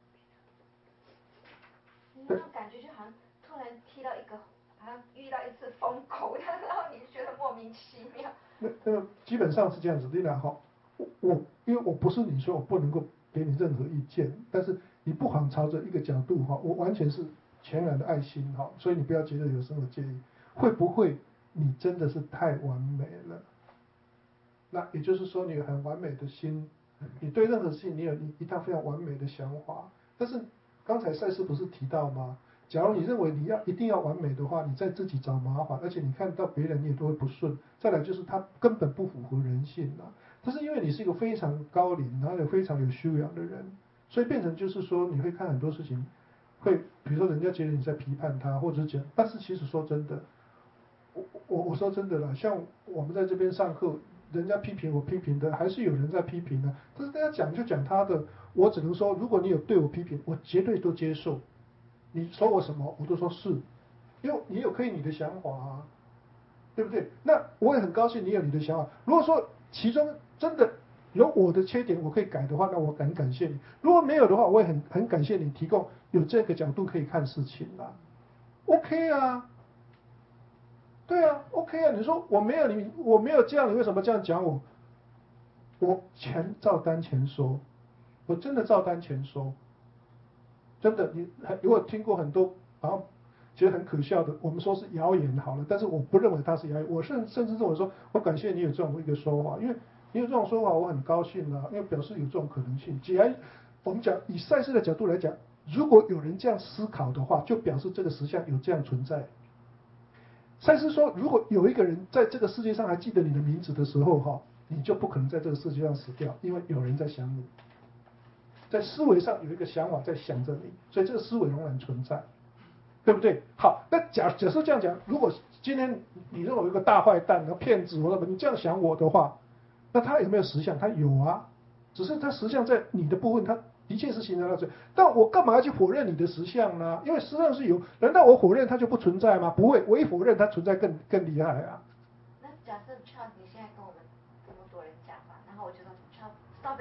你那种感觉就好像突然踢到一个，好像遇到一次风口，然后你觉得莫名其妙。 那基本上是这样子，丽娜哈，因为我不是你说我不能够给你任何意见，但是你不妨朝着一个角度哈，我完全是全然的爱心哈，所以你不要觉得有什么介意。会不会你真的是太完美了？那也就是说你有很完美的心，你对任何事情你有一套非常完美的想法。但是刚才赛斯不是提到吗？假如你认为你一定要完美的话，你在自己找麻烦，而且你看到别人你也都会不顺。再来就是他根本不符合人性啊。但是因为你是一个非常高龄，然后也非常有修养的人，所以变成就是说你会看很多事情，会比如说人家觉得你在批判他，或者是讲，但是其实说真的，我说真的啦，像我们在这边上课，人家批评我批评的，还是有人在批评的，但是大家讲就讲他的，我只能说，如果你有对我批评，我绝对都接受。你说我什么，我都说是，因为你有你的想法啊，对不对？那我也很高兴你有你的想法。如果说其中真的有我的缺点，我可以改的话，那我很感谢你。如果没有的话，我也很感谢你提供有这个角度可以看事情啦。OK 啊，对啊 ，OK 啊。你说我没有这样，你为什么这样讲我？我照单全收，我真的照单全收。真的，你如果听过很多，然后觉得很可笑的，我们说是谣言好了，但是我不认为它是谣言，我甚至认为说，我感谢你有这种一个说法，因为你有这种说法，我很高兴啦，因为表示有这种可能性。既然我们讲以赛事的角度来讲，如果有人这样思考的话，就表示这个实相有这样存在。赛斯说，如果有一个人在这个世界上还记得你的名字的时候，哈，你就不可能在这个世界上死掉，因为有人在想你。在思维上有一个想法在想着你，所以这个思维仍然存在，对不对？好，那假设这样讲，如果今天你认为有一个大坏蛋、骗子或者你这样想我的话，那他有没有实相？他有啊，只是他实相在你的部分，他的确是形成到这，但我干嘛要去否认你的实相呢？因为实相是有，难道我否认它就不存在吗？不会，我一否认它存在更厉害啊。 那假设 Charles 你现在跟我们这么多人讲话，然后我就说 Charles stop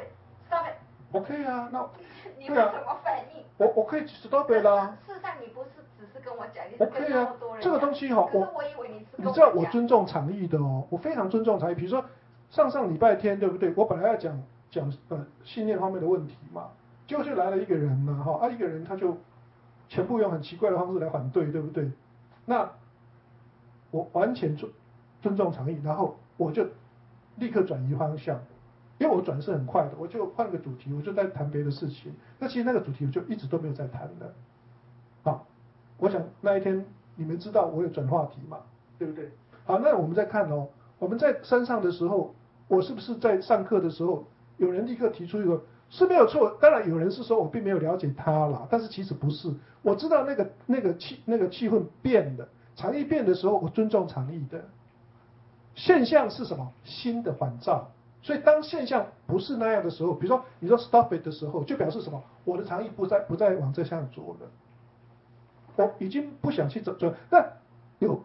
it。OK 啊，那你会怎么反应？ 我可以 stop it 啦。 事实上你不是只是跟我讲，你是跟那么多人讲。 这个东西哈， 可是我以为你是跟我讲。 你知道我尊重场域的哦，我非常尊重场域。比如说上礼拜天，对不对？我本来要讲信念方面的问题嘛，结果就来了一个人嘛，哈，一个人他就全部用很奇怪的方式来反对，对不对？那我完全尊重场域，然后我就立刻转移方向，因为我转是很快的，我就换个主题，我就在谈别的事情。那其实那个主题我就一直都没有在谈的。好，我想那一天你们知道我有转话题嘛，对不对？好，那我们再看哦，我们在山上的时候，我是不是在上课的时候，有人立刻提出一个是没有错，当然有人是说我并没有了解他啦，但是其实不是，我知道那个气氛变了，常意变的时候，我尊重常意的。现象是什么？新的反照。所以当现象不是那样的时候，比如说你说 stop it 的时候，就表示什么？我的常意不再往这项走了，我已经不想去走。那有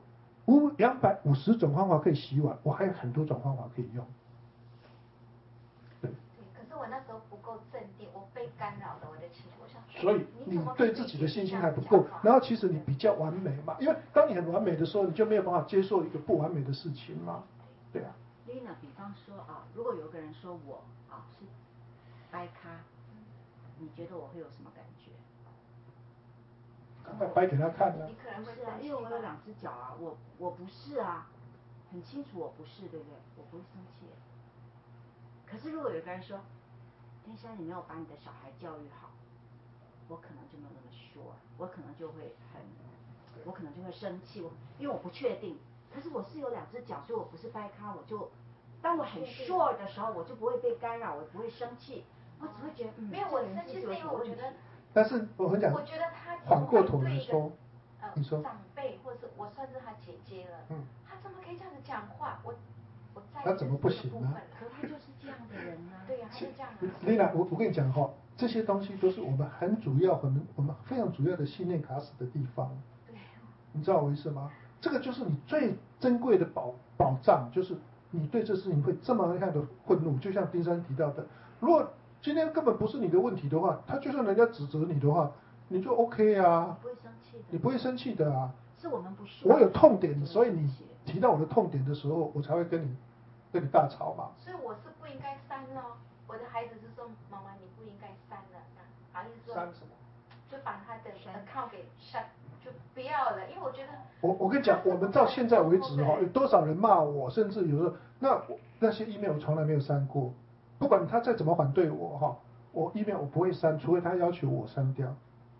250种方法可以洗碗，我还有很多种方法可以用。 对，可是我那时候不够镇定，我被干扰了我的情绪，我想。 所以你对自己的信心还不够，然后其实你比较完美嘛，因为当你很完美的时候，你就没有办法接受一个不完美的事情嘛，对啊。 Lina， 比方说啊，如果有个人说我啊是掰咖，你觉得我会有什么感觉？ 赶快掰给他看啊！ 你可能会是啊，因为我有2只脚啊，我不是啊，很清楚我不是，对不对？我不会生气。可是如果有个人说，天山你没有把你的小孩教育好，我可能就没有那么说，我可能就会生气，因为我不确定。可是我是有2只脚，所以我不是掰咖，当我很 sure 的时候，我就不会被干扰，我不会生气，我只会觉得没有，我生气是因为我觉得。 但是我很讲， 我觉得他反过头来说，你说长辈或者是我算是他姐姐了，他怎么可以这样子讲话？我在他怎么不行呢？ 可他就是这样的人啊。 对呀，他就这样啊。 Lina，我跟你讲哈，这些东西都是我们很主要、我们非常主要的信念卡死的地方。 对。 你知道我意思吗？这个就是你最珍贵的保障，就是你对这事情会这么样的愤怒。就像丁山提到的，如果今天根本不是你的问题的话，他就算人家指责你的话，你就 OK 啊， 不会生气的。 你不会生气的啊。 是我们不说。 我有痛点，所以你提到我的痛点的时候，我才会跟你大吵嘛。 所以我是不应该删哦。我的孩子是说，妈妈你不应该删了，好意思说。 删什么？ 就把他的account给删，就不要了，因为我觉得。 我跟你讲，我们到现在为止哈，有多少人骂我，甚至有时候那些 email 我从来没有删过，不管他再怎么反对我哈，我 email 我不会删，除非他要求我删掉。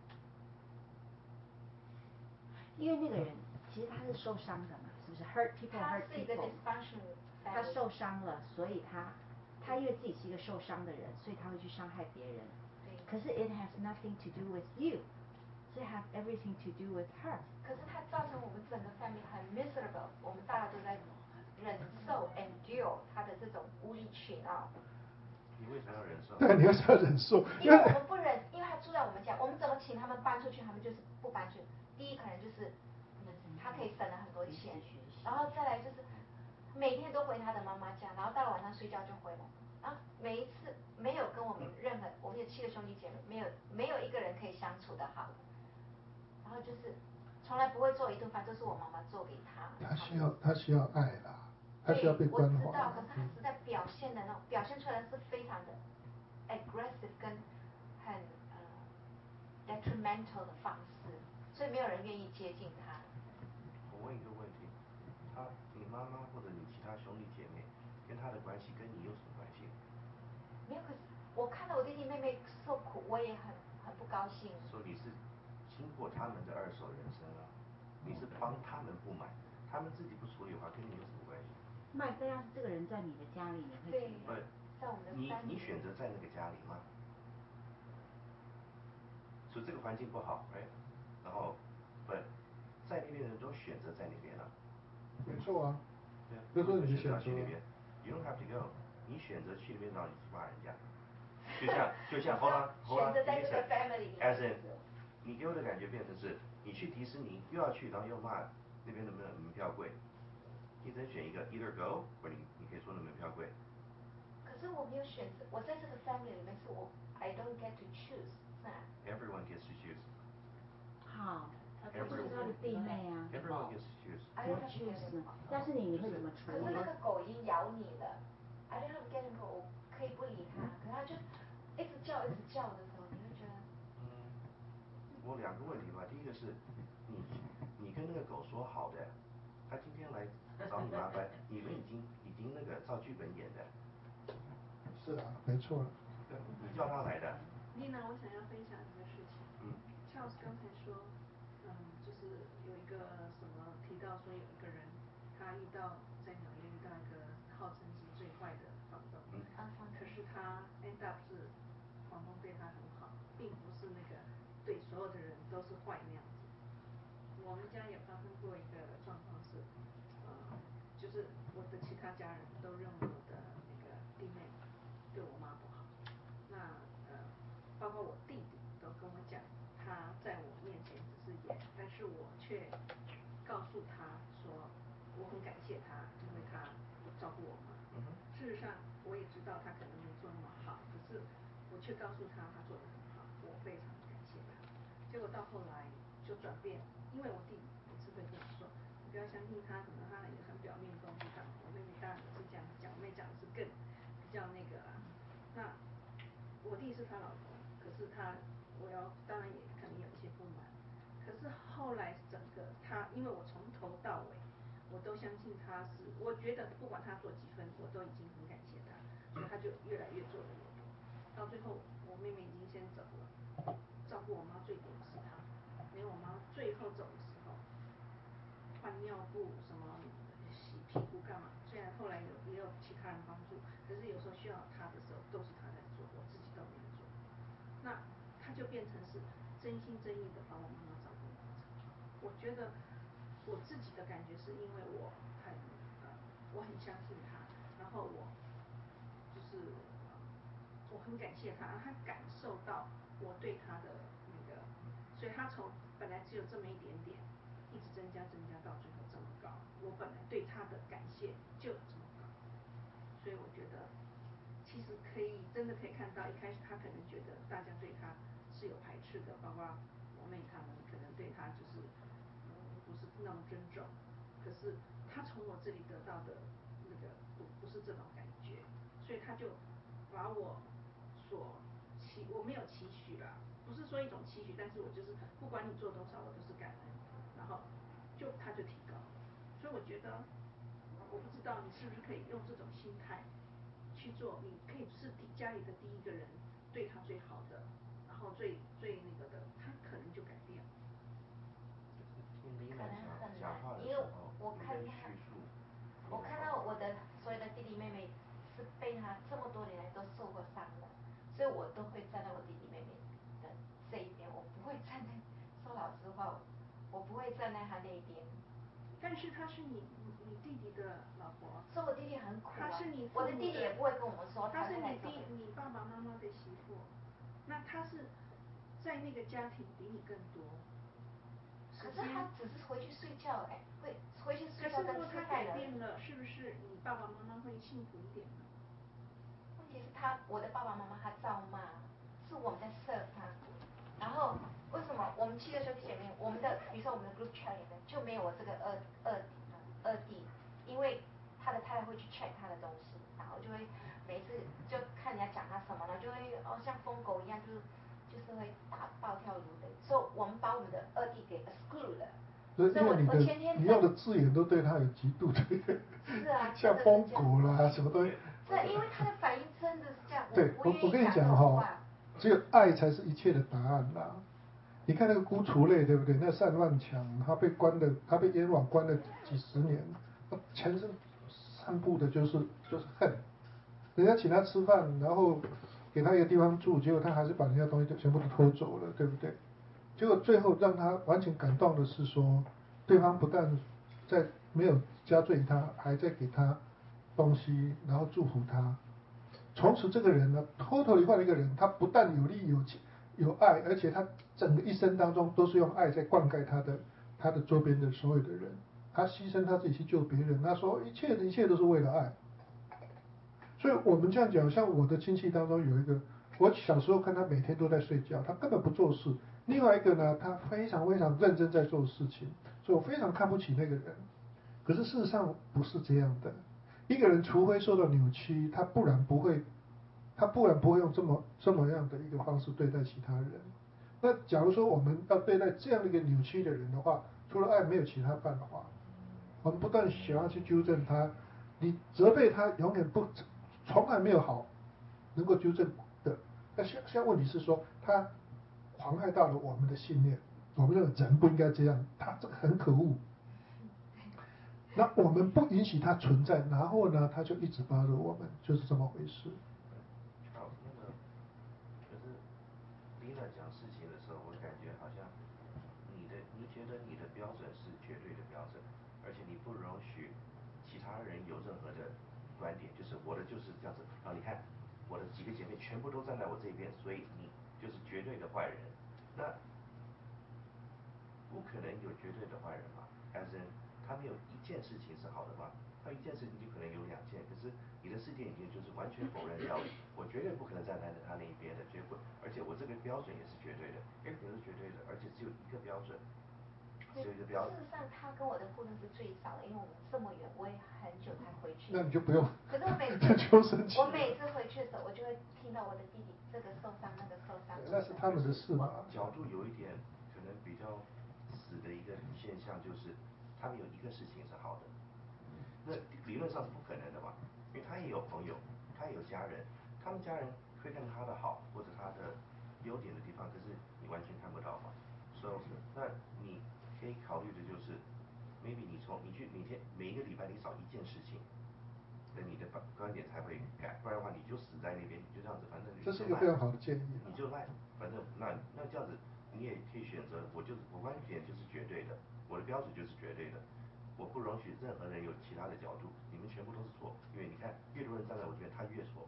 因为那个人其实他是受伤的嘛，是不是 ？hurt people hurt people。他受伤了，所以他因为自己是一个受伤的人，所以他会去伤害别人。可是 it has nothing to do with you， it has everything to do with her。 可是他造成我们整个 family 很 miserable， 我们大家都在忍受 endure 他的这种无理取闹。 你为什么要忍受？ 对，你为什么要忍受？ 因为我们不忍，因为他住在我们家，我们怎么请他们搬出去，他们就是不搬去。第一可能就是他可以省了很多钱，然后再来就是每天都回他的妈妈家，然后到了晚上睡觉就回来。然后每一次没有跟我们我们有7个兄弟姐妹，没有一个人可以相处的好。然后就是从来不会做一顿饭，都是我妈妈做给他。 他需要爱啦，他需要被关怀。 我知道，可是他实在表现出来是非常的 aggressive 跟很detrimental 的方式，所以没有人愿意接近他。 我问一个问题，你妈妈或者你其他兄弟姐妹跟他的关系跟你有什么关系？ 没有，可是我看到我弟弟妹妹受苦，我也很不高兴。 所以你是经过他们的2手人生啊，你是帮他们不满，他们自己不处理的话，跟你有什么关系？ 麦菲亚是这个人在你的家里，你会怎么样？ 在我们的你选择在那个家里吗？所以这个环境不好，哎，然后在那边的人都选择在那边了。 没错啊。 对啊。 就说你的选择。 去那边 ，You don't have to go， 你选择去那边，然后你去骂人家。就像后来选择在这个 family 里面。 as in， 你给我的感觉变成是，你去迪士尼又要去，然后又骂那边的门票贵。你只能选一个 either go， 或者你可以说那门票贵。 可是我没有选择，我在这个 family 里面是I don't get to choose， 是吧 ？Everyone gets to choose。 好，他不是他的弟妹啊。 Everyone gets to choose。 I don't have to get it。 但是你会怎么处理？ 可是那个狗已经咬你了 ，I don't have to get it， 我可以不理它，可是它就一直叫的时候，你会觉得。 我2个问题吧，第一个是你跟那个狗说好的， 他今天来找你麻烦，你们已经那个照剧本演的。 是啊，没错。 对，你叫他来的。 丽娜，我想要分享一个事情。Charles 刚才说，就是有一个什么提到说有一个人，他在纽约遇到一个号称是最坏的房东，可是他 end up 是房东对他很好，并不是那个对所有的人都是坏那样子。我们家也发生过一个状况是，就是我的其他家人都认为我的那个弟妹对我妈不好，那包括我弟弟都跟我讲，他在我面前只是演，但是我却告诉他说，我很感谢他，因为他照顾我妈。事实上，我也知道他可能没做那么好，可是我却告诉他做得很好，我非常感谢他。结果到后来就转变，因为我弟弟每次会跟我说，你不要相信他，可能他也很表面功夫干嘛。我妹妹当然也是这样讲，我妹讲的是更比较那个啦。那我弟是他老公，可是当然也可能有一些不满。可是后来整个他，因为我从头到尾我都相信他是，我觉得不管他做几分，我都已经很感谢他，所以他就越来越做得越多。到最后，我妹妹已经先走了，照顾我妈最多的是他，连我妈最后走的时候，换尿布什么洗屁股干嘛，虽然后来也有其他人帮助，可是有时候需要他的时候都是他在做，我自己都没有做。那他就变成是真心真意的把我妈妈照顾得很好。我觉得我自己的感觉是因为我很相信他，然后就是我很感谢他，他感受到我对他的那个，所以他从本来只有这么一点点，一直增加到最后这么高。我本来对他的感谢就这么高，所以我觉得其实真的可以看到，一开始他可能觉得大家对他是有排斥的，包括我妹他们可能对他就是不是那么尊重，可是他从我这里得到的那个不是这种感觉，所以他就把我我没有期许啦，不是说一种期许，但是我就是不管你做多少，我都是感恩，然后他就提高，所以我觉得我不知道你是不是可以用这种心态去做，你可以是家里的第一个人，对他最好的，然后最那个的，他可能就改变了。 可能很难，因为我看到我的所有的弟弟妹妹是被他这么多年来都受过伤的，所以我都会站在我弟弟妹妹的这一边，我不会站在，说老实话，我不会站在他那一边。 但是他是你弟弟的老婆， 所以我弟弟很苦啊， 他是你我的弟弟也不会跟我们说他是你爸爸妈妈的媳妇，那他是在那个家庭比你更多。 可是他只是回去睡觉会回去睡觉跟吃饭。 可是如果他改变了，是不是你爸爸妈妈会幸福一点呢？ 问题是我的爸爸妈妈他照骂，是我们在serve他。然后为什么我们7个兄弟姐妹，比如说我们的 group chat 里面就没有我这个二弟，因为他的太太会去 check 他的东西，然后就会每次就看人家讲他什么了，就会像疯狗一样，就是会暴跳如雷，所以我们把我们的二弟给 exclude 了。 所以你用的字眼都对他有极度的， 是啊， 像疯狗啦什么东西。 对，因为他的反应真的是这样。 对，我跟你讲哈，只有爱才是一切的答案啦。你看那个孤雏类，对不对？那单万强，他被冤枉关了几十年，全身散布的就是恨。人家请他吃饭，然后给他一个地方住，结果他还是把人家东西全部都偷走了，对不对？结果最后让他完全感动的是说，对方不但在没有加罪他，还在给他东西，然后祝福他。从此这个人呢，totally换了一个人，他不但有力有爱，而且他整个一生当中都是用爱在灌溉他的周边的所有的人，他牺牲他自己去救别人，他说一切的一切都是为了爱。所以我们这样讲，像我的亲戚当中有一个，我小时候看他每天都在睡觉，他根本不做事。另外一个呢，他非常非常认真在做事情，所以我非常看不起那个人。可是事实上不是这样的，一个人除非受到扭曲，他不然不会用这么样的一个方式对待其他人。那假如说我们要对待这样的一个扭曲的人的话，除了爱没有其他办法。 我们不断想要去纠正他，你责备他永远从来没有好能够纠正的。那现在问题是说，他妨害到了我们的信念，我们认为人不应该这样，他这个很可恶。那我们不允许它存在，然后呢，它就一直包着我们，就是这么回事。 好，可是Lina讲事情的时候，我感觉好像你觉得你的标准是绝对的标准，而且你不容许其他人有任何的观点，就是我的就是这样子。然后你看我的几个姐妹全部都站在我这边，所以你就是绝对的坏人。那不可能有绝对的坏人嘛？as in他没有一件事情是好的嘛？他一件事情就可能有2件，可是你的世界里面就是完全否认掉了。我绝对不可能站在他那一边的，绝不，而且我这个标准也是绝对的，也可能是绝对的，而且只有一个标准，只有一个标准。 事实上，他跟我的互动是最少的，因为我们这么远，我也很久才回去。 那你就不用。 可是我每次我每次回去的时候，我就会听到我的弟弟这个受伤那个受伤。 那是他们的事嘛。 角度有一点可能比较死的一个现象就是，他们有一个事情是好的，那理论上是不可能的嘛，因为他也有朋友，他也有家人，他们家人会看他的好或者他的优点的地方，可是你完全看不到嘛。所以那你可以考虑的就是 ，maybe 你去每一个礼拜你少1件事情，那你的观点才会改，不然的话你就死在那边，你就这样子，反正你就赖。 这是一个非常好的建议。 你就赖，反正那这样子，你也可以选择，我观点就是绝对的，我的标准就是绝对的，我不容许任何人有其他的角度，你们全部都是错，因为你看越多人站在我这边，他越错。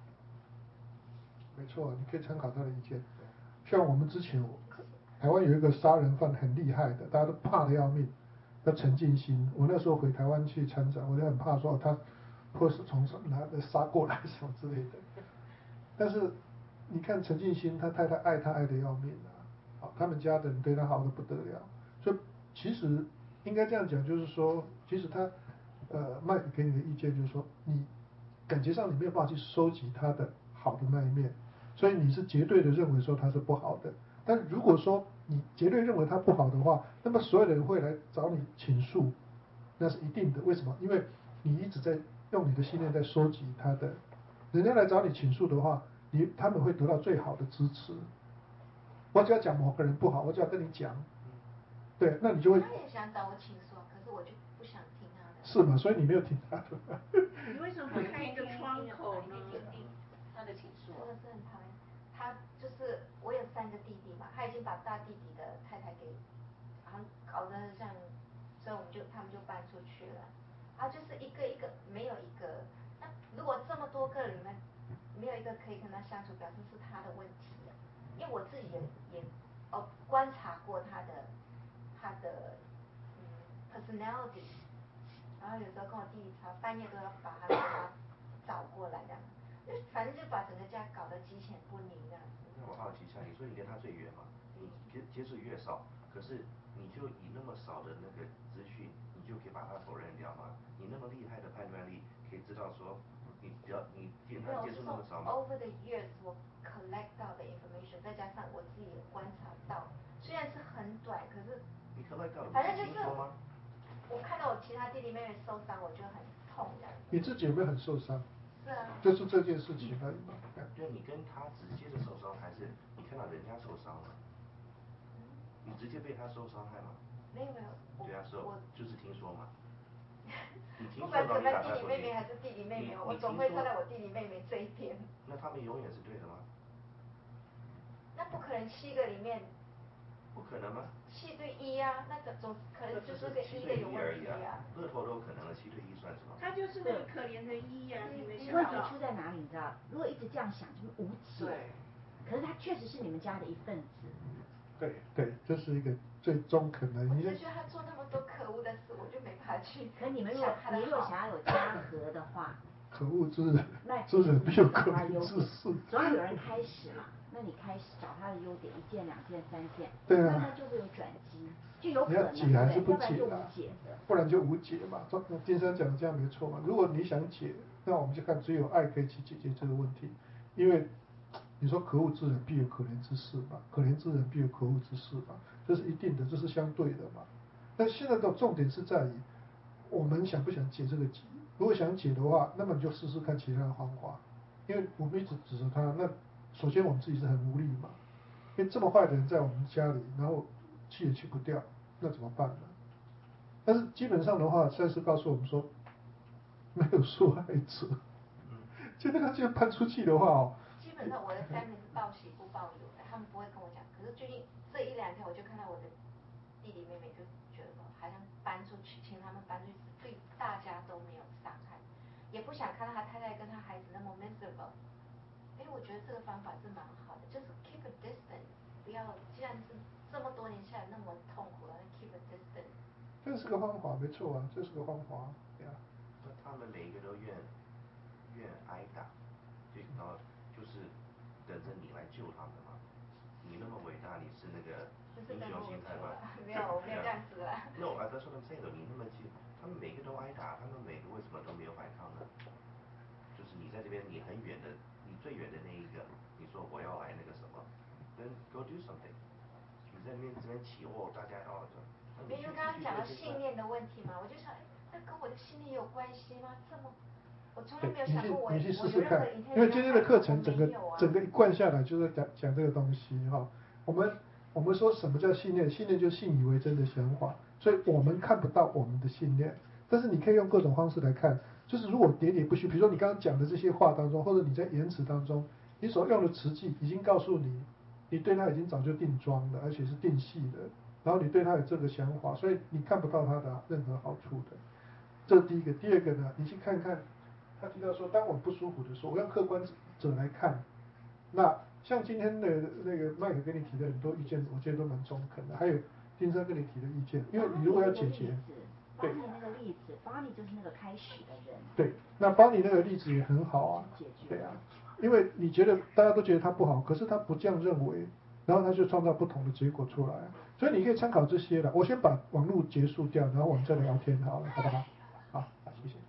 没错，你可以参考他的意见。像我们之前，台湾有一个杀人犯很厉害的，大家都怕得要命，叫陈进兴。我那时候回台湾去参展，我就很怕说他或是从哪里杀过来什么之类的。但是你看陈进兴，他太太爱他爱得要命啊，好，他们家的人对他好得不得了。所以其实应该这样讲，就是说，其实他麦克给你的意见就是说，你感觉上你没有办法去收集他的好的那一面，所以你是绝对的认为说他是不好的。但如果说你绝对认为他不好的话，那么所有人会来找你倾诉，那是一定的。为什么？因为你一直在用你的信念在收集他的，人家来找你倾诉的话，他们会得到最好的支持。我只要讲某个人不好，我只要跟你讲，对，那你就会。 他也想找我倾诉，可是我就不想听他的。 是吗？所以你没有听他的。 你为什么不开一个窗口呢？ 他的倾诉。 真的是很讨厌。他就是我有3个弟弟嘛，他已经把大弟弟的太太给，好像搞得像，所以他们就搬出去了。啊，就是一个一个没有一个，那如果这么多个里面没有一个可以跟他相处，表示是他的问题。因为我自己也观察过他的personality， 然后有时候跟我弟弟吵，半夜都要把他找过来这样，反正就把整个家搞得鸡犬不宁这样子。 那我好奇一下，你说你跟他最远嘛，你接触越少，可是你就以那么少的那个资讯，你就可以把它否认掉吗？你那么厉害的判断力，可以知道说你跟他接触那么少吗？ Over the years 我 collect 到的 information， 再加上我自己也观察到，虽然是很短，可是你 collect 到的反正就是听说吗？ 我看到我其他弟弟妹妹受伤，我就很痛这样子。 你自己有没有很受伤？ 是啊。 就是这件事情而已嘛。 对，你跟他直接的受伤，还是你看到人家受伤了？你直接被他受伤害吗？ 没有。 对啊，就是听说嘛。 不管怎么弟弟妹妹还是弟弟妹妹，我总会站在我弟弟妹妹这一边。 那他们永远是对的吗？ 那不可能7个里面。 不可能吗 ？7对1啊，那总可能就是个1的有问题啊。 乐透都可能了，7对1算什么？ 他就是那个可怜的1呀，你没想到。 问题出在哪里？你知道？如果一直这样想，就是无解。对。可是他确实是你们家的一份子。 对，这是一个最终可能。 我就觉得他做那么多可恶的事，我就没法去。 可你如果想要有家和的话， 可恶之人，之人必有可恶之事。 总要有人开始嘛，那你开始找他的优点1件、2件、3件， 对啊， 慢慢就会有转机，就有可能。 你要解还是不解啦？ 不然就无解嘛。金山讲的这样没错嘛。如果你想解，那我们就看只有爱可以去解决这个问题，因为。你说可恶之人必有可怜之事嘛，可怜之人必有可恶之事嘛，这是一定的，这是相对的嘛。但现在的重点是在于， 我们想不想解这个结？如果想解的话，那么你就试试看其他的方法，因为我们一直指责他，那首先我们自己是很无力嘛，因为这么坏的人在我们家里，然后气也气不掉，那怎么办呢？但是基本上的话，赛斯告诉我们说，没有受害者，就那个既然判出去的话哦。 基本上我的 family 是报喜不报忧的，他们不会跟我讲。可是最近这一两天，我就看到我的弟弟妹妹就觉得好像搬出去，请他们搬出去，对大家都没有伤害，也不想看到他太太跟他孩子那么 miserable。我觉得这个方法是蛮好的，就是 keep a distance， 不要，既然是这么多年下来那么痛苦了，那 keep a distance。 这是个方法，没错啊，这是个方法，对啊。 那他们每一个都愿挨打，然后就是等着你来救他们嘛。你那么伟大，你是那个英雄心态吗？ 没有，我没有这样子啦。 No， that's what I'm saying。你那么他们每个都挨打，他们每个为什么都没有反抗呢？就是你在这边，你很远的，你最远的那一个，你说我要来那个什么 ，then go do something。你在这边起哄，大家因为刚刚讲到信念的问题嘛，我就想，那跟我的信念有关系吗？这么，我从来没有想过我。 你去试试看，因为今天的课程整个一贯下来就是讲这个东西哈。我们说什么叫信念？信念就是信以为真的想法，所以我们看不到我们的信念，但是你可以用各种方式来看。就是如果喋喋不休，比如说你刚刚讲的这些话当中，或者你在言辞当中，你所用的词句已经告诉你，你对他已经早就定妆了，而且是定系的，然后你对他有这个想法，所以你看不到他的任何好处的。这是第一个。第二个呢，你去看看，他提到说，当我不舒服的时候，我用客观者来看。那像今天的那个麦克跟你提的很多意见，我觉得都蛮中肯的。还有丁山跟你提的意见，因为你如果要解决， 对，巴尼那个例子，巴尼就是那个开始的人。 对，那巴尼那个例子也很好啊，对啊，因为你觉得大家都觉得他不好，可是他不这样认为，然后他就创造不同的结果出来，所以你可以参考这些了。我先把网络结束掉，然后我们再聊天好了，好不好？好，谢谢。